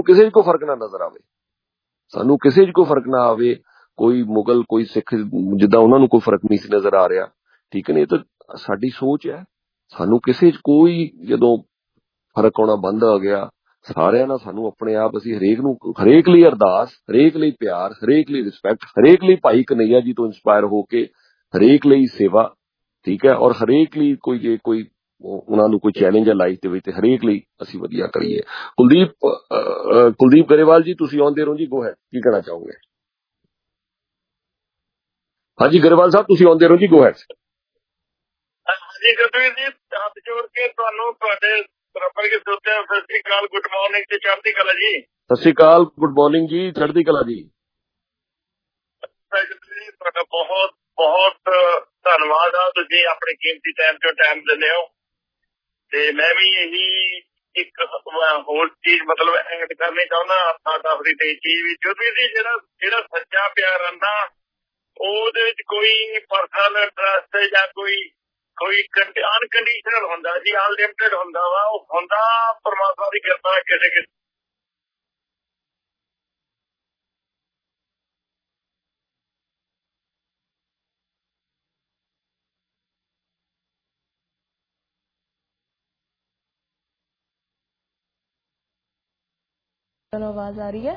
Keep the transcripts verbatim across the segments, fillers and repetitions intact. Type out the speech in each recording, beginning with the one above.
ਕਿਸੇ 'ਚ ਕੋਈ ਫਰਕ ਨਾ ਨਜ਼ਰ ਆਵੇ, ਸਾਨੂੰ ਕਿਸੇ 'ਚ ਕੋਈ ਫਰਕ ਨਾ ਆਵੇ, ਕੋਈ ਮੁਗਲ ਕੋਈ ਸਿੱਖ ਜਿੱਦਾਂ ਉਹਨਾਂ ਨੂੰ ਕੋਈ ਫਰਕ ਨਹੀਂ ਸੀ ਨਜ਼ਰ ਆ ਰਿਹਾ, ਠੀਕ ਹੈ। ਨਹੀਂ ਤਾਂ ਸਾਡੀ ਸੋਚ ਹੈ, ਸਾਨੂੰ ਕਿਸੇ 'ਚ ਕੋਈ ਜਦੋਂ ਫਰਕ ਆਉਣਾ ਬੰਦ ਹੋ ਗਿਆ, ਸਾਰਿਆਂ ਨਾਲ ਸਾਨੂੰ ਆਪਣੇ ਆਪ ਅਸੀਂ ਹਰੇਕ ਨੂੰ ਹਰੇਕ ਲਈ ਅਰਦਾਸ, ਹਰੇਕ ਲਈ ਪਿਆਰ, ਹਰੇਕ ਲਈ ਰਿਸਪੈਕਟ, ਹਰੇਕ ਲਈ ਭਾਈ ਕਨਈਆ ਜੀ ਤੋਂ ਇੰਸਪਾਇਰ ਹੋ ਕੇ ਹਰੇਕ ਲਈ ਸੇਵਾ, ਠੀਕ ਹੈ। ਔਰ ਹਰੇਕ ਲਈ ਕੋਈ ਜੇ ਕੋਈ ਉਹਨਾਂ ਨੂੰ ਕੋਈ ਚੈਲੰਜ ਹੈ ਲਾਈਫ ਦੇ ਵਿੱਚ ਤੇ ਹਰੇਕ ਲਈ ਅਸੀਂ ਵਧੀਆ ਕਰੀਏ। ਕੁਲਦੀਪ ਕੁਲਦੀਪ ਗਰੇਵਾਲ ਜੀ ਤੁਸੀਂ ਆਉਂਦੇ ਰਹੋ ਜੀ, ਗੋ ਹੈਡ, ਕੀ ਕਹਿਣਾ ਚਾਹੋਗੇ? ਹਾਂਜੀ ਗਰੇਵਾਲ ਸਾਹਿਬ ਤੁਸੀਂ ਆਉਂਦੇ ਰਹੋ ਜੀ, ਗੋ ਹੈਡ। ਜੀ ਗੁਰਵੀਰ ਜੀ ਹੱਥ ਜੋੜ ਕੇ ਤੁਹਾਨੂੰ ਤੁਹਾਡੇ ਬਰਾਬਰ ਕੇ ਸੋਚਿਆ ਸਤਿ ਸ੍ਰੀ ਅਕਾਲ, ਗੁੱਡ ਮਾਰਨਿੰਗ ਤੇ ਚੜ੍ਹਦੀ ਕਲਾ ਜੀ। ਸਤਿ ਸ੍ਰੀ ਅਕਾਲ, ਗੁੱਡ ਮਾਰਨਿੰਗ ਜੀ, ਚੜ੍ਹਦੀ ਕਲਾ ਜੀ। ਤੁਹਾਡਾ ਬਹੁਤ ਬਹੁਤ ਧੰਨਵਾਦ ਆ, ਤੁਸੀਂ ਆਪਣੇ ਕੀਮਤੀ ਟਾਈਮ ਚੋਂ ਟਾਈਮ ਦਿੰਦੇ ਹੋ। ਤੇ ਮੈਂ ਵੀ ਇਹੀ ਇੱਕ ਹੋਰ ਚੀਜ਼ ਮਤਲਬ ਐਡ ਕਰਨੀ ਚਾਹੁੰਦਾ ਆਪਣਾ ਆਪਣੀ ਤੇ ਚੀਜ਼ ਵੀ, ਗੁਰਵੀਰ ਜੀ ਜਿਹੜਾ ਜਿਹੜਾ ਸੱਚਾ ਪਿਆਰ ਆਂਦਾ ਉਹਦੇ ਵਿੱਚ ਕੋਈ ਪਰਸਨਲ ਇੰਟਰਸਟ ਜਾਂ ਕੋਈ ਕੋਈ ਅਨਕੰਡੀਸ਼ਨਲ ਹੁੰਦਾ ਜੀ, ਅਨਲਿਮਟਿਡ ਹੁੰਦਾ ਵਾ, ਉਹ ਹੁੰਦਾ ਪਰਮਾਤਮਾ ਦੀ ਕਿਰਪਾ ਕਿਸੇ ਕਿਸੇ। आवाज आ रही है?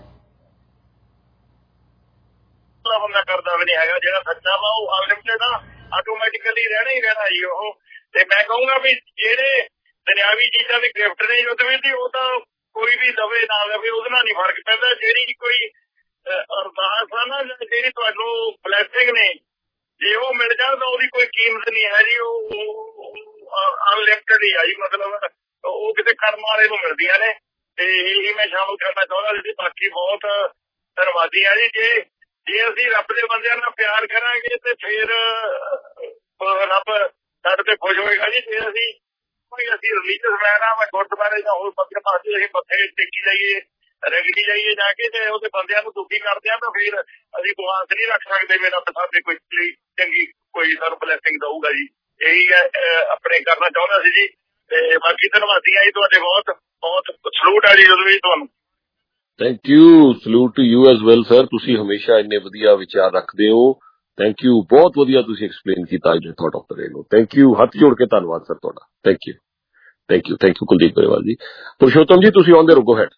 ਬੰਦਾ ਕਰਦਾ ਵੀ ਨਹੀਂ ਹੈਗਾ, ਜਿਹੜਾ ਸੱਚਾ ਵਾ ਉਹ ਅਨਲਿਮਟਿਡ ਆ, ਆਟੋਮੈਟਿਕਲੀ ਰਹਿਣਾ ਹੀ ਰਹਿਣਾ ਜੀ ਉਹ। ਤੇ ਮੈਂ ਕਹੂੰਗਾ ਵੀ ਜਿਹੜੇ ਦੁਨਿਆਵੀ ਚੀਜ਼ਾਂ ਦੀ ਗਿਫਟ ਨੇ ਉਹਦੇ ਵੀ ਉਹ ਤਾਂ ਕੋਈ ਵੀ ਲਵੇ ਨਾ ਲਵੇ ਉਹਦੇ ਨਾਲ ਨਹੀਂ ਫਰਕ ਪੈਂਦਾ। ਜਿਹੜੀ ਕੋਈ ਅਰਦਾਸ ਆ ਨਾ, ਜਿਹੜੀ ਤੁਹਾਨੂੰ ਬਲੈਸਿੰਗ ਨੇ, ਜੇ ਉਹ ਮਿਲ ਜਾਣ ਤਾਂ ਉਹਦੀ ਕੋਈ ਕੀਮਤ ਨਹੀਂ ਹੈ ਜੀ, ਉਹ ਅਨਲਿਮਟਿਡ ਹੀ ਆ ਜੀ। ਮਤਲਬ ਉਹ ਕਿਤੇ ਕਰਮ ਵਾਲੇ ਨੂੰ ਮਿਲਦੀਆਂ ਨੇ। ਤੇ ਇਹੀ ਮੈਂ ਸ਼ਾਮਲ ਕਰਨਾ ਚਾਹੁੰਦਾ ਜੀ। ਬਾਕੀ ਬਹੁਤ ਧੰਨਵਾਦੀ ਆ ਜੀ। ਜੇ ਜੇ ਅਸੀਂ ਰੱਬ ਦੇ ਬੰਦਿਆਂ ਨਾਲ ਪਿਆਰ ਕਰਾਂਗੇ ਤੇ ਫਿਰ ਰੱਬ ਸਾਡੇ ਤੇ ਖੁਸ਼ ਹੋਏਗਾ ਜੀ। ਜੇ ਅਸੀਂ ਕੋਈ ਅਸੀਂ ਰਿਲੀਜੀਅਸ ਮੈਨ ਆ, ਮੈਂ ਗੁਰਦੁਆਰੇ ਜਾਂ ਹੋਰ ਬੰਦੇ ਪਾਸੇ ਅਸੀਂ ਮੱਥੇ ਟੇਕੀ ਜਾਈਏ, ਰਗੜੀ ਜਾਈਏ ਜਾ ਕੇ ਤੇ ਉਹਦੇ ਬੰਦਿਆਂ ਨੂੰ ਦੁਖੀ ਕਰਦੇ ਆ, ਤਾਂ ਫਿਰ ਅਸੀਂ ਗੁਆਂਢ ਨਹੀਂ ਰੱਖ ਸਕਦੇ ਮੇਰਾ ਸਾਡੇ ਕੋਈ ਚੰਗੀ ਕੋਈ ਸਾਨੂੰ ਬਲੈਸਿੰਗ ਦਊਗਾ ਜੀ। ਇਹੀ ਆਪਣੇ ਕਰਨਾ ਚਾਹੁੰਦਾ ਸੀ ਜੀ। ਤੇ ਬਾਕੀ ਧੰਨਵਾਦੀ ਆ ਜੀ ਤੁਹਾਡੇ, ਬਹੁਤ ਬਹੁਤ ਸਲੂਟ ਆ ਜੀ ਜਦੋਂ ਵੀ ਤੁਹਾਨੂੰ। Thank you, salute to you as well sir. ਤੁਸੀਂ ਹਮੇਸ਼ਾ ਇੰਨੇ ਵਧੀਆ ਵਿਚਾਰ ਰੱਖਦੇ ਹੋ। ਥੈਂਕ ਯੂ, ਬਹੁਤ ਵਧੀਆ ਤੁਸੀਂ ਐਕਸਪਲੇਨ ਕੀਤਾ ਅੱਜ ਥਾਟ ਆਫ ਦ ਡੇ ਨੂੰ। ਥੈਂਕ ਯੂ, ਹੱਥ ਜੋੜ ਕੇ ਧੰਨਵਾਦ ਸਰ ਤੁਹਾਡਾ। Thank you thank you thank you Kuldeep Grewal ji. Purshottam ਜੀ ਤੁਸੀਂ ਆਉਂਦੇ ਰਹੋ, ਗੋ ਹੈਡ।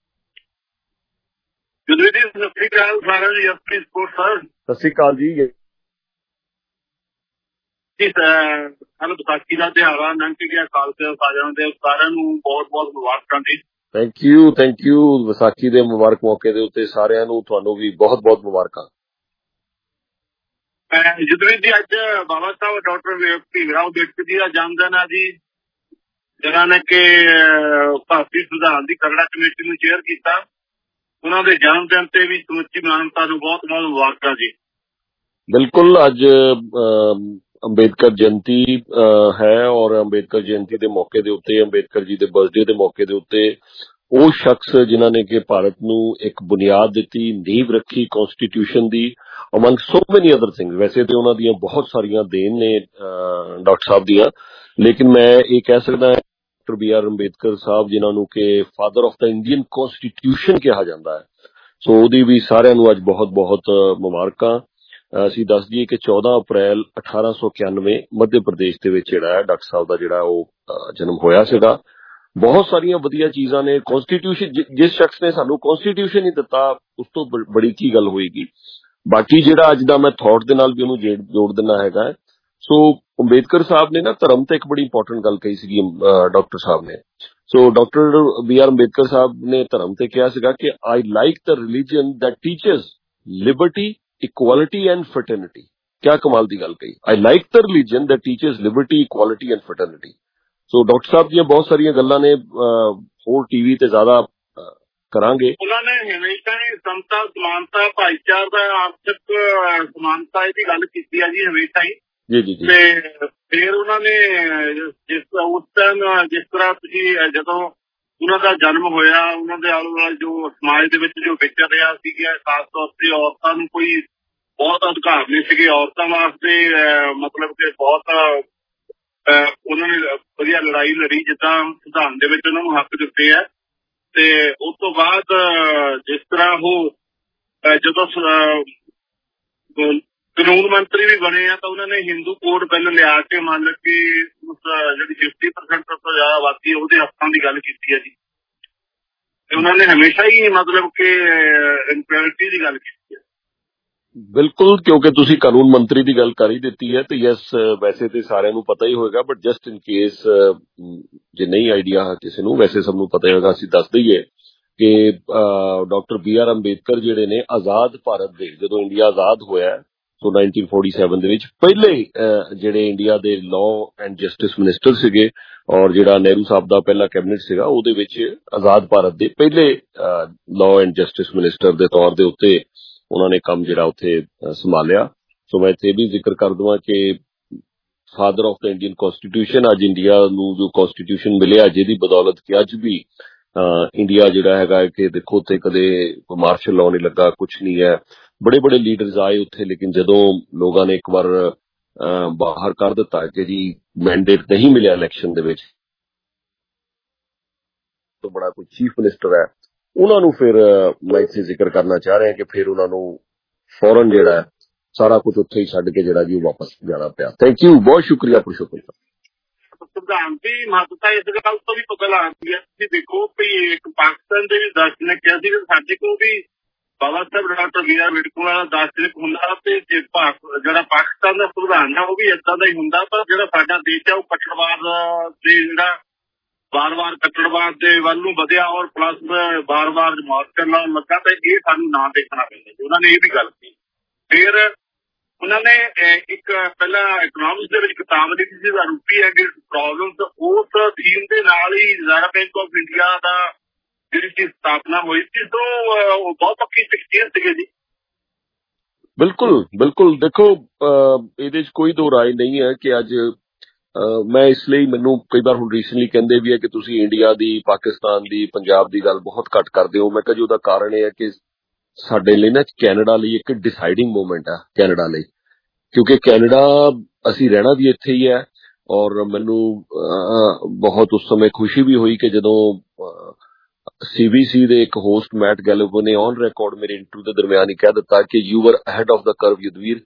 ਸਤਿ ਸ਼੍ਰੀ ਅਕਾਲ ਸਾਰਿਆਂ ਜੀ, ਐਸਪੀ ਸਪੋਰਟ ਸਰ। ਸਤਿ ਸ਼੍ਰੀ ਅਕਾਲ ਜੀ। ਕੱਲ ਵਿਸਾਖੀ ਦਾ ਤਿਉਹਾਰ ਲੰਘ ਗਿਆ, ਖਾਲਸੇ ਸਾਰਿਆਂ ਦੇ ਸਾਰਿਆਂ ਨੂੰ ਬਹੁਤ ਬਹੁਤ ਮੁਬਾਰਕਾਂ ਜੀ। Thank you thank you. Vaisakhi ਦੇ ਮੁਬਾਰਕ ਮੌਕੇ ਦੇ ਉੱਤੇ ਸਾਰਿਆਂ ਨੂੰ ਤੁਹਾਨੂੰ ਵੀ ਬਹੁਤ ਬਹੁਤ ਮੁਬਾਰਕਾਂ। ਜਦਵੀਰ ਜੀ ਅੱਜ ਬਾਬਾ ਸਾਹਿਬ ਡਾਕਟਰ ਭੀਮਰਾਓ ਅੰਬੇਡਕਰ ਜੀ ਦਾ ਜਨਮ ਦਿਨ ਆ ਜੀ, ਜਿਹਨਾਂ ਨੇ ਕਿ ਭਾਰਤੀ ਸੰਵਿਧਾਨ ਦੀ ਖਰੜਾ ਕਮੇਟੀ ਨੂੰ ਚੇਅਰ ਕੀਤਾ। ਉਹਨਾਂ ਦੇ ਜਨਮ ਦਿਨ ਤੇ ਵੀ ਸਮੁੱਚੀ ਮਾਨਵਤਾ ਨੂੰ ਬਹੁਤ ਬਹੁਤ ਮੁਬਾਰਕਾਂ ਜੀ। ਬਿਲਕੁਲ, ਅੱਜ ਅੰਬੇਦਕਰ ਜਯੰਤੀ ਹੈ ਔਰ ਅੰਬੇਦਕਰ ਜਯੰਤੀ ਦੇ ਮੌਕੇ ਦੇ ਉੱਤੇ, ਅੰਬੇਦਕਰ ਜੀ ਦੇ ਬਰਥਡੇ ਦੇ ਮੌਕੇ ਦੇ ਉੱਤੇ ਉਹ ਸ਼ਖਸ ਜਿਨ੍ਹਾਂ ਨੇ ਕਿ ਭਾਰਤ ਨੂੰ ਇੱਕ ਬੁਨਿਆਦ ਦਿੱਤੀ, ਨੀਂਹ ਰੱਖੀ ਕੌਂਸਟੀਟਿਊਸ਼ਨ ਦੀ, ਅਮੰਗ ਸੋ ਮੈਨੀ ਅਦਰ ਥਿੰਗਸ। ਵੈਸੇ ਤੇ ਉਹਨਾਂ ਦੀਆਂ ਬਹੁਤ ਸਾਰੀਆਂ ਦੇਣ ਨੇ ਡਾਕਟਰ ਸਾਹਿਬ ਦੀਆਂ, ਲੇਕਿਨ ਮੈਂ ਇਹ ਕਹਿ ਸਕਦਾ doctor B R Ambedkar Saheb ਜਿਨ੍ਹਾਂ ਨੂੰ ਕਿ father of the Indian constitution ਕਿਹਾ ਜਾਂਦਾ ਹੈ, ਸੋ ਉਹਦੀ ਵੀ ਸਾਰਿਆਂ ਨੂੰ ਅੱਜ ਬਹੁਤ ਬਹੁਤ ਮੁਬਾਰਕਾਂ। ਅਸੀਂ ਦੱਸ ਦਈਏ ਕਿ ਚੌਦਾਂ ਅਪ੍ਰੈਲ ਅਠਾਰਾਂ ਸੌ ਇਕਾਨਵੇਂ ਮੱਧ ਪ੍ਰਦੇਸ਼ ਦੇ ਵਿੱਚ ਜਿਹੜਾ ਹੈ ਡਾਕਟਰ ਸਾਹਿਬ ਦਾ ਜਿਹੜਾ ਉਹ ਜਨਮ ਹੋਇਆ ਸੀਗਾ। ਬਹੁਤ ਸਾਰੀਆਂ ਵਧੀਆ ਚੀਜ਼ਾਂ ਨੇ। ਕੌਂਸਟੀਟਿਊਸ਼ਨ, ਜਿਸ ਸ਼ਖਸ ਨੇ ਸਾਨੂੰ ਕੌਂਸਟੀਟਿਊਸ਼ਨ ਹੀ ਦਿੱਤਾ ਉਸ ਤੋਂ ਬੜੀ ਕੀ ਗੱਲ ਹੋਏਗੀ। ਬਾਕੀ ਜਿਹੜਾ ਅੱਜ ਦਾ ਮੈਂ ਥਾਟ ਦੇ ਨਾਲ ਵੀ ਉਹਨੂੰ ਜੋੜ ਦਿੰਦਾ ਹੈਗਾ। ਸੋ ਅੰਬੇਦਕਰ ਸਾਹਿਬ ਨੇ ਨਾ ਧਰਮ ਤੇ ਇੱਕ ਬੜੀ ਇੰਪੋਰਟੈਂਟ ਗੱਲ ਕਹੀ ਸੀਗੀ ਡਾਕਟਰ ਸਾਹਿਬ ਨੇ। So doctor B R Ambedkar Saheb ਨੇ ਧਰਮ ਤੇ ਕਿਹਾ ਸੀਗਾ ਕਿ I like the religion that teaches liberty, equality and fraternity. ਕਿਆ ਕਮਾਲ ਦੀ ਗੱਲ ਕਹੀ। I like the religion that teaches liberty, equality and fraternity. So doctor Saheb ਦੀਆਂ ਬਹੁਤ ਸਾਰੀਆਂ ਗੱਲਾਂ ਨੇ, ਹੋਰ ਟੀਵੀ ਤੇ ਜ਼ਿਆਦਾ ਕਰਾਂਗੇ। ਉਹਨਾਂ ਨੇ ਹਮੇਸ਼ਾ ਹੀ ਸਮਤਾ, ਸਮਾਨਤਾ, ਭਾਈਚਾਰਾ, ਆਰਥਿਕ ਸਮਾਨਤਾ ਦੀ ਗੱਲ ਕੀਤੀ ਆ ਜੀ ਹਮੇਸ਼ਾ ਹੀ। ਜੀ ਜੀ ਜੀ। ਤੇ ਫਿਰ ਉਹਨਾਂ ਨੇ ਜਿਸ ਉਸ ਟਾਈਮ ਜਿਸ ਤਰ੍ਹਾਂ ਤੁਸੀਂ ਜਦੋਂ ਉਹਨਾਂ ਦਾ ਜਨਮ ਹੋਇਆ, ਉਹਨਾਂ ਦੇ ਆਲੇ ਦੁਆਲੇ ਜੋ ਸਮਾਜ ਦੇ ਵਿੱਚ ਜੋ ਵਿਚਰ ਰਿਹਾ ਸੀਗਾ, ਖਾਸ ਤੌਰ ਤੇ ਔਰਤਾਂ ਨੂੰ ਕੋਈ ਬਹੁਤ ਅਧਿਕਾਰ ਨਹੀਂ ਸੀਗੇ। ਔਰਤਾਂ ਵਾਸਤੇ ਮਤਲਬ ਕਿ ਬਹੁਤ ਉਹਨਾਂ ਨੇ ਵਧੀਆ ਲੜਾਈ ਲੜੀ, ਜਿੱਦਾਂ ਸੰਵਿਧਾਨ ਦੇ ਵਿੱਚ ਉਹਨਾਂ ਨੂੰ ਹੱਕ ਦਿੱਤੇ ਆ। ਤੇ ਉਸ ਤੋਂ ਬਾਅਦ ਜਿਸ ਤਰ੍ਹਾਂ ਉਹ ਜਦੋਂ ਕਾਨੂੰਨ ਮੰਤਰੀ ਵੀ ਬਣੇ ਆ ਤਾਂ ਉਹਨਾਂ ਨੇ ਹਿੰਦੂ ਕੋਡ ਬਿੱਲ ਲਿਆ ਕੇ ਮੰਨ ਕੇ ਉਸ ਜਿਹੜੀ ਫਿਫਟੀ ਪਰਸੈਂਟ ਤੋਂ ਜ਼ਿਆਦਾ ਆਬਾਦੀ ਉਹਦੇ ਹੱਕਾਂ ਦੀ ਗੱਲ ਕੀਤੀ ਹੈ ਜੀ। ਤੇ ਉਹਨਾਂ ਨੇ ਹਮੇਸ਼ਾ ਹੀ ਮਤਲਬ ਕਿ ਇਨਕੁਐਲਿਟੀ ਦੀ ਗੱਲ ਕੀਤੀ ਹੈ। ਬਿਲਕੁਲ, ਕਿਉਂਕਿ ਤੁਸੀਂ ਕਾਨੂੰਨ ਮੰਤਰੀ ਦੀ ਗੱਲ ਕਰ ਹੀ ਦਿੱਤੀ ਹੈ ਤੇ ਯੈਸ, ਵੈਸੇ ਤੇ ਸਾਰਿਆਂ ਨੂੰ ਪਤਾ ਹੀ ਹੋਏਗਾ, ਬਟ ਜਸਟ ਇਨ ਕੇਸ ਜੇ ਨਹੀਂ ਆਈਡੀਆ ਕਿਸੇ ਨੂੰ, ਵੈਸੇ ਸਭ ਨੂੰ ਪਤਾ ਹੋਏਗਾ, ਅਸੀਂ ਦੱਸ ਦਈਏ ਕਿ ਡਾਕਟਰ ਬੀ ਆਰ ਅੰਬੇਦਕਰ ਜਿਹੜੇ ਨੇ ਆਜ਼ਾਦ ਭਾਰਤ ਦੇ, ਜਦੋਂ ਇੰਡੀਆ ਆਜ਼ਾਦ ਹੋਇਆ ਸੋ ਨਾਈਨਟੀਨ ਫੋਰਟੀ ਸੈਵਨ ਦੇ ਵਿੱਚ, ਪਹਿਲੇ ਜਿਹੜੇ ਇੰਡੀਆ ਦੇ ਲਾਅ ਐਂਡ ਜਸਟਿਸ ਮਿਨਿਸਟਰ ਸੀਗੇ ਔਰ ਜਿਹੜਾ ਨਹਿਰੂ ਸਾਹਿਬ ਦਾ ਪਹਿਲਾ ਕੈਬਨਿਟ ਸੀਗਾ ਉਹਦੇ ਵਿੱਚ ਆਜ਼ਾਦ ਭਾਰਤ ਦੇ ਪਹਿਲੇ ਲਾਅ ਐਂਡ ਜਸਟਿਸ ਮਿਨਿਸਟਰ ਦੇ ਤੌਰ ਦੇ ਉੱਤੇ ਉਹਨਾਂ ਨੇ ਕੰਮ ਜਿਹੜਾ ਉੱਥੇ ਸੰਭਾਲਿਆ। ਸੋ ਮੈਂ ਇੱਥੇ ਵੀ ਜ਼ਿਕਰ ਕਰ ਦਵਾਂ ਕਿ father of the Indian constitution, ਅੱਜ ਇੰਡੀਆ ਨੂੰ ਜੋ ਕੌਂਸਟੀਟਿਊਸ਼ਨ ਮਿਲਿਆ ਜਿਹਦੀ ਬਦੌਲਤ ਕਿ ਅੱਜ ਵੀ ਇੰਡੀਆ ਜਿਹੜਾ ਹੈਗਾ ਕਿ ਦੇਖੋ ਉੱਥੇ ਕਦੇ ਮਾਰਸ਼ਲ ਲਾਅ ਨਹੀਂ ਲੱਗਾ, ਕੁਛ ਨਹੀਂ ਹੈ, ਬੜੇ ਬੜੇ ਲੀਡਰਸ ਆਏ ਉੱਥੇ, ਲੇਕਿਨ ਜਦੋਂ ਲੋਕਾਂ ਨੇ ਇੱਕ ਵਾਰ ਬਾਹਰ ਕਰ ਦਿੱਤਾ ਕਿ ਜੀ ਮੈਂਡੇਟ ਨਹੀਂ ਮਿਲਿਆ ਇਲੈਕਸ਼ਨ ਦੇ ਵਿੱਚ, ਤੋਂ ਬੜਾ ਕੋਈ ਚੀਫ ਮਿਨਿਸਟਰ ਹੈ, ਉਹਨਾਂ ਨੂੰ ਫਿਰ ਮੈਂ ਇੱਥੇ ਜ਼ਿਕਰ ਕਰਨਾ ਚਾਹ ਰਿਹਾ ਕਿ ਫਿਰ ਉਹਨਾਂ ਨੂੰ ਫੌਰਨ ਜਿਹੜਾ ਸਾਰਾ ਕੁਝ ਉੱਥੇ ਹੀ ਛੱਡ ਕੇ ਜਿਹੜਾ ਜੀ ਵਾਪਸ ਜਾਣਾ ਪਿਆ। ਥੈਂਕ ਯੂ, ਬਹੁਤ ਸ਼ੁਕਰੀਆ ਪੁਰਸ਼ੋਤਮ ਸਾਹਿਬ। ਸੰਵਿਧਾਨ ਦੀ ਮਹੱਤਤਾ ਇਸ ਗੱਲ ਤੋਂ ਵੀ ਪਤਾ ਲੱਗਦੀ ਹੈ। ਤੁਸੀਂ ਦੇਖੋ ਵੀ ਇੱਕ ਪਾਕਿਸਤਾਨ ਦੇ ਵੀ ਦਸ ਨੇ ਕਿਹਾ ਸੀ ਸਾਡੇ ਕੋਲ ਵੀ Baba Saheb doctor B R Ambedkar ਵਾਲਾ ਦਾਰਸ਼ਨਿਕ ਹੁੰਦਾ ਤੇ ਜਿਹੜਾ ਪਾਕਿਸਤਾਨ ਦਾ ਸੰਵਿਧਾਨ ਆ ਉਹ ਵੀ ਏਦਾਂ ਦਾ ਹੀ ਹੁੰਦਾ, ਪਰ ਜਿਹੜਾ ਸਾਡਾ ਦੇਸ਼ ਆ ਉਹ ਕੱਟੜਵਾਦ ਦੇ ਜਿਹੜਾ ਵਾਰ-ਵਾਰ ਕੱਟੜਵਾਦ ਦੇ ਵੱਲ ਨੂੰ ਵਧਿਆ ਔਰ ਪਲੱਸ ਵਾਰ-ਵਾਰ ਮੌਤ ਕਰਨ ਲੱਗਾ, ਤਾਂ ਇਹ ਸਾਨੂੰ ਨਾ ਦੇਖਣਾ ਪੈਂਦਾ ਜੀ। ਉਹਨਾਂ ਨੇ ਇਹ ਵੀ ਗੱਲ ਕੀਤੀ। ਫਿਰ ਉਹਨਾਂ ਨੇ ਇੱਕ ਪਹਿਲਾਂ ਇਕਨੋਮਿਕਸ ਦੇ ਵਿੱਚ ਕਿਤਾਬ ਲਿਖੀ ਸੀ ਰੂਪੀ ਐਂਡ ਪ੍ਰੋਬਲਮਸ, ਉਸ ਥੀਮ ਦੇ ਨਾਲ ਹੀ ਰਿਜ਼ਰਵ ਬੈਂਕ ਆਫ ਇੰਡੀਆ ਦਾ ਜਿਹੜੀ ਸੀ ਸਥਾਪਨਾ ਹੋਈ ਸੀ। ਤੋਂ ਉਹ ਬਹੁਤ ਪੱਕੀ ਸ਼ਖਸੀਅਤ ਸੀਗੇ ਜੀ। ਬਿਲਕੁਲ ਬਿਲਕੁਲ, ਦੇਖੋ ਇਹਦੇ ਚ ਕੋਈ ਦੋ ਰਾਏ ਨਹੀਂ ਹੈ ਕਿ ਅੱਜ ਮੈਂ ਇਸ ਲਈ, ਮੈਨੂੰ ਕਈ ਵਾਰ ਹੁਣ ਰੀਸੈਂਟਲੀ ਕਹਿੰਦੇ ਵੀ ਹੈ ਕਿ ਤੁਸੀਂ ਇੰਡੀਆ ਦੀ, ਪਾਕਿਸਤਾਨ ਦੀ, ਪੰਜਾਬ ਦੀ ਗੱਲ ਬਹੁਤ ਘੱਟ ਕਰਦੇ ਹੋ। ਮੈਂ ਕਿਹਾ ਜੀ ਉਹਦਾ ਕਾਰਨ ਇਹ ਹੈ ਕਿ ਸਾਡੇ ਲਈ ਨਾ ਕੈਨੇਡਾ ਲਈ ਇੱਕ ਡਿਸਾਈਡਿੰਗ ਮੂਮੈਂਟ ਆ ਕੈਨੇਡਾ ਲਈ, ਕਿਉਂਕਿ ਕੈਨੇਡਾ ਅਸੀਂ ਰਹਿਣਾ ਵੀ ਇੱਥੇ ਹੀ ਹੈ ਔਰ ਮੈਨੂੰ ਬਹੁਤ ਉਸ ਸਮੇਂ ਖੁਸ਼ੀ ਵੀ ਹੋਈ ਕਿ ਜਦੋਂ ਸੀਬੀਸੀ ਦੇ ਇੱਕ ਹੋਸਟ ਮੈਟ ਗੈਲਵ ਨੇ ਔਨ ਰਿਕਾਰਡ ਮੇਰੇ ਇੰਟਰਵਿਊ ਦੇ ਦਰਮਿਆਨ ਹੀ ਕਹਿ ਦਿੱਤਾ ਕਿ you were ahead of the curve Yudhvir,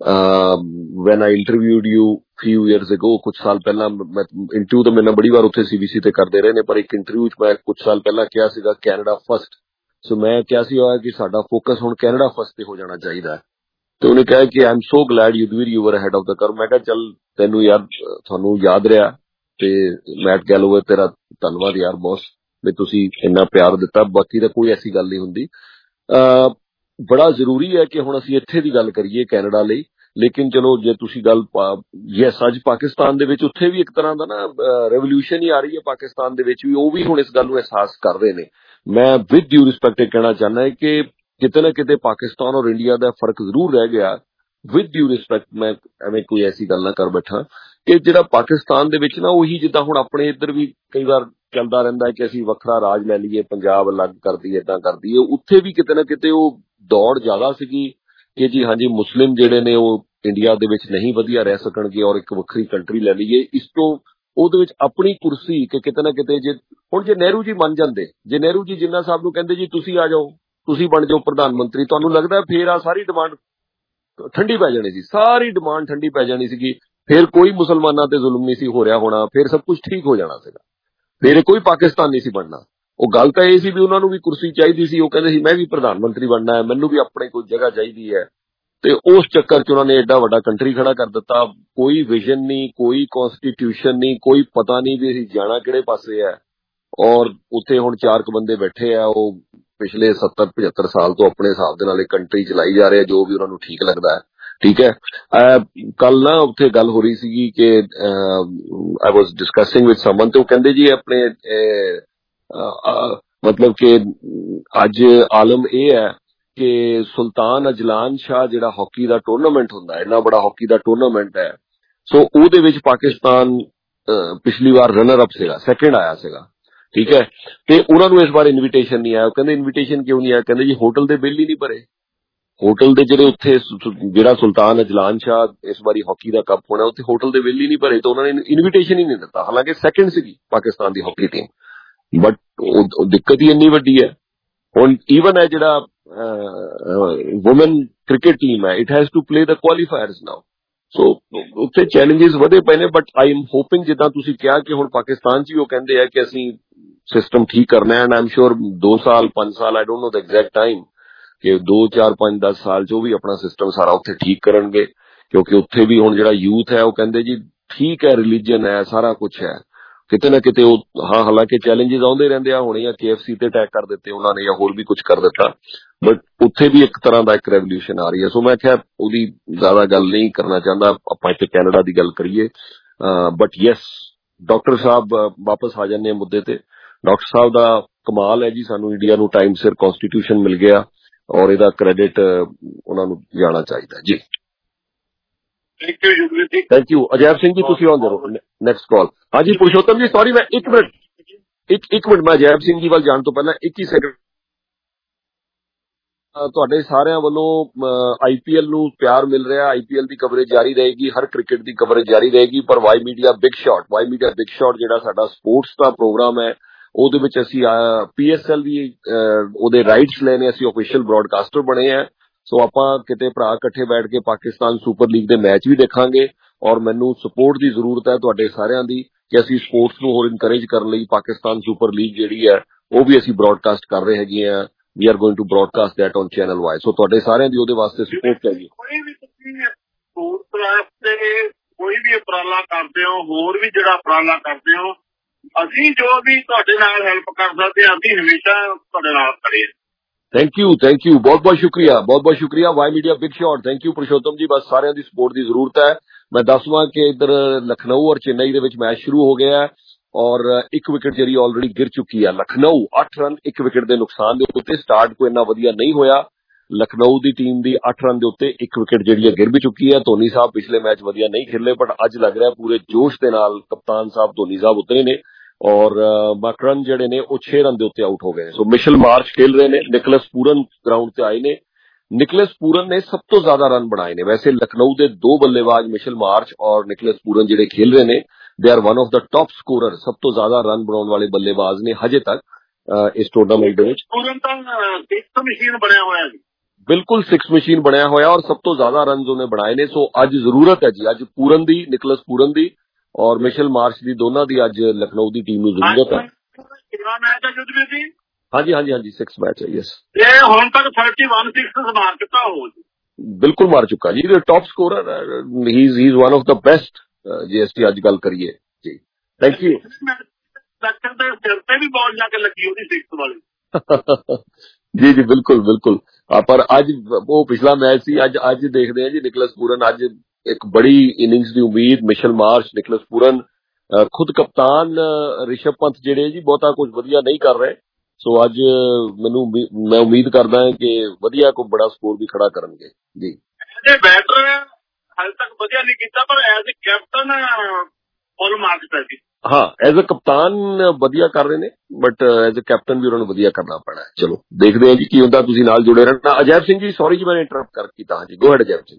when I interviewed you few years ago. ਕੁਛ ਸਾਲ ਪਹਿਲਾਂ ਮੈਂ ਇੰਟਰਵਿਊ ਤਾਂ ਮੇਰੇ ਨਾਲ ਬੜੀ ਵਾਰ ਉੱਥੇ ਸੀਬੀਸੀ ਤੇ ਕਰਦੇ ਰਹੇ ਨੇ, ਪਰ ਇੱਕ ਇੰਟਰਵਿਊ ਚ ਮੈਂ ਕੁਛ ਸਾਲ ਪਹਿਲਾਂ ਕਿਹਾ ਸੀਗਾ ਕੈਨੇਡਾ ਫਸਟ। ਸੋ ਮੈਂ ਕਿਹਾ ਸੀ ਕਿ ਸਾਡਾ ਫੋਕਸ ਹੁਣ ਕੈਨੇਡਾ ਫਸਟ ਤੇ ਹੋ ਜਾਣਾ ਚਾਹੀਦਾ, ਤੇ ਉਹਨੇ ਕਿਹਾ ਕਿ I am so glad Yudhvir you were ahead of the curve. ਮੈਂ ਕਿਹਾ ਚੱਲ ਤੈਨੂੰ ਯਾਰ, ਤੁਹਾਨੂੰ ਯਾਦ ਰਿਹਾ ਤੇ ਮੈਟ ਗੈਲੋਵੇ ਤੇਰਾ ਧੰਨਵਾਦ ਯਾਰ ਬੌਸ ਵੀ ਤੁਸੀਂ ਇੰਨਾ ਪਿਆਰ ਦਿੱਤਾ। ਬਾਕੀ ਤਾਂ ਕੋਈ ਐਸੀ ਗੱਲ ਨਹੀਂ ਹੁੰਦੀ। ਅਹ ਬੜਾ ਜ਼ਰੂਰੀ ਹੈ ਕਿ ਹੁਣ ਅਸੀਂ ਇੱਥੇ ਦੀ ਗੱਲ ਕਰੀਏ ਕੈਨੇਡਾ ਲਈ, ਲੇਕਿਨ ਚਲੋ ਜੇ ਤੁਸੀਂ ਗੱਲ ਯੈਸ ਅੱਜ ਪਾਕਿਸਤਾਨ ਦੇ ਵਿੱਚ ਉੱਥੇ ਵੀ ਇੱਕ ਤਰ੍ਹਾਂ ਦਾ ਨਾ ਰੈਵੋਲਿਊਸ਼ਨ ਹੀ ਆ ਰਹੀ ਹੈ ਪਾਕਿਸਤਾਨ ਦੇ ਵਿੱਚ ਵੀ, ਉਹ ਵੀ ਹੁਣ ਇਸ ਗੱਲ ਨੂੰ ਅਹਿਸਾਸ ਕਰ ਰਹੇ ਨੇ। ਮੈਂ ਵਿਦ ਡਿਊ ਰਿਸਪੈਕਟ ਇਹ ਕਹਿਣਾ ਚਾਹੁੰਦਾ ਕਿ ਕਿਤੇ ਨਾ ਕਿਤੇ ਪਾਕਿਸਤਾਨ ਔਰ ਇੰਡੀਆ ਦਾ ਫਰਕ ਜ਼ਰੂਰ ਰਹਿ ਗਿਆ। ਵਿਦ ਡਿਊ ਰਿਸਪੈਕਟ, ਮੈਂ ਐਵੇਂ ਕੋਈ ਐਸੀ ਗੱਲ ਨਾ ਕਰ ਬੈਠਾ ਕਿ ਜਿਹੜਾ ਪਾਕਿਸਤਾਨ ਦੇ ਵਿੱਚ ਨਾ ਉਹੀ ਜਿੱਦਾਂ ਹੁਣ ਆਪਣੇ ਇੱਧਰ ਵੀ ਕਈ ਵਾਰ ਚੱਲਦਾ ਰਹਿੰਦਾ ਹੈ ਕਿ ਅਸੀਂ ਵੱਖਰਾ ਰਾਜ ਲੈ ਲਈਏ, ਪੰਜਾਬ ਅਲੱਗ ਕਰ ਦਈਏ, ਏਦਾਂ ਕਰ ਦਈਏ, ਉੱਥੇ ਵੀ ਕਿਤੇ ਨਾ ਕਿਤੇ ਉਹ ਦੌੜ ਜ਼ਿਆਦਾ ਸੀਗੀ ਕਿ ਜੀ ਹਾਂਜੀ ਮੁਸਲਿਮ ਜਿਹੜੇ ਨੇ ਉਹ ਇੰਡੀਆ ਦੇ ਵਿੱਚ ਨਹੀਂ ਵਧੀਆ ਰਹਿ ਸਕਣਗੇ ਔਰ ਇੱਕ ਵੱਖਰੀ ਕੰਟਰੀ ਲੈ ਲਈਏ। ਇਸ ਤੋਂ ਉਹਦੇ ਵਿੱਚ ਆਪਣੀ ਕੁਰਸੀ ਕਿ ਕਿਤੇ ਨਾ ਕਿਤੇ ਜੇ ਹੁਣ ਜੇ ਨਹਿਰੂ ਜੀ ਮੰਨ ਜਾਂਦੇ, ਜੇ ਨਹਿਰੂ ਜੀ ਜਿੰਨਾ ਸਾਹਿਬ ਨੂੰ ਕਹਿੰਦੇ ਜੀ ਤੁਸੀਂ ਆ ਜਾਓ, ਤੁਸੀਂ ਬਣ ਜਾਓ ਪ੍ਰਧਾਨ ਮੰਤਰੀ, ਤੁਹਾਨੂੰ ਲੱਗਦਾ ਫੇਰ ਆ ਸਾਰੀ ਡਿਮਾਂਡ ਠੰਡੀ ਪੈ ਜਾਣੀ ਸੀ, ਸਾਰੀ ਡਿਮਾਂਡ ਠੰਡੀ ਪੈ ਜਾਣੀ ਸੀਗੀ, ਫਿਰ ਕੋਈ ਮੁਸਲਮਾਨਾਂ ਤੇ ਜ਼ੁਲਮ ਨਹੀਂ ਸੀ ਹੋ ਰਿਹਾ ਹੋਣਾ, ਫਿਰ ਸਭ ਕੁਝ ਠੀਕ ਹੋ ਜਾਣਾ ਸੀਗਾ, ਫਿਰ ਕੋਈ ਪਾਕਿਸਤਾਨ ਨਹੀਂ ਸੀ ਬਣਨਾ। ਉਹ ਗੱਲ ਤਾਂ ਇਹ ਸੀ ਵੀ ਉਹਨਾਂ ਨੂੰ ਵੀ ਕੁਰਸੀ ਚਾਹੀਦੀ ਸੀ, ਉਹ ਕਹਿੰਦੇ ਸੀ ਮੈਂ ਵੀ ਪ੍ਰਧਾਨ ਮੰਤਰੀ ਬਣਨਾ ਹੈ, ਮੈਨੂੰ ਵੀ ਆਪਣੇ ਕੋਈ ਜਗ੍ਹਾ ਚਾਹੀਦੀ ਹੈ, ਤੇ ਉਸ ਚੱਕਰ 'ਚ ਉਹਨਾਂ ਨੇ ਐਡਾ ਵੱਡਾ ਕੰਟਰੀ ਖੜਾ ਕਰ ਦਿੱਤਾ। ਕੋਈ ਵਿਜ਼ਨ ਨਹੀਂ, ਕੋਈ ਕੌਨਸਟੀਟਿਊਸ਼ਨ ਨਹੀਂ, ਕੋਈ ਪਤਾ ਨਹੀਂ ਵੀ ਅਸੀਂ ਜਾਣਾ ਕਿਹੜੇ ਪਾਸੇ ਹੈ। ਔਰ ਉੱਥੇ ਹੁਣ ਚਾਰ ਕੁ ਬੰਦੇ ਬੈਠੇ ਆ, ਉਹ ਪਿਛਲੇ ਸੱਤਰ ਪਝੱਤਰ ਸਾਲ ਤੋਂ ਆਪਣੇ ਹਿਸਾਬ ਦੇ ਨਾਲ ਇਹ ਕੰਟਰੀ ਚਲਾਈ ਜਾ ਰਹੇ, ਜੋ ਵੀ ਉਹਨਾਂ ਨੂੰ ਠੀਕ ਲੱਗਦਾ ਹੈ। ਠੀਕ ਹੈ, ਕੱਲ ਨਾ ਉੱਥੇ ਗੱਲ ਹੋ ਰਹੀ ਸੀਗੀ ਕਿ ਆਈ ਵਾਸ ਡਿਸਕਸਿੰਗ ਵਿਦ ਸਮਨ, ਤੇ ਉਹ ਕਹਿੰਦੇ ਜੀ ਆਪਣੇ ਮਤਲਬ ਕਿ ਅੱਜ ਆਲਮ ਇਹ ਹੈ ਕਿ ਸੁਲਤਾਨ ਅਜਲਾਨ ਸ਼ਾਹ ਜਿਹੜਾ ਹਾਕੀ ਦਾ ਟੂਰਨਾਮੈਂਟ ਹੁੰਦਾ, ਇੰਨਾ ਬੜਾ ਹਾਕੀ ਦਾ ਟੂਰਨਾਮੈਂਟ ਹੈ, ਸੋ ਉਹਦੇ ਵਿੱਚ ਪਾਕਿਸਤਾਨ ਪਿਛਲੀ ਵਾਰ ਰਨਰ ਅਪ ਸੀਗਾ, ਸੈਕਿੰਡ ਆਇਆ ਸੀਗਾ। ਠੀਕ ਹੈ, ਤੇ ਉਹਨਾਂ ਨੂੰ ਇਸ ਵਾਰ ਇਨਵੀਟੇਸ਼ਨ ਨਹੀਂ ਆਇਆ। ਉਹ ਕਹਿੰਦੇ ਇਨਵੀਟੇਸ਼ਨ ਕਿਉਂ ਨਹੀਂ ਆਇਆ? ਕਹਿੰਦੇ ਜੀ ਹੋਟਲ ਦੇ ਬਿੱਲ ਹੀ ਨਹੀਂ ਭਰੇ, ਹੋਟਲ ਦੇ ਜਿਹੜੇ ਉੱਥੇ ਜਿਹੜਾ ਸੁਲਤਾਨ ਅਜਲਾਨ ਸ਼ਾਹ ਇਸ ਵਾਰੀ ਹਾਕੀ ਦਾ ਕੱਪ ਹੋਣਾ, ਉੱਥੇ ਹੋਟਲ ਦੇ ਬਿੱਲ ਹੀ ਨਹੀਂ ਭਰੇ, ਤਾਂ ਉਹਨਾਂ ਨੇ ਇਨਵੀਟੇਸ਼ਨ ਹੀ ਨਹੀਂ ਦਿੱਤਾ, ਹਾਲਾਂਕਿ ਸੈਕਿੰਡ ਸੀਗੀ ਪਾਕਿਸਤਾਨ ਦੀ ਹਾਕੀ ਟੀਮ। बट दिक्कत ही इन्नी वड्डी है हुण ईवन है जिहड़ा वुमेन क्रिकेट टीम है it has to play the qualifiers now so उत्थे चैलेंजेस वधे पए ने बट आई एम होपिंग जिद्दां तुसीं कहा कि हुण पाकिस्तान च भी वो कहिंदे आ कि असीं सिस्टम ठीक करना है एंड आई एम श्योर दो साल पांच साल I don't know the exact time कि दो चार पांच दस साल जो भी अपना सिस्टम सारा उत्थे ठीक करनगे क्योंकि उत्थे भी हुण जिहड़ा यूथ है वो कहिंदे जी ठीक है रिलीजन है सारा कुछ है किते ना किते हाँ हालांकि चैलेंजेस आउंदे रहिंदे आ हुणे के एफ सी ते अटैक कर दिते उन्होंने या होर भी कुछ कर दिता बट उत्थे भी एक तरह का एक रेवोल्यूशन आ रही है सो मैं क्या ओदी ज्यादा गल नहीं करना चाहता आपां इत्थे कैनेडा की गल करिए बट यस डॉक्टर साहब वापस आ जाने मुद्दे ते डॉक्टर साहब का कमाल है जी सानू इंडिया नू टाइम सिर कॉन्स्टिट्यूशन मिल गया और इहदा क्रेडिट उन्हां नू जाना चाहिए जी thank you Yugveer ji thank you Ajaib Singh ji तुसीं आउंदे रहो नैक्सट कॉल हाँ जी पुरुषोत्तम जी सॉरी मैं एक मिनट एक एक मिनट मैं अजैब सिंह जी वाल जाण तो पहला एक ही सैकंड ਤੁਹਾਡੇ ਸਾਰਿਆਂ ਵੱਲੋਂ ਆਈਪੀਐਲ ਨੂੰ ਪਿਆਰ ਮਿਲ ਰਿਹਾ ਆਈਪੀਐਲ ਦੀ ਕਵਰੇਜ ਜਾਰੀ ਰਹੇਗੀ ਹਰ ਕ੍ਰਿਕਟ ਦੀ ਕਵਰੇਜ ਜਾਰੀ ਰਹੇਗੀ ਪਰ Y media big shot Y media big shot ਜਿਹੜਾ ਸਾਡਾ ਸਪੋਰਟਸ ਦਾ ਪ੍ਰੋਗਰਾਮ ਹੈ ਉਹਦੇ ਵਿੱਚ ਅਸੀਂ ਪੀਐਸਐਲ ਦੀ ਉਹਦੇ ਰਾਈਟਸ ਲੈਣੇ ਅਸੀਂ ਆਫੀਸ਼ੀਅਲ ਬ੍ਰੌਡਕਾਸਟਰ ਬਣੇ ਆ ਸੋ ਆਪਾਂ ਕਿਤੇ ਭਰਾ ਇਕੱਠੇ ਬੈਠ ਕੇ ਪਾਕਿਸਤਾਨ ਸੁਪਰ ਲੀਗ ਦੇ ਮੈਚ ਵੀ ਦੇਖਾਂਗੇ ਔਰ ਮੈਨੂੰ ਸਪੋਰਟ ਦੀ ਜ਼ਰੂਰਤ ਹੈ ਤੁਹਾਡੇ ਸਾਰਿਆਂ ਦੀ ਕਿ ਅਸੀਂ ਸਪੋਰਟਸ ਨੂੰ ਹੋਰ ਇਨਕਰੇਜ ਕਰਨ ਲਈ ਪਾਕਿਸਤਾਨ ਸੁਪਰ ਲੀਗ ਜਿਹੜੀ ਹੈ ਉਹ ਵੀ ਅਸੀਂ ਬ੍ਰੌਡਕਾਸਟ ਕਰ ਰਹੇ ਹੈਗੇ ਆ we are going to broadcast that on channel Y so ਤੁਹਾਡੇ ਸਾਰਿਆਂ ਦੀ ਉਹਦੇ ਵਾਸਤੇ ਸਪੋਰਟ ਚਾਹੀਏ ਕੋਈ ਵੀ ਤੁਸੀਂ ਸਪੋਰਟ ਵਾਸਤੇ ਕੋਈ ਵੀ ਉਪਰਾਲਾ ਕਰਦੇ ਹੋ ਹੋਰ ਵੀ ਜਿਹੜਾ ਉਪਰਾਲਾ ਕਰਦੇ ਹੋ ਅਸੀਂ ਜੋ ਵੀ ਤੁਹਾਡੇ ਨਾਲ ਹੈਲਪ ਕਰ ਸਕਦੇ ਹਾਂ ਅਸੀਂ ਹਮੇਸ਼ਾ ਤੁਹਾਡੇ ਨਾਲ ਖੜੇ ਹਾਂ ਥੈਂਕ ਯੂ ਥੈਂਕ ਯੂ ਬਹੁਤ ਬਹੁਤ ਸ਼ੁਕਰੀਆ ਬਹੁਤ ਬਹੁਤ ਸ਼ੁਕਰੀਆ Y media big shot thank you Purshottam ji ਬਸ ਸਾਰਿਆਂ ਦੀ ਸਪੋਰਟ ਦੀ ਜ਼ਰੂਰਤ ਹੈ ਮੈਂ ਦੱਸਵਾਂ ਕਿ ਇੱਧਰ ਲਖਨਊ ਔਰ ਚੇन्नई ਦੇ ਵਿੱਚ ਮੈਚ ਸ਼ੁਰੂ ਹੋ ਗਿਆ ਹੈ और एक विकेट जी ऑलरेडी गिर चुकी है लखनऊ अठ रन एक विकेट के नुकसान के उत्ते स्टार्ट कोई इन्ना वधिया नहीं होया लखनऊ की टीम की अठ रन के उत्ते एक विकेट जी गिर भी चुकी है धोनी साहब पिछले मैच वधिया नहीं खेले बट अज लग रहा है पूरे जोश के नाल कप्तान साहब धोनी साहब उतरे ने और मकरन जिहड़े ने वो छे रन के उत्ते आउट हो गए सो मिशेल मार्च खेल रहे हैं निकोलस पूरन ग्राउंड से आए ने निकोलस पूरन ने सब तो ज्यादा रन बनाए ने वैसे लखनऊ के दो बल्लेबाज मिशेल मार्च और निकोलस पूरन जिहड़े खेल रहे हैं they are one of the top scorer सब तो ज्यादा रन बनाने वाले बल्लेबाज ने हजे तक इस टूर्नामेंट में सिक्स मशीन बनया होया बिल्कुल सिक्स मशीन बनया होया और सब तो ज्यादा रन उन्हें बनाए ने सो अज जरूरत है जी अज पूरन दी निकोलस पूरन दी और मिशेल मार्च दी दोनों दी अज लखनऊ की टीम नूं जरूरत है हाँ जी हाँ जी हाँ जी सिक्स मैच है यस हुण तक थर्टी वन सिक्स मार चुका हो बिल्कुल मार चुका जी टॉप स्कोरर ही is one of the best जी एस टी अज गल करिए जी थैंक यू जी जी बिल्कुल बिल्कुल पर अज वो पिछला मैच सी अज अज देखते हैं जी निकोलस पूरन अज एक बड़ी इनिंग्स की उम्मीद मिशेल मार्च निकोलस पूरन खुद कप्तान ऋषभ पंत जिहड़े जी बहुता कुछ वधिया नहीं कर रहे सो अज मैनू मैं उम्मीद करदा है कि वधिया कोई बड़ा स्कोर भी खड़ा करनगे जी बैटर हाल तक वधिया नहीं किया पर as a captain full marks है जी हाँ एज ए कप्तान वधिया कर रहे ने बट एज ए कैप्टन भी उन्होंने वधिया करना पैना है चलो देखते हैं जी की हुंदा तुसीं नाल जुड़े रहना अजैब सिंह जी सॉरी जी मैंने इंटरप्ट कर कीता हाँ जी go ahead Ajaib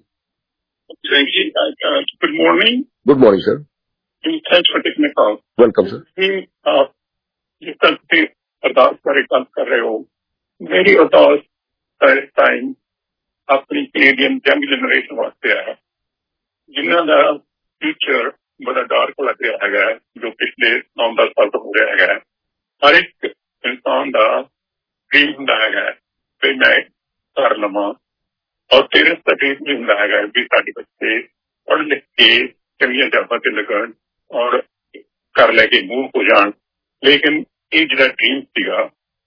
Singh good morning good morning sir thanks for taking my call welcome sir जिस तरह से अरदास पर बात कर रहे हो मेरी अरदास टाइम अपनी कैनेडियन यंग जनरेशन वास्ते है जिन्हों का फ्यूचर बड़ा डार्क लग रहा है जो पिछले नौ दस साल तो हो रहा है हर एक इंसान का ड्रीम होंदा है भी मैं कर लवा और पेरेंट्स का ड्रीम भी होंदा है भी साडे बच्चे पढ़ लिख के चंगियां जॉबां ते लगन और कर लेके मूव हो जान लेकिन ये जो ड्रीम सीगा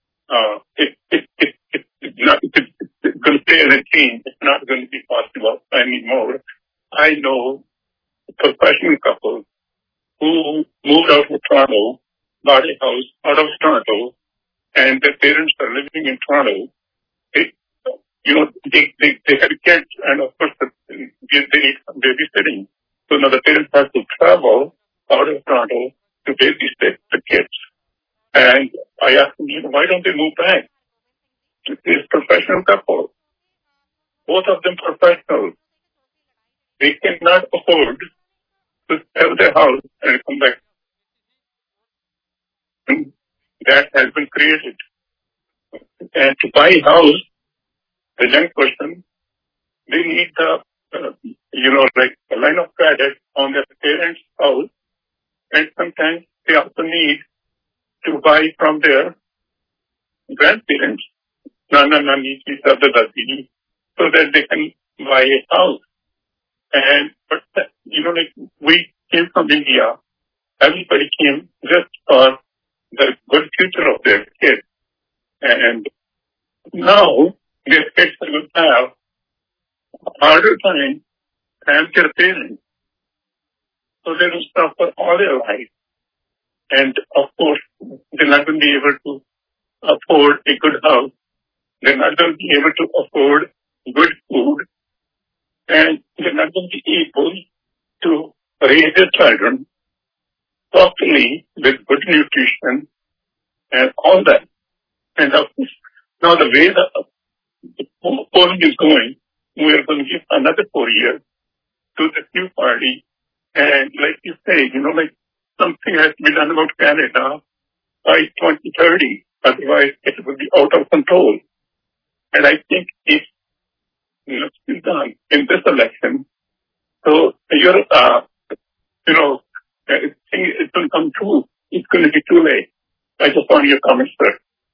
it's going to stay as a team. It's not going to be possible anymore. I know a professional couple who moved out of Toronto, bought a house out of Toronto, and their parents are living in Toronto. It, you know, they, they, they had kids, and of course, the, they, they need babysitting. So now the parents have to travel out of Toronto to babysit the kids. And I asked them, you know, why don't they move back? This professional couple, both of them professionals, they cannot afford to sell their house and come back. And that has been created. And to buy a house, the young person, they need the, uh, you know, like a line of credit on their parents' house, and sometimes they also need to buy from their grandparents, nana, nani, dada, dadi, so that they can buy a house. And, but, you know, like we came from India, everybody came just for the good future of their kids. And now their kids are going to have a harder time than their parents. So they will suffer all their life. And of course, they're not going to be able to afford a good house. They're not going to be able to afford good food. And they're not going to be able to raise their children properly with good nutrition and all that. And of course, now the way the, the polling is going, we are going to give another four years to the new party. And like you say, you know, like something has to be done about Canada by twenty thirty. Otherwise, it will be out of control. And I think if it's been done in this election, so you're, uh, you know, I think it will come true. It's going to be too late. I just want your comments, sir.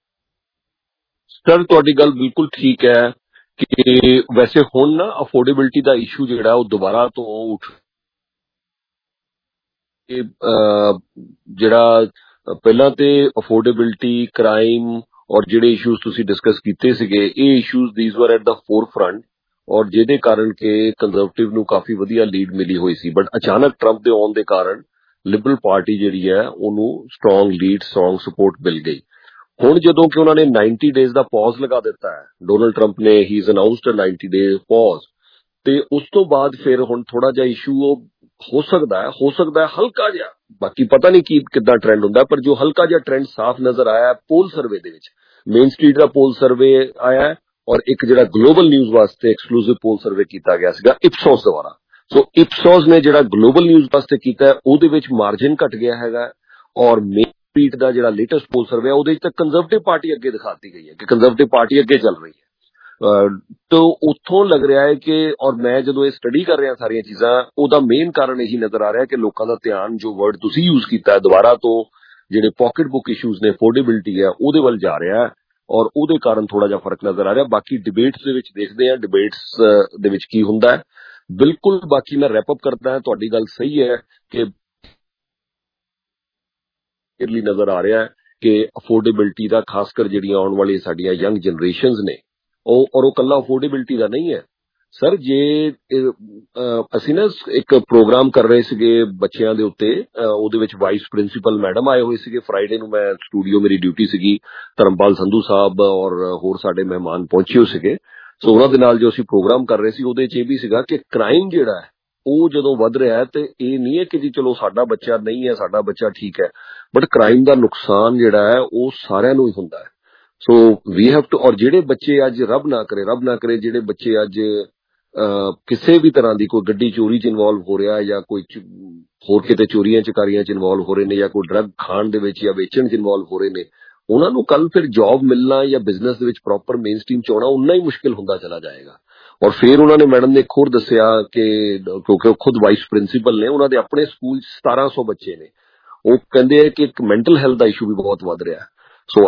Sir ਤੁਹਾਡੀ ਗੱਲ ਬਿਲਕੁਲ ਠੀਕ ਹੈ ਕਿ ਵੈਸੇ ਹੁਣ ਨਾ affordability ਦਾ issue ਜਿਹੜਾ ਉਹ ਦੁਬਾਰਾ ਤੋਂ ਉੱਠ ਜਿਹੜਾ ਪਹਿਲਾਂ ਤੇ ਅਫੋਰਡੇਬਿਲਟੀ ਕ੍ਰਾਈਮ ਔਰ ਜਿਹੜੇ ਇਸ਼ੂਜ਼ ਤੁਸੀਂ ਡਿਸਕਸ ਕੀਤੇ ਸੀਗੇ ਇਹ issues these were at the forefront ਔਰ ਜਿਹਦੇ ਕਾਰਨ ਕਿ ਕੰਜ਼ਰਵੇਟਿਵ ਨੂੰ ਕਾਫੀ ਵਧੀਆ ਲੀਡ ਮਿਲੀ ਹੋਈ ਸੀ ਬਟ ਅਚਾਨਕ ਟਰੰਪ ਦੇ ਆਉਣ ਦੇ ਕਾਰਨ ਲਿਬਰਲ ਪਾਰਟੀ ਜਿਹੜੀ ਹੈ ਉਹਨੂੰ ਸਟਰੋਂਗ ਲੀਡ ਸਟਰੋਂਗ ਸਪੋਰਟ ਮਿਲ ਗਈ ਹੁਣ ਜਦੋਂ ਕਿ ਉਹਨਾਂ ਨੇ ਨਾਈਨਟੀ ਡੇਜ਼ ਦਾ ਪੌਜ਼ ਲਗਾ ਦਿੱਤਾ ਹੈ ਡੋਨਲਡ ਟਰੰਪ ਨੇ he is announced a ninety days pause ਤੇ ਉਸ ਤੋਂ ਬਾਅਦ ਫਿਰ ਹੁਣ ਥੋੜਾ ਜਿਹਾ ਇਸ਼ੂ ਉਹ ਹੋ ਸਕਦਾ ਹੈ ਹੋ ਸਕਦਾ ਹੈ ਹਲਕਾ ਜਿਹਾ ਬਾਕੀ ਪਤਾ ਨਹੀਂ ਕੀ ਕਿੱਦਾਂ ਟ੍ਰੈਂਡ ਹੁੰਦਾ ਪਰ ਜੋ ਹਲਕਾ ਜਿਹਾ ਟ੍ਰੈਂਡ ਸਾਫ਼ ਨਜ਼ਰ ਆਇਆ ਪੋਲ ਸਰਵੇ ਦੇ ਵਿੱਚ ਮੇਨ ਸਟਰੀਟ ਦਾ ਪੋਲ ਸਰਵੇ ਆਇਆ ਔਰ ਇੱਕ ਜਿਹੜਾ ਗਲੋਬਲ ਨਿਊਜ਼ ਵਾਸਤੇ ਐਕਸਕਲੂਸਿਵ ਪੋਲ ਸਰਵੇ ਕੀਤਾ ਗਿਆ ਸੀਗਾ ਇਪਸੋਸ ਦੁਆਰਾ ਸੋ ਇਪਸੋਸ ਨੇ ਜਿਹੜਾ ਗਲੋਬਲ ਨਿਊਜ਼ ਵਾਸਤੇ ਕੀਤਾ ਉਹਦੇ ਵਿੱਚ ਮਾਰਜਿਨ ਘਟ ਗਿਆ ਹੈਗਾ ਔਰ ਮੇਨ ਸਟਰੀਟ ਦਾ ਜਿਹੜਾ ਲੇਟੈਸਟ ਪੋਲ ਸਰਵੇ ਉਹਦੇ ਵਿੱਚ ਤਾਂ ਕੰਜ਼ਰਵੇਟਿਵ ਪਾਰਟੀ ਅੱਗੇ ਦਿਖਾਤੀ ਗਈ ਹੈ ਕਿ ਕੰਜ਼ਰਵੇਟਿਵ ਪਾਰਟੀ ਅੱਗੇ ਚੱਲ ਰਹੀ ਹੈ ਤੋ ਉੱਥੋਂ ਲੱਗ ਰਿਹਾ ਹੈ ਕਿ ਔਰ ਮੈਂ ਜਦੋਂ ਇਹ ਸਟੱਡੀ ਕਰ ਰਿਹਾ ਸਾਰੀਆਂ ਚੀਜ਼ਾਂ ਉਹਦਾ ਮੇਨ ਕਾਰਨ ਇਹੀ ਨਜ਼ਰ ਆ ਰਿਹਾ ਕਿ ਲੋਕਾਂ ਦਾ ਧਿਆਨ ਜੋ ਵਰਡ ਤੁਸੀਂ ਯੂਜ਼ ਕੀਤਾ ਦੁਬਾਰਾ ਤੋਂ ਜਿਹੜੇ ਪਾਕਟ ਬੁੱਕ ਇਸ਼ੂਜ਼ ਨੇ ਅਫੋਰਡੇਬਿਲਟੀ ਹੈ ਉਹਦੇ ਵੱਲ ਜਾ ਰਿਹਾ ਹੈ ਔਰ ਉਹਦੇ ਕਾਰਨ ਥੋੜਾ ਜਿਹਾ ਫਰਕ ਨਜ਼ਰ ਆ ਰਿਹਾ ਬਾਕੀ ਡਿਬੇਟਸ ਦੇ ਵਿੱਚ ਦੇਖਦੇ ਹਾਂ ਡਿਬੇਟਸ ਦੇ ਵਿੱਚ ਕੀ ਹੁੰਦਾ ਹੈ ਬਿਲਕੁਲ ਬਾਕੀ ਮੈਂ ਰੈਪ ਅਪ ਕਰਦਾ ਹਾਂ ਤੁਹਾਡੀ ਗੱਲ ਸਹੀ ਹੈ ਕਿ ਕਲੀਅਰਲੀ ਨਜ਼ਰ ਆ ਰਿਹਾ ਹੈ ਕਿ ਅਫੋਰਡੇਬਿਲਟੀ ਦਾ ਖਾਸ ਕਰ ਜਿਹੜੀਆਂ ਆਉਣ ਵਾਲੀਆਂ ਸਾਡੀਆਂ ਯੰਗ ਜਨਰੇਸ਼ਨਸ ਨੇ ਉਹ ਔਰ ਉਹ ਕੱਲਾ ਅਫੋਰਡੇਬਿਲਟੀ ਦਾ ਨਹੀਂ ਹੈ ਸਰ ਜੇ ਅਸੀਂ ਨਾ ਇੱਕ ਪ੍ਰੋਗਰਾਮ ਕਰ ਰਹੇ ਸੀਗੇ ਬੱਚਿਆਂ ਦੇ ਉੱਤੇ ਉਹਦੇ ਵਿੱਚ ਵਾਈਸ ਪ੍ਰਿੰਸੀਪਲ ਮੈਡਮ ਆਏ ਹੋਏ ਸੀਗੇ ਫਰਾਈਡੇ ਨੂੰ ਮੈਂ ਸਟੂਡੀਓ ਮੇਰੀ ਡਿਊਟੀ ਸੀਗੀ ਧਰਮਪਾਲ ਸੰਧੂ ਸਾਹਿਬ ਔਰ ਹੋਰ ਸਾਡੇ ਮਹਿਮਾਨ ਪਹੁੰਚੇ ਹੋਏ ਸੀਗੇ ਸੋ ਉਹਨਾਂ ਦੇ ਨਾਲ ਜੋ ਅਸੀਂ ਪ੍ਰੋਗਰਾਮ ਕਰ ਰਹੇ ਸੀ ਉਹਦੇ 'ਚ ਇਹ ਵੀ ਸੀਗਾ ਕਿ ਕ੍ਰਾਈਮ ਜਿਹੜਾ ਹੈ ਉਹ ਜਦੋਂ ਵੱਧ ਰਿਹਾ ਹੈ ਤੇ ਇਹ ਨਹੀਂ ਹੈ ਕਿ ਜੀ ਚਲੋ ਸਾਡਾ ਬੱਚਾ ਨਹੀਂ ਹੈ ਸਾਡਾ ਬੱਚਾ ਠੀਕ ਹੈ ਬਟ ਕ੍ਰਾਈਮ ਦਾ ਨੁਕਸਾਨ ਜਿਹੜਾ ਹੈ ਉਹ ਸਾਰਿਆਂ ਨੂੰ ਹੀ ਹੁੰਦਾ ਹੈ ਸੋ ਵੀ ਹੈਵ ਟੂ ਔਰ ਜਿਹੜੇ ਬੱਚੇ ਅੱਜ ਰੱਬ ਨਾ ਕਰੇ ਰੱਬ ਨਾ ਕਰੇ ਜਿਹੜੇ ਬੱਚੇ ਅੱਜ ਕਿਸੇ ਵੀ ਤਰ੍ਹਾਂ ਦੀ ਕੋਈ ਗੱਡੀ ਚੋਰੀ 'ਚ ਇਨਵੋਲਵ ਹੋ ਰਿਹਾ ਜਾਂ ਕੋਈ ਹੋਰ ਕਿਤੇ ਚੋਰੀਆਂ ਚਕਾਰੀਆਂ 'ਚ ਇਨਵੋਲਵ ਹੋ ਰਹੇ ਨੇ ਜਾਂ ਕੋਈ ਡਰੱਗ ਖਾਣ ਦੇ ਵਿੱਚ ਜਾਂ ਵੇਚਣ 'ਚ ਇਨਵੋਲਵ ਹੋ ਰਹੇ ਨੇ ਉਹਨਾਂ ਨੂੰ ਕੱਲ ਫਿਰ ਜੌਬ ਮਿਲਣਾ ਜਾਂ ਬਿਜ਼ਨਸ ਦੇ ਵਿੱਚ ਪ੍ਰੋਪਰ ਮੇਨ ਸਟ੍ਰੀਮ 'ਚ ਆਉਣਾ ਉਨਾ ਹੀ ਮੁਸ਼ਕਿਲ ਹੁੰਦਾ ਚਲਾ ਜਾਏਗਾ ਔਰ ਫਿਰ ਉਹਨਾਂ ਨੇ ਮੈਡਮ ਨੇ ਇੱਕ ਹੋਰ ਦੱਸਿਆ ਕਿ ਕਿਉਂਕਿ ਉਹ ਖੁਦ ਵਾਈਸ ਪ੍ਰਿੰਸੀਪਲ ਨੇ ਉਹਨਾਂ ਦੇ ਆਪਣੇ ਸਕੂਲ 'ਚ ਸਤਾਰਾਂ ਸੌ ਬੱਚੇ ਨੇ ਉਹ ਕਹਿੰਦੇ ਆ ਕਿ ਇੱਕ ਮੈਂਟਲ ਹੈਲਥ ਦਾ ਇਸ਼ੂ ਵੀ ਬਹੁਤ ਵੱਧ ਰਿਹਾ ਸੋ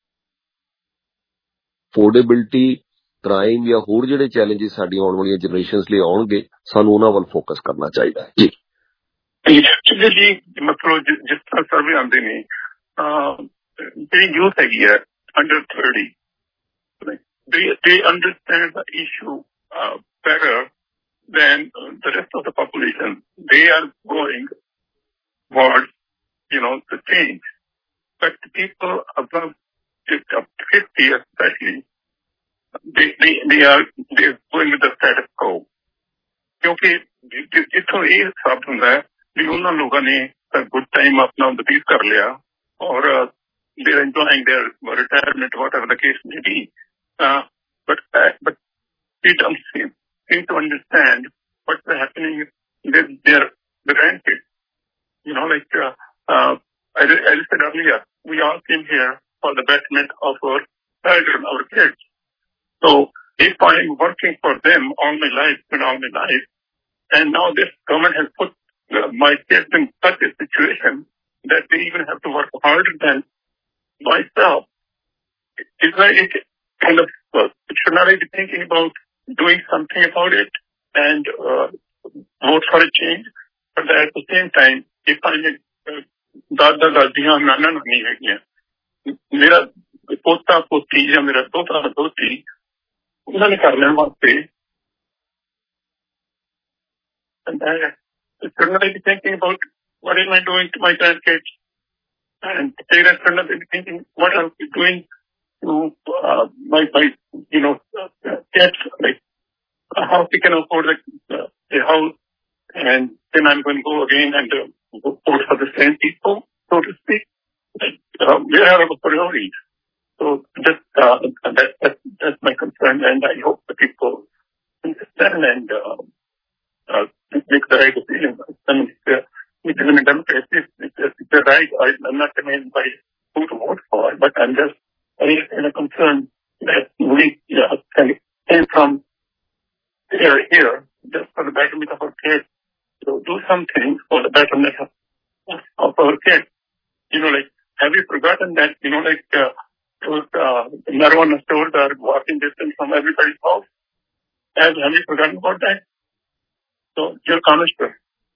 ਅਫੋਰਡੇਬਿਲਟੀ ਕ੍ਰਾਈਮ ਜਾਂ ਹੋਰ ਜਿਹੜੇ ਚੈਲੰਜਸ ਸਾਡੀਆਂ ਆਉਣ ਵਾਲੀਆਂ ਜਨਰੇਸ਼ਨਸ ਲਈ ਆਉਣਗੇ ਸਾਨੂੰ ਉਹਨਾਂ ਵੱਲ ਫੋਕਸ ਕਰਨਾ ਚਾਹੀਦਾ ਹੈ ਜੀ ਜੀ ਮਤਲਬ ਜਿਸ ਤਰ੍ਹਾਂ ਸਰਵੇ ਆਉਂਦੇ ਨੇ ਜਿਹੜੀ ਯੂਥ ਹੈਗੀ ਹੈ under thirty they they understand the issue uh, better than uh, the rest of the population. They are going towards, you know, the change. But the people above fifty especially, they they they are they are going with the status quo. क्योंकि इतना ये साबित होता है कि उन लोगों ने good time अपना व्यतीत कर लिया और they are enjoying their retirement, whatever the case may be. Uh, but uh, but they don't seem, seem to understand what's happening with their grandkids. You know, like uh, uh, I, I said earlier, we all came here So if I'm working for them all my life and all my life, and now this government has put uh, my kids in such a situation that they even have to work harder than myself, is that it kind of, uh, should not I be thinking about doing something about it and uh, vote for a change? But at the same time, if I'm a uh, ਦਾਦਾ ਦਾਦੀਆਂ ਨਾਨਾ ਨਾਨੀ ਹੈਗੀਆਂ, ਮੇਰਾ ਪੋਤਾ ਪੋਤੀ ਜਾਂ ਮੇਰਾ ਦੋਤਾ ਦੋਤੀ, ਉਹਨਾਂ ਨੇ ਕਰ ਲੈਣ ਵਾਸਤੇ, and I should not be thinking about what am I doing to my grandkids, and parents should not be thinking what am I doing to uh, my, my, you know, uh, kids, like uh, how we can afford a, uh, a house, and then I'm going to go again and uh, vote for the same people, so to speak. Like, uh, where are our priorities? So just, uh, that, that, that's my concern, and I hope the people understand and uh, uh, make the right decision. I mean, it's, uh, we live in a democracy. It's, it's a right. I, I'm not demanding by who to vote for, but I'm just really concerned that we uh, can came from here, here, just for the betterment of our kids. So do something for the betterment of, of our kids. You know, like, have you forgotten that, you know, like, uh, those, uh, marijuana stores are walking distance from everybody's house? Have, have you forgotten about that? So, your comments, sir.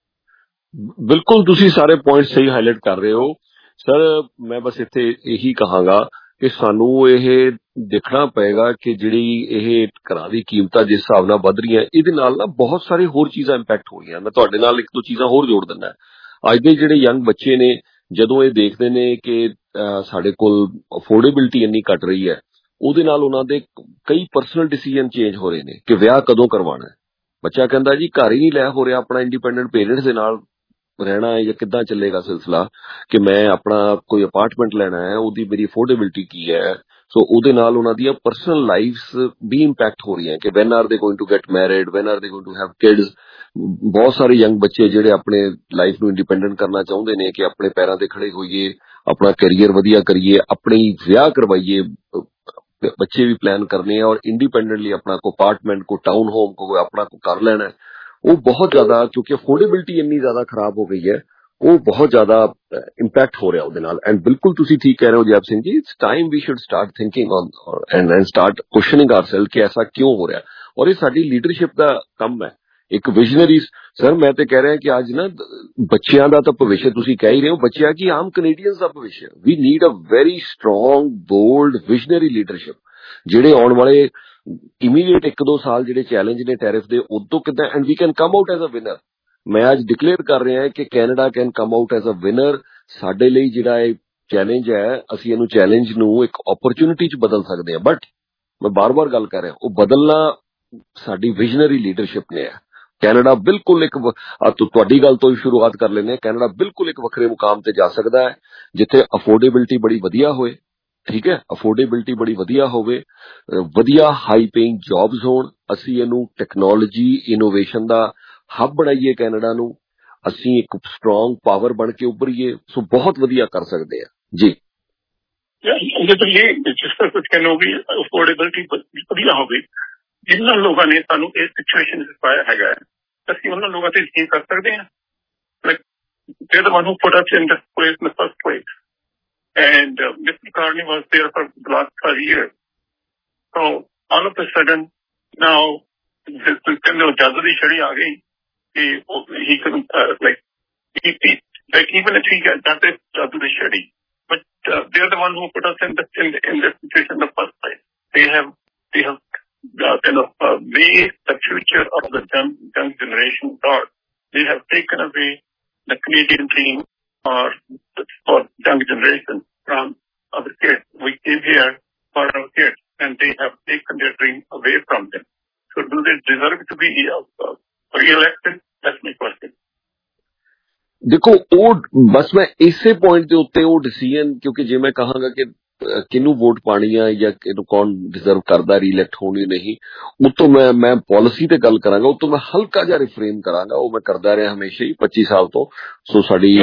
ਬਿਲਕੁਲ ਤੁਸੀਂ ਸਾਰੇ point ਸਹੀ highlight ਕਰ ਰਹੇ ਹੋ sir. ਮੈਂ ਬਸ ਇੱਥੇ ਇਹੀ ਕਹਾਂਗਾ ਕਿ ਸਾਨੂੰ ਇਹ ਦੇਖਣਾ ਪਏਗਾ ਕਿ ਜਿਹੜੀ ਇਹ ਘਰਾਂ ਦੀ ਕੀਮਤਾਂ ਜਿਸ ਹਿਸਾਬ ਨਾਲ ਵੱਧ ਰਹੀਆਂ, ਇਹਦੇ ਨਾਲ ਨਾ ਬਹੁਤ ਸਾਰੀ ਹੋਰ ਚੀਜ਼ਾਂ ਇੰਪੈਕਟ ਹੋ ਰਹੀਆਂ। ਮੈਂ ਤੁਹਾਡੇ ਨਾਲ ਇੱਕ ਦੋ ਚੀਜ਼ਾਂ ਹੋਰ ਜੋੜ ਦਿੰਦਾ। ਅੱਜ ਦੇ ਜਿਹੜੇ ਯੰਗ ਬੱਚੇ ਨੇ, ਜਦੋਂ ਇਹ ਦੇਖਦੇ ਨੇ ਕਿ ਸਾਡੇ ਕੋਲ ਅਫੋਰਡੇਬਿਲਿਟੀ ਇੰਨੀ ਘਟ ਰਹੀ ਹੈ, ਉਹਦੇ ਨਾਲ ਉਹਨਾਂ ਦੇ ਕਈ ਪਰਸਨਲ ਡਿਸੀਜਨ ਚੇਂਜ ਹੋ ਰਹੇ ਨੇ ਕਿ ਵਿਆਹ ਕਦੋਂ ਕਰਵਾਉਣਾ। ਬੱਚਾ ਕਹਿੰਦਾ ਜੀ ਘਰ ਹੀ ਨਹੀਂ ਲੈ ਹੋ ਰਿਹਾ ਆਪਣਾ ਇੰਡੀਪੈਂਡੈਂਟ ਪੇਰੈਂਟਸ ਦੇ ਨਾਲ ਰਹਿਣਾ ਹੈ, ਜਾਂ ਕਿੱਦਾਂ ਚੱਲੇਗਾ ਸਿਲਸਿਲਾ ਕਿ ਮੈਂ ਆਪਣਾ ਕੋਈ ਅਪਾਰਟਮੈਂਟ ਲੈਣਾ ਹੈ, ਉਹਦੀ ਮੇਰੀ ਅਫੋਰਡੇਬਿਲਿਟੀ ਕੀ ਹੈ। ਸੋ ਉਹਦੇ ਨਾਲ ਉਹਨਾਂ ਦੀਆਂ ਪਰਸਨਲ ਲਾਈਫਸ ਵੀ ਇੰਪੈਕਟ ਹੋ ਰਹੀਆਂ ਕਿ when are they going to get married, when are they going to have kids. ਬਹੁਤ ਸਾਰੇ ਯੰਗ ਬੱਚੇ ਜਿਹੜੇ ਆਪਣੇ ਲਾਈਫ ਨੂੰ ਇੰਡੀਪੈਂਡੈਂਟ ਕਰਨਾ ਚਾਹੁੰਦੇ ਨੇ ਕਿ ਆਪਣੇ ਪੈਰਾਂ ਤੇ ਖੜੇ ਹੋਈਏ, ਆਪਣਾ ਕੈਰੀਅਰ ਵਧੀਆ ਕਰੀਏ, ਆਪਣੀ ਵਿਆਹ ਕਰਵਾਈਏ, ਬੱਚੇ ਵੀ ਪਲਾਨ ਕਰਨੇ ਆ ਔਰ ਇੰਡੀਪੈਂਡੈਂਟਲੀ ਆਪਣਾ ਕੋ ਅਪਾਰਟਮੈਂਟ, ਕੋ ਟਾਊਨ ਹੋਮ, ਕੋ ਆਪਣਾ ਕੋ ਕਰ ਲੈਣਾ। ਉਹ ਬਹੁਤ ਜ਼ਿਆਦਾ, ਕਿਉਂਕਿ ਅਫੋਰਡੇਬਿਲਿਟੀ ਇੰਨੀ ਜ਼ਿਆਦਾ ਖਰਾਬ ਹੋ ਗਈ ਹੈ, ਉਹ ਬਹੁਤ ਜ਼ਿਆਦਾ ਇੰਪੈਕਟ ਹੋ ਰਿਹਾ ਉਹਦੇ ਨਾਲ। ਐਂਡ ਬਿਲਕੁਲ ਤੁਸੀਂ ਠੀਕ ਕਹਿ ਰਹੇ ਹੋ Jaip Singh ji, it's time we should start thinking on and and start questioning ourselves ਕਿ ਐਸਾ ਕਿਉਂ ਹੋ ਰਿਹਾ। ਔਰ ਇਹ ਸਾਡੀ ਲੀਡਰਸ਼ਿਪ ਦਾ ਕੰਮ ਹੈ, ਇੱਕ ਵਿਜ਼ਨਰੀ। ਸਰ ਮੈਂ ਤੇ ਕਹਿ ਰਿਹਾ ਕਿ ਅੱਜ ਨਾ ਬੱਚਿਆਂ ਦਾ ਤਾਂ ਭਵਿੱਖ ਤੁਸੀਂ ਕਹਿ ਹੀ ਰਹੇ ਹੋ, ਬੱਚਿਆਂ ਕੀ ਆਮ ਕੈਨੇਡੀਅਨਸ ਦਾ ਭਵਿੱਖ। We need a very strong, bold, visionary leadership, ਜਿਹੜੇ ਆਉਣ ਵਾਲੇ ਇਮੀਡੀਏਟ ਇੱਕ ਦੋ ਸਾਲ ਜਿਹੜੇ ਚੈਲੰਜ ਨੇ ਟੈਰਿਫ ਦੇ, ਉਦੋਂ ਕਿੱਦਾਂ and we can come out as a winner. ਮੈਂ ਅੱਜ ਡਿਕਲੇਅਰ ਕਰ ਰਿਹਾ ਕਿ Canada can come out as a winner. ਸਾਡੇ ਲਈ ਜਿਹੜਾ ਇਹ ਚੈਲੰਜ ਹੈ, ਅਸੀਂ ਇਹਨੂੰ ਚੈਲੰਜ ਨੂੰ ਇੱਕ ਓਪਰਚੁਨਿਟੀ ਚ ਬਦਲ ਸਕਦੇ ਹਾਂ। ਬਟ ਮੈਂ ਬਾਰ-ਬਾਰ ਗੱਲ ਕਰ ਰਿਹਾ, ਉਹ ਬਦਲਣਾ ਸਾਡੀ ਵਿਜ਼ਨਰੀ ਲੀਡਰਸ਼ਿਪ ਨੇ ਹੈ। ਕੈਨੇਡਾ ਬਿਲਕੁਲ ਇੱਕ, ਤੁਹਾਡੀ ਗੱਲ ਤੋਂ ਹੀ ਸ਼ੁਰੂਆਤ ਕਰ ਲੈਂਦੇ ਹਾਂ, ਕੈਨੇਡਾ ਬਿਲਕੁਲ ਇੱਕ ਵੱਖਰੇ ਮੁਕਾਮ ਤੇ ਜਾ ਸਕਦਾ ਹੈ ਜਿੱਥੇ ਅਫੋਰਡੇਬਿਲਿਟੀ ਬੜੀ ਵਧੀਆ ਹੋਏ। ਠੀਕ ਹੈ, ਅਫੋਰਡੇਬਿਲਿਟੀ ਬੜੀ ਵਧੀਆ ਹੋਵੇ, ਵਧੀਆ ਹਾਈ ਪੇਇੰਗ ਜੌਬਸ ਹੋਣ, ਅਸੀਂ ਇਹਨੂੰ ਟੈਕਨੋਲੋਜੀ ਇਨੋਵੇਸ਼ਨ ਦਾ ਹੱਬ ਬਣਾਈਏ ਕੈਨੇਡਾ ਨੂੰ, ਅਸੀਂ ਇੱਕ ਸਟਰੋਂਗ ਪਾਵਰ ਬਣ ਕੇ ਉੱਭਰੀਏ। ਸੋ ਬਹੁਤ ਵਧੀਆ ਕਰ ਸਕਦੇ ਆ ਜੀ। ਕੁਝ ਕਹਿੰਦੇ ਅਫੋਰਡੇਬਿਲਿਟੀ ਵਧੀਆ ਹੋਵੇ, ਜਿਨ੍ਹਾਂ ਲੋਕਾਂ ਨੇ ਸਾਨੂੰ ਇਸ ਸਿਚੁਏਸ਼ਨ ਚ ਪਾਇਆ ਹੈਗਾ, ਅਸੀਂ ਉਹਨਾਂ ਲੋਕਾਂ ਤੇ ਯਕੀਨ ਕਰ ਸਕਦੇ ਹਾਂ। Like they the one who put us in this place in the first place, and uh, Mister Carney was there for the last five years. So all of a sudden now the jadoo di shadi aa gayi ki he can uh, like he, he like even if he got that jadoo di shadi, but uh, they are the one who put us in the in, the, in this situation in the first place. They have they have uh, you know uh, made the future of the young, young generation dark. They have taken away the Canadian dream or for young generation from our kids. We came here for our kids and they have taken their dream away from them. So do they deserve to be uh, re-elected? That's my question. ਦੇਖੋ ਉਹ ਬਸ ਮੈਂ ਇਸੇ point ਦੇ ਉੱਤੇ ਉਹ decision, ਕਿਉਂਕਿ ਜੇ ਮੈਂ ਕਹਾਂਗਾ ਕਿ ਕਿਹਨੂੰ ਵੋਟ ਪਾਣੀ ਆ ਜਾਂ ਇਹਨੂੰ ਕੌਣ ਡਿਜ਼ਰਵ ਕਰਦਾ ਰੀਇਲੈਕਟ ਹੋਣੀ ਨਹੀਂ, ਉਹ ਤੋਂ ਮੈਂ ਮੈਂ ਪਾਲਿਸੀ ਤੇ ਗੱਲ ਕਰਾਂਗਾ, ਉਹ ਤੋਂ ਮੈਂ ਹਲਕਾ ਜਿਹਾ ਰਿਫਰੇਨ ਕਰਾਂਗਾ। ਉਹ ਮੈਂ ਕਰਦਾ ਰਿਹਾ ਹਮੇਸ਼ਾ ਹੀ ਪੱਚੀ ਸਾਲ ਤੋਂ। ਸੋ ਸਾਡੀ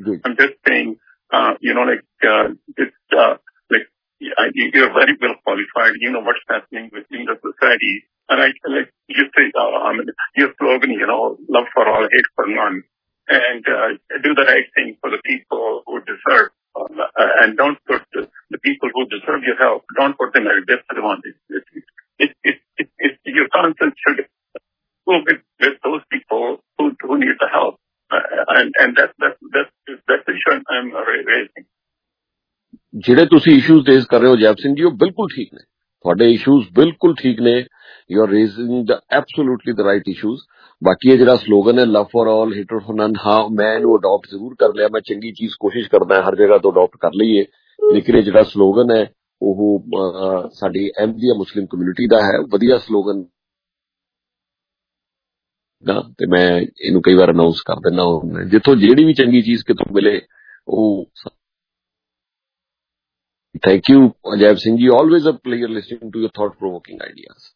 Great. I'm just saying, uh, you know, like, uh, it's, uh, like, you're very well qualified. You know what's happening within the society. And I, like, you say, uh, I mean, your slogan, you know, love for all, hate for none. And, uh, do the right thing for the people who deserve, uh, and don't put the, the people who deserve your help, don't put them at a disadvantage. It, it, it, it, it, your conscience should go with, with those people who, who need the help. Uh, and, and that, that, that, that's the issue I'm raising. ਜਿਹੜੇ ਤੁਸੀਂ issues raise ਕਰ ਰਹੇ ਹੋ ਜੈਪ ਸਿੰਘ ਜੀ, ਉਹ ਬਿਲਕੁਲ ਠੀਕ ਨੇ, ਤੁਹਾਡੇ ਇਸ਼ੂਜ਼ ਬਿਲਕੁਲ ਠੀਕ ਨੇ, you are raising the absolutely the right issues. ਬਾਕੀ ਇਹ ਜਿਹੜਾ ਸਲੋਗਨ ਹੈ love for all hate for none, ਹਾਂ ਮੈਂ ਇਹਨੂੰ ਅਡਾਪਟ ਜ਼ਰੂਰ ਕਰ ਲਿਆ, ਮੈਂ ਚੰਗੀ ਚੀਜ਼ ਕੋਸ਼ਿਸ਼ ਕਰਦਾ ਹਰ ਜਗ੍ਹਾ ਤੋਂ ਅਡਾਪਟ ਕਰ ਲਈਏ, ਲੇਕਿਨ ਇਹ ਜਿਹੜਾ ਸਲੋਗਨ ਹੈ ਉਹ ਸਾਡੀ ਅਹਿਮਦੀਆ ਮੁਸਲਿਮ ਕਮਿਊਨਿਟੀ ਦਾ ਹੈ, ਵਧੀਆ ਸਲੋਗਨ ਤੇ ਮੈਂ ਇਹਨੂੰ ਕਈ ਵਾਰ ਅਨਾਉਂਸ ਕਰ ਦਿੰਦਾ ਹੁੰਦਾ, ਜਿੱਥੋਂ ਜਿਹੜੀ ਵੀ ਚੰਗੀ ਚੀਜ਼ ਕਿਤੋਂ ਮਿਲੇ ਉਹ। Thank you, Ajaib Singh ji. Always a pleasure listening to your thought-provoking ideas.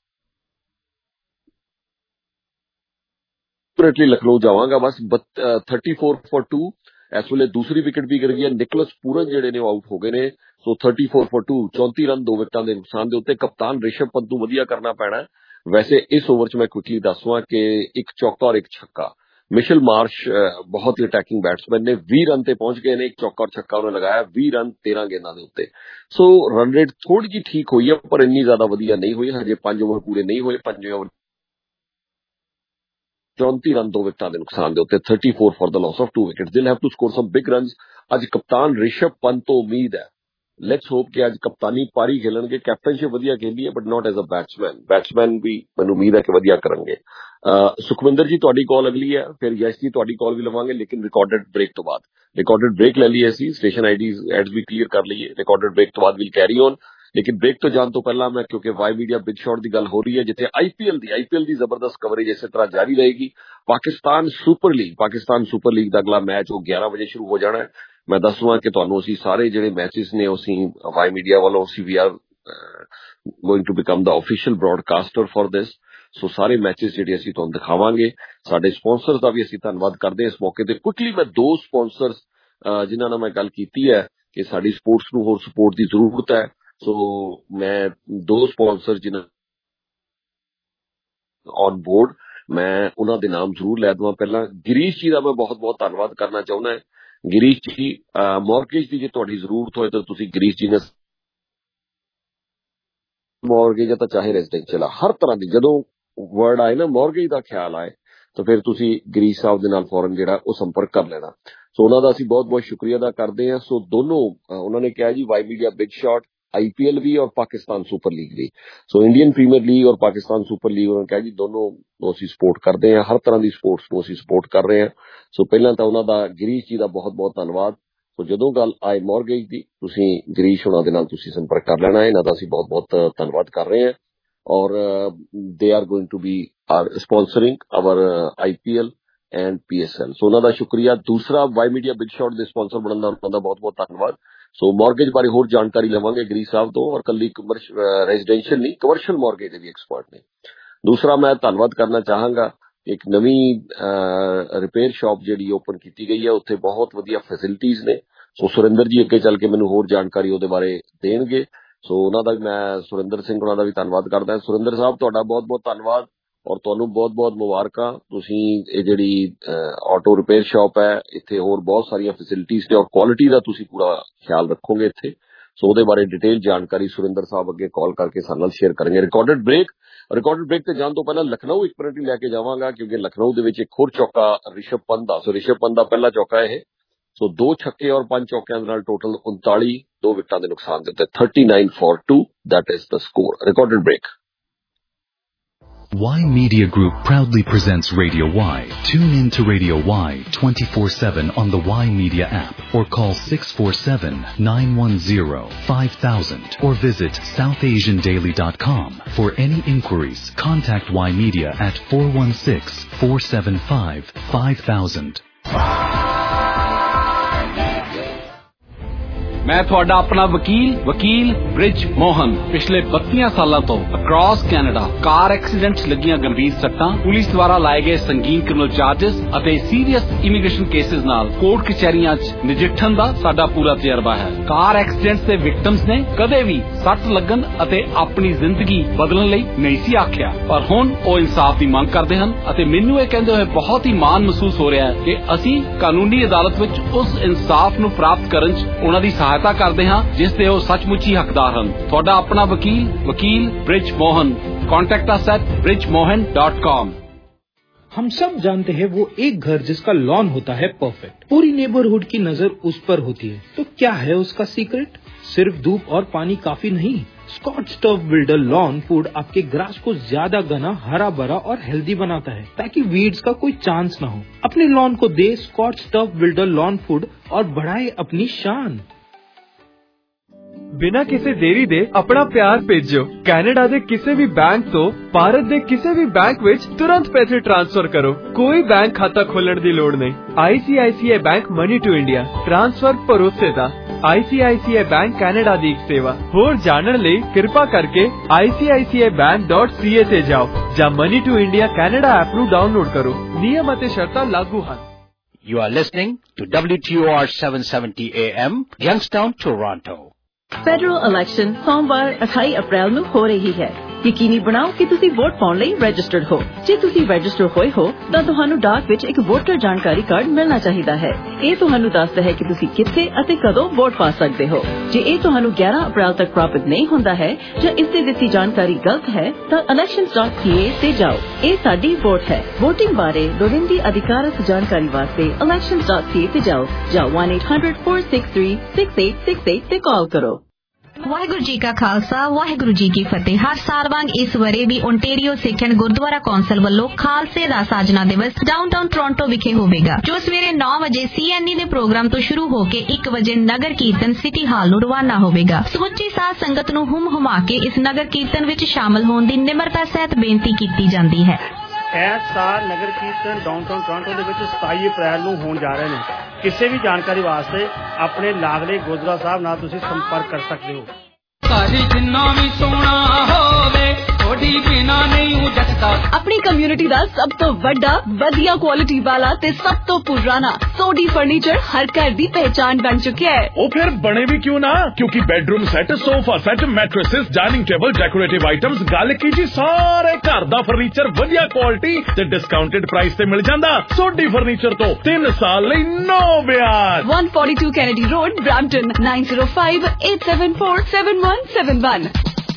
Definitely Lucknow जावांगा बस थर्टी फोर फॉर टू इस ਵੇਲੇ दूसरी विकेट भी गिर गई है। निकोलस पूरन ਜਿਹੜੇ ਨੇ ਆਊਟ ਹੋ ਗਏ ਨੇ, so thirty four for two चौंतीस ਰਨ ਦੋ ਵਿਕਟਾਂ ਦੇ ਨੁਕਸਾਨ ਦੇ ਉੱਤੇ। ਕਪਤਾਨ ਰਿਸ਼ਭ ਪੰਤ ਨੂੰ ਵਧੀਆ ਕਰਨਾ ਪੈਣਾ। ਵੈਸੇ ਇਸ ਓਵਰ 'ਚ ਮੈਂ ਕੁਇਕਲੀ ਦੱਸਵਾਂ ਕਿ ਇੱਕ ਚੌਕਾ ਔਰ ਇੱਕ ਛੱਕਾ, ਮਿਸ਼ਲ ਮਾਰਸ਼ ਬਹੁਤ ਹੀ ਅਟੈਕਿੰਗ ਬੈਟਸਮੈਨ ਨੇ, ਵੀਹ ਰਨ ਤੇ ਪਹੁੰਚ ਗਏ ਨੇ, ਇੱਕ ਚੌਕਾ ਔਰ ਛੱਕਾ ਉਹਨੇ ਲਗਾਇਆ, ਵੀਹ ਰਨ ਤੇਰਾਂ ਗੇਂਦਾਂ ਦੇ ਉੱਤੇ। ਸੋ ਰਨ ਰੇਟ ਥੋੜੀ ਜਿਹੀ ਠੀਕ ਹੋਈ ਹੈ, ਪਰ ਇੰਨੀ ਜ਼ਿਆਦਾ ਵਧੀਆ ਨਹੀਂ ਹੋਈ, ਹਜੇ ਪੰਜ ਓਵਰ ਪੂਰੇ ਨਹੀਂ ਹੋਏ। ਪੰਜ ਓਵਰ ਚੌਂਤੀ ਰਨ ਦੋ ਵਿਕਟਾਂ ਦੇ ਨੁਕਸਾਨ ਦੇ ਉੱਤੇ, thirty four for the loss of two wickets. They'll have to score some big runs. ਅੱਜ ਕਪਤਾਨ ਰਿਸ਼ਭ ਪੰਤ ਤੋਂ ਉਮੀਦ ਹੈ, ਲੈਟਸ ਹੋਪ ਕਿ ਅੱਜ ਕਪਤਾਨੀ ਪਾਰੀ ਖੇਲਣਗੇ, ਕੈਪਟਨਸ਼ਿਪ ਵਧੀਆ ਖੇਲੀ ਹੈ but not as a batsman. Batsman ਵੀ ਮੈਨੂੰ ਉਮੀਦ ਹੈ ਕਿ ਵਧੀਆ ਕਰਨਗੇ। ਸੁਖਵਿੰਦਰ ਜੀ ਤੁਹਾਡੀ ਕਾਲ ਅਗਲੀ ਹੈ, ਫਿਰ ਯਸ਼ ਜੀ ਤੁਹਾਡੀ ਕਾਲ ਵੀ ਲਵਾਂਗੇ, ਲੇਕਿਨ ਰਿਕਾਰਡਡ ਬ੍ਰੇਕ ਤੋਂ ਬਾਅਦ। ਰਿਕਾਰਡਡ ਬ੍ਰੇਕ ਲੈ ਲਈਏ ਅਸੀਂ, ਸਟੇਸ਼ਨ ਆਈਡੀਜ਼ ਐਡਸ ਵੀ ਕਲੀਅਰ ਕਰ ਲਈਏ, ਰਿਕਾਰਡਡ ਬ੍ਰੇਕ ਤੋਂ ਬਾਅਦ ਵੀਲ ਕੈਰੀ ਔਨ। ਲੇਕਿਨ ਬ੍ਰੇਕ ਤੋਂ ਜਾਣ ਤੋਂ ਪਹਿਲਾਂ ਮੈਂ, ਕਿਉਂਕਿ ਵਾਈ ਮੀਡੀਆ ਬਿਗ ਸ਼ਾਟ ਦੀ ਗੱਲ ਹੋ ਰਹੀ ਹੈ, ਜਿੱਥੇ ਆਈਪੀਐਲ ਦੀ ਆਈਪੀਐਲ ਦੀ ਜ਼ਬਰਦਸਤ ਕਵਰੇਜ ਇਸੇ ਤਰ੍ਹਾਂ ਜਾਰੀ ਰਹੇਗੀ। Pakistan super league Pakistan super league ਦਾ ਅਗਲਾ ਮੈਚ ਉਹ ਗਿਆਰਾਂ ਵਜੇ ਸ਼ੁਰੂ ਹੋ ਜਾਣਾ ਹੈ। ਮੈਂ ਦੱਸੂਆਂ ਕਿ ਤੁਹਾਨੂੰ ਅਸੀਂ ਸਾਰੇ ਜਿਹੜੇ ਮੈਚਿਸ ਨੇ ਅਸੀਂ ਵਾਈ ਮੀਡੀਆ ਵੱਲੋਂ ਅਸੀਂ we are going to become the official broadcaster for this. So ਸਾਰੇ ਮੈਚਿਸ ਜਿਹੜੇ ਅਸੀਂ ਤੁਹਾਨੂੰ ਦਿਖਾਵਾਂਗੇ। ਸਾਡੇ ਸਪਾਂਸਰਸ ਦਾ ਵੀ ਅਸੀਂ ਧੰਨਵਾਦ ਕਰਦੇ ਹਾਂ ਇਸ ਮੌਕੇ ਤੇ। ਕੁਇਕਲੀ ਮੈਂ ਦੋ ਸਪਾਂਸਰਸ ਜਿਨ੍ਹਾਂ ਨਾਲ ਮੈਂ ਗੱਲ ਕੀਤੀ ਹੈ ਕਿ ਸਾਡੀ ਸਪੋਰਟਸ ਨੂੰ ਹੋਰ ਸਪੋਰਟ ਦੀ ਜ਼ਰੂਰਤ ਹੈ, ਸੋ ਮੈਂ ਦੋ ਸਪਾਂਸਰ ਜਿਨ੍ਹਾਂ ਔਨ ਬੋਰਡ, ਮੈਂ ਉਹਨਾਂ ਦੇ ਨਾਮ ਜ਼ਰੂਰ ਲੈ ਦੇਵਾਂ। ਪਹਿਲਾਂ ਗਿਰੀਸ਼ ਜੀ ਦਾ ਮੈਂ ਬਹੁਤ ਬਹੁਤ ਧੰਨਵਾਦ ਕਰਨਾ ਚਾਹੁੰਦਾ। ਗਿਰੀਸ਼ ਜੀ, ਮੌਰਗੇਜ ਦੀ ਜੇ ਤੁਹਾਡੀ ਜ਼ਰੂਰਤ ਹੋਏ ਤਾਂ ਤੁਸੀਂ ਗਿਰੀਸ਼ ਜੀ ਨੇ ਮੌਰਗੇਜ ਤਾਂ ਚਾਹੇ ਰੈਜ਼ੀਡੈਂਸ਼ੀਅਲ ਆ, ਹਰ ਤਰ੍ਹਾਂ ਦੀ ਜਦੋਂ ਵਰਡ ਆਏ ਨਾ ਮੌਰਗੇਜ ਦਾ ਖਿਆਲ ਆਏ ਤਾਂ ਫਿਰ ਤੁਸੀਂ ਗਿਰੀਸ਼ ਸਾਹਿਬ ਦੇ ਨਾਲ ਫੌਰਨ ਜਿਹੜਾ ਉਹ ਸੰਪਰਕ ਕਰ ਲੈਣਾ। ਸੋ ਉਹਨਾਂ ਦਾ ਅਸੀਂ ਬਹੁਤ ਬਹੁਤ ਸ਼ੁਕਰੀਆ ਅਦਾ ਕਰਦੇ ਹਾਂ। ਸੋ ਦੋਨੋਂ ਉਹਨਾਂ ਨੇ ਕਿਹਾ ਜੀ Y media big shot IPL ਵੀ ਔਰ ਪਾਕਿਸਤਾਨ ਸੁਪਰ ਲੀਗ ਵੀ, ਸੋ ਇੰਡੀਅਨ ਪ੍ਰੀਮੀਅਰ ਲੀਗ ਔਰ ਪਾਕਿਸਤਾਨ ਸੁਪਰ ਲੀਗ ਉਹਨਾਂ ਨੇ ਕਿਹਾ ਜੀ ਦੋਨੋਂ ਨੂੰ ਅਸੀਂ ਸਪੋਰਟ ਕਰਦੇ ਹਾਂ, ਹਰ ਤਰ੍ਹਾਂ ਦੀ ਸਪੋਰਟਸ ਨੂੰ ਅਸੀਂ ਸਪੋਰਟ ਕਰ ਰਹੇ ਹਾਂ। ਸੋ ਪਹਿਲਾਂ ਤਾਂ ਉਹਨਾਂ ਦਾ ਗਿਰੀਸ਼ ਜੀ ਦਾ ਬਹੁਤ ਬਹੁਤ ਧੰਨਵਾਦ। ਸੋ ਜਦੋਂ ਗੱਲ ਆਏ ਮੌਰਗੇਜ ਦੀ, ਤੁਸੀਂ ਗਿਰੀਸ਼ ਉਹਨਾਂ ਦੇ ਨਾਲ ਤੁਸੀਂ ਸੰਪਰਕ ਕਰ ਲੈਣਾ। ਇਹਨਾਂ ਦਾ ਅਸੀਂ ਬਹੁਤ ਬਹੁਤ ਧੰਨਵਾਦ ਕਰ ਰਹੇ ਹਾਂ ਔਰ they are going to be are sponsoring our IPL and PSL. So ਉਹਨਾਂ ਦਾ ਸ਼ੁਕਰੀਆ। ਦੂਸਰਾ ਵਾਈ ਮੀਡੀਆ ਬਿਗ ਸ਼ਾਟ ਦੇ ਸਪਾਂਸਰ ਬਣਨ ਦਾ ਉਹਨਾਂ ਦਾ ਬਹੁਤ ਬਹੁਤ ਧੰਨਵਾਦ। ਸੋ ਮੌਰਗੇਜ ਬਾਰੇ ਹੋਰ ਜਾਣਕਾਰੀ ਲਵਾਂਗੇ ਗਿਰੀਸ਼ ਸਾਹਿਬ ਤੋਂ, ਔਰ ਕੱਲੀ ਰੈਜ਼ੀਡੈਂਸ਼ੀਅਲ ਨਹੀਂ ਕਮਰਸ਼ੀਅਲ ਮੌਰਗੇਜ ਦੇ ਵੀ ਐਕਸਪਰਟ ਨੇ। ਦੂਸਰਾ ਮੈਂ ਧੰਨਵਾਦ ਕਰਨਾ ਚਾਹਾਂਗਾ, ਇੱਕ ਨਵੀਂ ਰਿਪੇਅਰ ਸ਼ਾਪ ਜਿਹੜੀ ਓਪਨ ਕੀਤੀ ਗਈ ਹੈ, ਉੱਥੇ ਬਹੁਤ ਵਧੀਆ ਫੈਸਿਲਿਟੀਜ਼ ਨੇ। ਸੋ ਸੁਰਿੰਦਰ ਜੀ ਅੱਗੇ ਚੱਲ ਕੇ ਮੈਨੂੰ ਹੋਰ ਜਾਣਕਾਰੀ ਉਹਦੇ ਬਾਰੇ ਦੇਣਗੇ। ਸੋ ਉਹਨਾਂ ਦਾ ਮੈਂ ਸੁਰਿੰਦਰ ਸਿੰਘ ਉਹਨਾਂ ਦਾ ਵੀ ਧੰਨਵਾਦ ਕਰਦਾ। ਸੁਰਿੰਦਰ ਸਾਹਿਬ ਤੁਹਾਡਾ ਬਹੁਤ ਬਹੁਤ ਧੰਨਵਾਦ ਔਰ ਤੁਹਾਨੂੰ ਬਹੁਤ ਬਹੁਤ ਮੁਬਾਰਕਾਂ। ਤੁਸੀਂ ਇਹ ਜਿਹੜੀ ਆਟੋ ਰਿਪੇਅਰ ਸ਼ਾਪ ਹੈ, ਇੱਥੇ ਹੋਰ ਬਹੁਤ ਸਾਰੀਆਂ ਫੈਸਿਲਿਟੀਜ਼ ਨੇ ਔਰ ਕੁਆਲਿਟੀ ਦਾ ਤੁਸੀਂ ਪੂਰਾ ਖਿਆਲ ਰੱਖੋਗੇ ਇੱਥੇ। ਸੋ ਉਹਦੇ ਬਾਰੇ ਡਿਟੇਲ ਜਾਣਕਾਰੀ ਸੁਰਿੰਦਰ ਸਾਹਿਬ ਅੱਗੇ ਕਾਲ ਕਰਕੇ ਸਾਡੇ ਨਾਲ ਸ਼ੇਅਰ ਕਰਨਗੇ। ਰਿਕਾਰਡਡ ਬ੍ਰੇਕ ਰਿਕਾਰਡਡ ਬ੍ਰੇਕ ਤੇ ਜਾਣ ਤੋਂ ਪਹਿਲਾਂ ਲਖਨਊ ਇੱਕ ਮਿੰਟ ਹੀ ਲੈ ਕੇ ਜਾਵਾਂਗਾ, ਕਿਉਂਕਿ ਲਖਨਊ ਦੇ ਵਿੱਚ ਇੱਕ ਹੋਰ ਚੌਕਾ ਰਿਸ਼ਭ ਪੰਤ ਦਾ। ਸੋ ਰਿਸ਼ਭ ਪੰਤ ਦਾ ਪਹਿਲਾ ਚੌਕਾ ਇਹ, ਸੋ ਦੋ ਛੱਕੇ ਔਰ ਪੰਜ ਚੌਕਿਆਂ ਦੇ ਨਾਲ ਟੋਟਲ ਉਨਤਾਲੀ, ਦੋ ਵਿਕਟਾਂ ਦੇ ਨੁਕਸਾਨ ਦੇ ਉੱਤੇ thirty nine for two, that is the score. Recorded break. Y Media Group proudly presents Radio Y. Tune in to Radio Y twenty-four seven on the Y Media app or call six four seven, nine one zero, five thousand or visit south asian daily dot com. For any inquiries, contact Y Media at four one six, four seven five, five thousand. मैं ਤੁਹਾਡਾ ਆਪਣਾ ਵਕੀਲ ਵਕੀਲ ਬ੍ਰਿਜ ਮੋਹਨ ਪਿਛਲੇ ਬੱਤੀ ਸਾਲਾਂ ਤੋਂ across Canada ਕਾਰ accidents ਲੱਗੀਆਂ ਗੰਭੀਰ ਸੱਟਾਂ ਪੁਲਿਸ ਦੁਆਰਾ ਲਾਏ ਗਏ ਸੰਗੀਨ ਕ੍ਰਿਮੀਨਲ ਚਾਰजेस ਅਤੇ ਸੀਰੀਅਸ ਇਮੀਗ੍ਰੇਸ਼ਨ ਕੇਸਿਸ ਨਾਲ ਕੋਰਟ ਕਚਹਿਰੀਆਂ 'ਚ ਨਜਿੱਠਣ ਦਾ ਸਾਡਾ ਪੂਰਾ ਤਜਰਬਾ ਹੈ। ਕਾਰ ਐਕਸੀਡੈਂਟਸ ਦੇ ਵਿਕਟਮਸ ਨੇ ਕਦੇ ਵੀ ਸੱਟ ਲੱਗਣ ਅਤੇ ਆਪਣੀ ਜ਼ਿੰਦਗੀ ਬਦਲਣ ਲਈ ਨਹੀਂ ਸੀ ਆਖਿਆ, ਪਰ ਹੁਣ ਉਹ ਇਨਸਾਫ ਦੀ ਮੰਗ ਕਰਦੇ ਹਨ ਅਤੇ ਮੈਨੂੰ ਇਹ ਕਹਿੰਦੇ ਹੋਏ ਬਹੁਤ ਹੀ ਮਾਣ ਮਹਿਸੂਸ ਹੋ ਰਿਹਾ ਹੈ ਕਿ ਅਸੀਂ ਕਾਨੂੰਨੀ ਅਦਾਲਤ ਵਿੱਚ ਉਸ ਇਨਸਾਫ ਨੂੰ ਪ੍ਰਾਪਤ ਕਰਨ 'ਚ ਉਹਨਾਂ ਦੀ ਸਹਾਇਤਾ ਕਰਦੇ ਹਾਂ ਜਿਸ ਦੇ ਉਹ ਸੱਚਮੁੱਚ ਹੀ ਹੱਕਦਾਰ ਹਨ। ਤੁਹਾਡਾ ਆਪਣਾ ਵਕੀਲ ਵਕੀਲ Brij Mohan. Contact us at Brij Mohan dot com. हम सब जानते हैं वो एक घर जिसका लॉन होता है परफेक्ट, पूरी नेबरहुड की नजर उस पर होती है। तो क्या है उसका सीक्रेट? सिर्फ धूप और पानी काफी नहीं। Scotch turf builder lawn food आपके ग्रास को ज्यादा घना, हरा भरा और हेल्दी बनाता है ताकि वीड्स का कोई चांस न हो। अपने लॉन को दे Scotch turf builder lawn food और बढ़ाए अपनी शान। बिना किसी देरी दे अपना प्यार भेजो। कनाडा दे किसी भी बैंक तो भारत दे किसी भी बैंक विच तुरंत पैसे ट्रांसफर करो। कोई बैंक खाता खोलने दी लोड़ नहीं। I C I C I bank money to India transfer भरोसे दा। आई C I C I bank Canada दी एक सेवा। होर जानने लई कृपा करके आई C I C I bank dot C ए ते जाओ या money to India Canada app नू डाउनलोड करो। नियम अते शर्तां लागू हन। You are listening to W T O R seven seventy A M, Youngstown, Toronto। Federal election ਸੋਮਵਾਰ ਅਠਾਈ ਅਪ੍ਰੈਲ ਨੂੰ ਹੋ ਰਹੀ ਹੈ। ਯਕੀਨੀ ਬਣਾਓ ਕਿ ਤੁਸੀਂ ਵੋਟ ਪਾਉਣ ਲਈ ਰਜਿਸਟਰਡ ਹੋ। ਜੇ ਤੁਸੀਂ ਰਜਿਸਟਰ ਹੋਏ ਹੋ ਤਾਂ ਤੁਹਾਨੂੰ ਡਾਕ ਵਿੱਚ ਇੱਕ ਵੋਟਰ ਜਾਣਕਾਰੀ ਕਾਰਡ ਮਿਲਣਾ ਚਾਹੀਦਾ ਹੈ। ਇਹ ਤੁਹਾਨੂੰ ਦੱਸਦਾ ਹੈ ਕਿ ਤੁਸੀਂ ਕਿੱਥੇ ਅਤੇ ਕਦੋਂ ਵੋਟ ਪਾ ਸਕਦੇ ਹੋ। ਜੇ ਇਹ ਤੁਹਾਨੂੰ ਗਿਆਰਾਂ ਅਪ੍ਰੈਲ ਤੱਕ ਪ੍ਰਾਪਤ ਨਹੀਂ ਹੁੰਦਾ ਹੈ ਜਾਂ ਇਸ ਤੇ ਦਿੱਤੀ ਜਾਣਕਾਰੀ ਗਲਤ ਹੈ ਤਾਂ elections dot c a ਤੇ ਜਾਓ। ਇਹ ਸਾਡੀ ਵੋਟ ਹੈ। ਵੋਟਿੰਗ ਬਾਰੇ ਲੋੜੀਂਦੀ ਅਧਿਕਾਰਤ ਜਾਣਕਾਰੀ ਵਾਸਤੇ elections dot c a ਤੇ ਜਾਓ ਜਾਂ one eight hundred four six three six eight six eight ਤੇ ਕਾਲ ਕਰੋ। ਵਾਹਿਗੁਰੂ ਜੀ ਕਾ ਖਾਲਸਾ ਵਾਹਿਗੁਰੂ ਜੀ ਕੀ ਫਤਿਹ। ਹਰ ਸਾਲ ਵਾਂਗ ਇਸ ਵਰੇ ਵੀ Ontario Sikh and Gurdwara council ਵੱਲੋਂ ਖਾਲਸੇ ਦਾ ਸਾਜਨਾ ਦਿਵਸ ਡਾਊਨਟਾਊਨ ਟੋਰਾਂਟੋ ਵਿਖੇ ਹੋਵੇਗਾ, ਜੋ ਸਵੇਰੇ ਨੌ ਵਜੇ ਸੀ ਐਨ ਈ ਦੇ ਪ੍ਰੋਗਰਾਮ ਤੋਂ ਸ਼ੁਰੂ ਹੋ ਕੇ ਇੱਕ ਵਜੇ ਨਗਰ ਕੀਰਤਨ ਸਿਟੀ ਹਾਲ ਨੂੰ ਰਵਾਨਾ ਹੋਵੇਗਾ। ਸਮੁੱਚੀ ਸਾਧ ਸੰਗਤ ਨੂੰ ਹੁਮ ਹੁਮਾ ਕੇ ਇਸ ਨਗਰ ਕੀਰਤਨ ਵਿੱਚ ਸ਼ਾਮਲ ਹੋਣ ਦੀ ਨਿਮਰਤਾ ਸਹਿਤ ਬੇਨਤੀ ਕੀਤੀ ਜਾਂਦੀ ਹੈ। ਇਸ ਸਾਲ ਨਗਰ ਕੀਰਤਨ ਡਾਊਨਟਾਊਨ ਟੋਰਾਂਟੋ ਦੇ ਵਿੱਚ ਸਤਾਈ ਅਪ੍ਰੈਲ ਨੂੰ ਹੋਣ ਜਾ ਰਹੇ ਨੇ। ਕਿਸੇ ਵੀ ਜਾਣਕਾਰੀ ਵਾਸਤੇ ਆਪਣੇ ਲਾਗਲੇ ਗੁਰਦੁਆਰਾ ਸਾਹਿਬ ਨਾਲ ਤੁਸੀਂ ਸੰਪਰਕ ਕਰ ਸਕਦੇ ਹੋ। ਸਾਡੀ ਜਿੰਨਾ ਵੀ ਸੋਹਣਾ ਹੋਵੇ ਥੋੜੀ ਬਿਨਾ ਨਹੀਂ ਉਜਟਦਾ। ਆਪਣੀ ਕਮਿਊਨਿਟੀ ਦਾ ਸਭ ਤੋਂ ਵੱਡਾ ਵਧੀਆ ਕੁਆਲਿਟੀ ਵਾਲਾ ਤੇ ਸਭ ਤੋਂ ਪੁਰਾਣਾ ਸੋਡੀ ਫਰਨੀਚਰ ਹਰ ਘਰ ਦੀ ਪਹਿਚਾਨ ਬਣ ਚੁੱਕਿਆ ਹੈ। ਉਹ ਫਿਰ ਬਣੇ ਵੀ ਕਿਉਂ ਨਾ, ਕਿਉਂਕਿ bedroom set, sofa set, mattresses, dining table, decorative items, ਗੱਲ ਕੀ ਜੀ ਸਾਰੇ ਘਰ ਦਾ ਫਰਨੀਚਰ ਵਧੀਆ ਕੁਆਲਿਟੀ ਤੇ ਡਿਸਕਾਊਂਟਡ ਪ੍ਰਾਈਸ ਤੇ ਮਿਲ ਜਾਂਦਾ। ਸੋਡੀ ਫਰਨੀਚਰ ਤੋਂ ਤਿੰਨ ਸਾਲ ਲਈ ਨੋ ਵਿਆਜ। one forty-two Kennedy Road, Brampton, nine zero five eight seven four seven one seven one।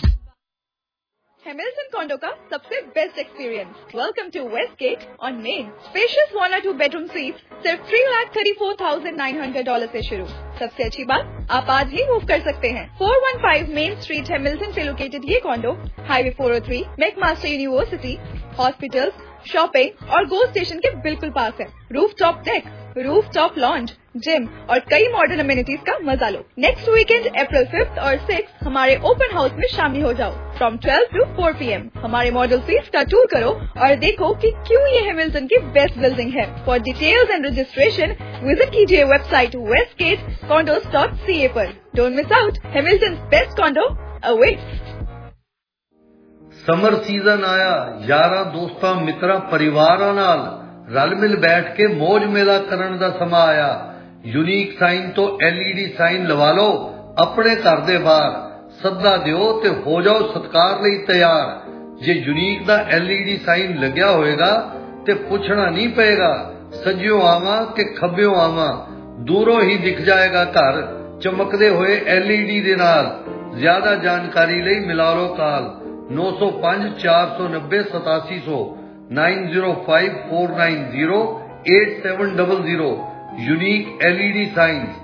Hamilton Condo का सबसे best experience. Welcome to Westgate on Main. Spacious one और टू बेडरूम स्वीट सिर्फ three lakh thirty four thousand nine hundred dollar से शुरू। सबसे अच्छी बात, आप आज ही मूव कर सकते हैं। Four one five Main Street Hamilton पे लोकेटेड ये condo highway four O three, McMaster University, hospitals, shopping और गो स्टेशन के बिल्कुल पास है। Rooftop deck, rooftop lounge, gym और कई मॉडर्न अमेनिटीज का मजा लो। नेक्स्ट वीकेंड अप्रैल फिफ्थ और सिक्स्थ हमारे ओपन हाउस में शामिल हो जाओ from twelve to four P M. हमारे मॉडल सीट्स का टूर करो और देखो कि क्यों ये हैमिल्टन की बेस्ट बिल्डिंग है। For details and registration visit कीजिए website Westgate condos dot C A पर। Don't miss out, Hamilton best condo awaits. Summer season ਆਇਆ, ਯਾਰਾਂ ਦੋਸਤਾਂ ਮਿੱਤਰਾਂ ਪਰਿਵਾਰਾਂ ਨਾਲ ਰਲ ਮਿਲ ਬੈਠ ਕੇ ਮौज ਮੇਲਾ ਕਰਨ ਦਾ ਸਮਾਂ ਆਇਆ। ਯੂਨੀਕ ਸਾਈਨ ਤੋਂ ਐਲ ਈ ਡੀ ਸਾਈਨ ਲਵਾ ਲਓ ਆਪਣੇ ਘਰ ਦੇ ਬਾਹਰ। ਸੱਦਾ ਦਿਓ ਤੇ ਹੋ ਜਾਓ ਸਤਿਕਾਰ ਲਈ ਤਿਆਰ। ਜੇ ਯੂਨੀਕ ਦਾ ਐਲ ਈ ਡੀ ਸਾਈਨ ਲੱਗਿਆ ਹੋਏਗਾ ਤੇ ਪੁੱਛਣਾ ਨਹੀਂ ਪਏਗਾ ਸੱਜਿਓ ਆਵਾਂ ਕਿ ਖੱਬਿਓ ਆਵਾਂ, ਦੂਰੋਂ ਹੀ ਦਿਖ ਜਾਏਗਾ ਘਰ ਚਮਕਦੇ ਹੋਏ ਐਲ ਈ ਡੀ ਦੇ ਨਾਲ। ਜ਼ਿਆਦਾ ਜਾਣਕਾਰੀ ਲਈ ਮਿਲਾ ਲਓ ਕਾਲ नौ सौ पाँच चार सौ नब्बे सतासी सौ nine zero five four nine zero eight seven double zero. Unique L E D signs.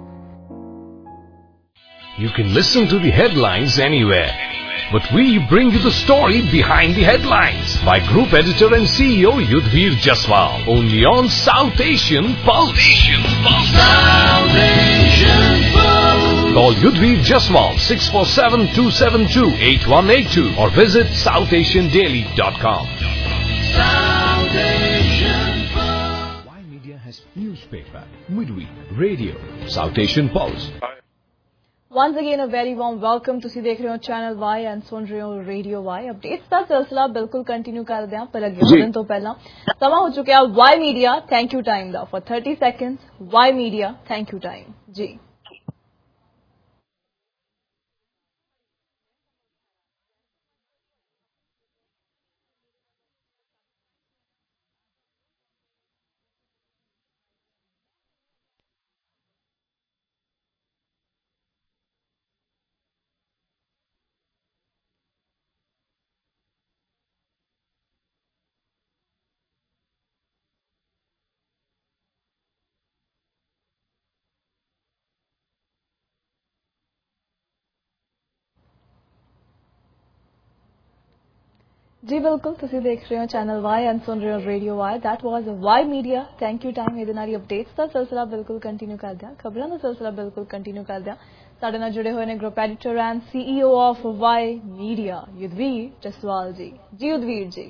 You can listen to the headlines anywhere, but we bring you the story behind the headlines by Group Editor and C E O Yudhvir Jaswal, only on South Asian Pulse. South Asian Pulse. Call Yudhvir Jaswal six four seven two seven two eight one eight two or visit south asian daily dot com. South Asian Pulse. Y Media has newspaper, midweek, radio, South Asian Pulse. Once again a very warm welcome. ਤੁਸੀਂ ਦੇਖ ਰਹੇ ਹੋ channel Y and ਸੁਣ ਰਹੇ ਹੋ radio Y। Updates ਦਾ ਸਿਲਸਿਲਾ ਬਿਲਕੁਲ continue ਕਰਦੇ ਹਾਂ, ਪਰ ਅੱਗੇ ਵਧਣ ਤੋਂ ਪਹਿਲਾਂ ਸਮਾਂ ਹੋ ਚੁੱਕਿਆ Y media thank you time ਦਾ for thirty seconds। Y media thank you time ਜੀ। जी बिल्कुल तुसी देख रहे हो चैनल वाई एंड सुन रहे हो radio Y. That was Y media thank you time. ਇਹਦੇ ਨਾਲ ਅਪਡੇਟਸ ਦਾ ਸਿਲਸਿਲਾ ਬਿਲਕੁਲ ਕੰਟੀਨਿਊ ਕਰਦੇ ਹਾਂ, ਖਬਰਾਂ ਦਾ ਸਿਲਸਿਲਾ ਬਿਲਕੁਲ ਕੰਟੀਨਿਊ ਕਰਦੇ ਹਾਂ। ਸਾਡੇ ਨਾਲ ਜੁੜੇ ਹੋਏ ਨੇ group editor and CEO of Y media Yudhvir Jaswal ji. Ji Yudhvir ਜੀ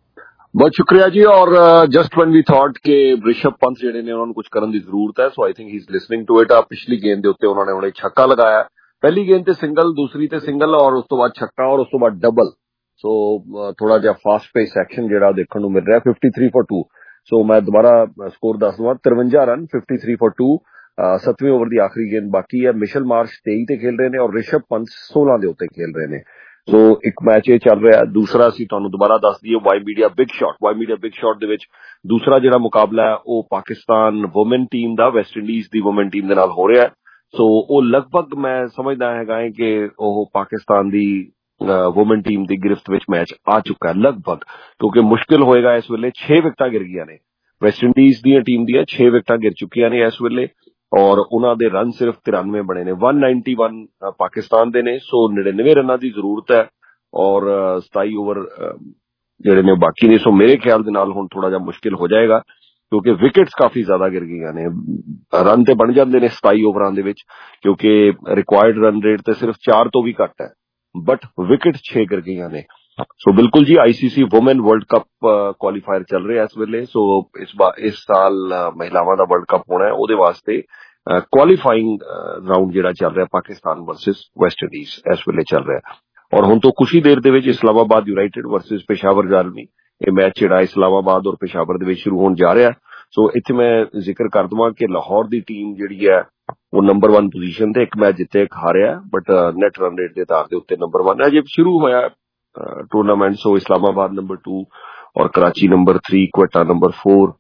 बहुत शुक्रिया जी। और जस्ट व्हेन वी थॉट के ऋषभ पंत ਜਿਹੜੇ ਨੇ ਉਹਨਾਂ ਨੂੰ ਕੁਝ ਕਰਨ ਦੀ ਜ਼ਰੂਰਤ ਹੈ, so I think he is listening to it. ਆ ਪਿਛਲੀ ਗੇਂਦ ਦੇ ਉੱਤੇ ਉਹਨਾਂ ਨੇ ਹੁਣੇ ਛੱਕਾ ਲਗਾਇਆ, ਪਹਿਲੀ ਗੇਂਦ ਤੇ ਸਿੰਗਲ, ਦੂਸਰੀ ਤੇ ਸਿੰਗਲ ਔਰ ਉਸ ਤੋਂ ਬਾਅਦ ਛੱਕਾ ਔਰ ਉਸ ਤੋਂ ਬਾਅਦ ਡਬਲ। ਸੋ ਥੋੜਾ ਜਿਹਾ ਫਾਸਟ ਪੇਸ ਐਕਸ਼ਨ ਜਿਹੜਾ ਦੇਖਣ ਨੂੰ ਮਿਲ ਰਿਹਾ। fifty-three for two। ਸੋ ਮੈਂ ਦੁਬਾਰਾ ਸਕੋਰ ਦੱਸ ਦਵਾਂ, तिरपन ਰਨ, fifty-three for two। ਸੱਤਵੇਂ ਓਵਰ ਦੀ ਆਖਰੀ ਗੇਂਦ ਬਾਕੀ ਹੈ। ਮਿਸ਼ਲ ਮਾਰਸ਼ तेईस ਤੇ ਖੇਲ ਰਹੇ ਨੇ ਔਰ ਰਿਸ਼ਭ ਪੰਤ सोलह ਦੇ ਉੱਤੇ ਖੇਲ ਰਹੇ ਨੇ। ਸੋ ਇੱਕ ਮੈਚ ਇਹ ਚੱਲ ਰਿਹਾ। ਦੂਸਰਾ ਅਸੀਂ ਤੁਹਾਨੂੰ ਦੁਬਾਰਾ ਦੱਸ ਦਈਏ, Y media big shot. Y media big shot ਦੇ ਵਿੱਚ ਦੂਸਰਾ ਜਿਹੜਾ ਮੁਕਾਬਲਾ ਹੈ ਉਹ ਪਾਕਿਸਤਾਨ ਵੂਮਨ ਟੀਮ ਦਾ ਵੈਸਟ ਇੰਡੀਜ਼ ਦੀ ਵੂਮਨ ਟੀਮ ਦੇ ਨਾਲ ਹੋ ਰਿਹਾ। ਸੋ ਉਹ ਲਗਭਗ ਮੈਂ ਸਮਝਦਾ ਹੈਗਾ ਹੈ ਕਿ ਉਹ ਪਾਕਿਸਤਾਨ ਦੀ ਵੂਮਨ ਟੀਮ ਦੀ ਗਿਰਫਤ ਵਿੱਚ ਮੈਚ ਆ ਚੁੱਕਾ ਹੈ ਲਗਭਗ, ਕਿਉਂਕਿ ਮੁਸ਼ਕਿਲ ਹੋਏਗਾ। ਇਸ ਵੇਲੇ ਛੇ ਵਿਕਟਾਂ ਗਿਰ ਗਈਆਂ ਨੇ ਵੈਸਟ ਇੰਡੀਜ਼ ਦੀਆਂ ਟੀਮ ਦੀਆਂ, ਛੇ ਵਿਕਟਾਂ ਗਿਰ ਚੁੱਕੀਆਂ ਨੇ ਇਸ ਵੇਲੇ ਔਰ ਉਹਨਾਂ ਦੇ ਰਨ ਸਿਰਫ तिरानवे ਬਣੇ ਨੇ। एक सौ इक्यानवे ਪਾਕਿਸਤਾਨ ਦੇ ਨੇ। ਸੋ निन्यानवे ਰਨਾਂ ਦੀ ਜ਼ਰੂਰਤ ਹੈ ਔਰ सताई ਓਵਰ ਜਿਹੜੇ ਨੇ ਬਾਕੀ ਨੇ। ਸੋ ਮੇਰੇ ਖਿਆਲ ਦੇ ਨਾਲ ਹੁਣ ਥੋੜਾ ਜਿਹਾ ਮੁਸ਼ਕਿਲ ਹੋ ਜਾਏਗਾ ਕਿਉਂਕਿ ਵਿਕਟਸ ਕਾਫੀ ਜ਼ਿਆਦਾ ਗਿਰ ਗਈਆਂ ਨੇ। ਰਨ ਤੇ ਬਣ ਜਾਂਦੇ ਨੇ सताई ਓਵਰਾਂ ਦੇ ਵਿੱਚ ਕਿਉਂਕਿ ਰਿਕੁਆਇਰਡ ਰਨ ਰੇਟ ਤੇ ਸਿਰਫ ਚਾਰ ਤੋਂ ਵੀ ਘੱਟ ਹੈ, ਬਟ ਵਿਕਟ ਛੇ ਗਿਰ ਗਈਆਂ ਨੇ। ਸੋ ਬਿਲਕੁਲ ਜੀ, ICC woman world cup qualifier ਚੱਲ ਰਿਹਾ ਇਸ ਵੇਲੇ। ਸੋ ਇਸ ਇਸ ਸਾਲ ਮਹਿਲਾਵਾਂ ਦਾ ਵਰਲਡ ਕੱਪ ਹੋਣਾ ਹੈ, ਉਹਦੇ ਵਾਸਤੇ ਕੁਆਲੀਫਾਈਂਗ ਰਾਊਂਡ ਜਿਹੜਾ ਚੱਲ ਰਿਹਾ ਪਾਕਿਸਤਾਨ ਵਰਸਸ ਵੈਸਟ ਇੰਡੀਜ਼ ਇਸ ਵੇਲੇ ਚੱਲ ਰਿਹਾ। ਔਰ ਹੁਣ ਤੋਂ ਕੁਛ ਹੀ ਦੇਰ ਦੇ ਵਿੱਚ ਇਸਲਾਮਾਬਾਦ ਯੂਨਾਈਟਿਡ ਵਰਸਸ ਪੇਸ਼ਾਵਰ ਜ਼ਾਲਮੀ, ਇਹ ਮੈਚ ਜਿਹੜਾ ਇਸਲਾਮਾਬਾਦ ਔਰ ਪੇਸ਼ਾਵਰ ਦੇ ਵਿੱਚ ਸ਼ੁਰੂ ਹੋਣ ਜਾ ਰਿਹਾ। ਸੋ ਇੱਥੇ ਮੈਂ ਜ਼ਿਕਰ ਕਰ ਦਵਾਂ ਕਿ ਲਾਹੌਰ ਦੀ ਟੀਮ ਜਿਹੜੀ ਹੈ ਉਹ ਨੰਬਰ वन ਪੋਜੀਸ਼ਨ ਤੇ, ਇੱਕ ਮੈਚ ਜਿੱਤੇ ਇੱਕ ਹਾਰਿਆ, ਬਟ ਨੈਟ ਰਨ ਰੇਟ ਦੇ ਆਧਾਰ ਦੇ ਉੱਤੇ ਨੰਬਰ वन ਹੈ। ਅਜੇ ਸ਼ੁਰੂ ਹੋਇਆ tournament. So Islamabad number two ਔਰ Karachi number three, Quetta number four,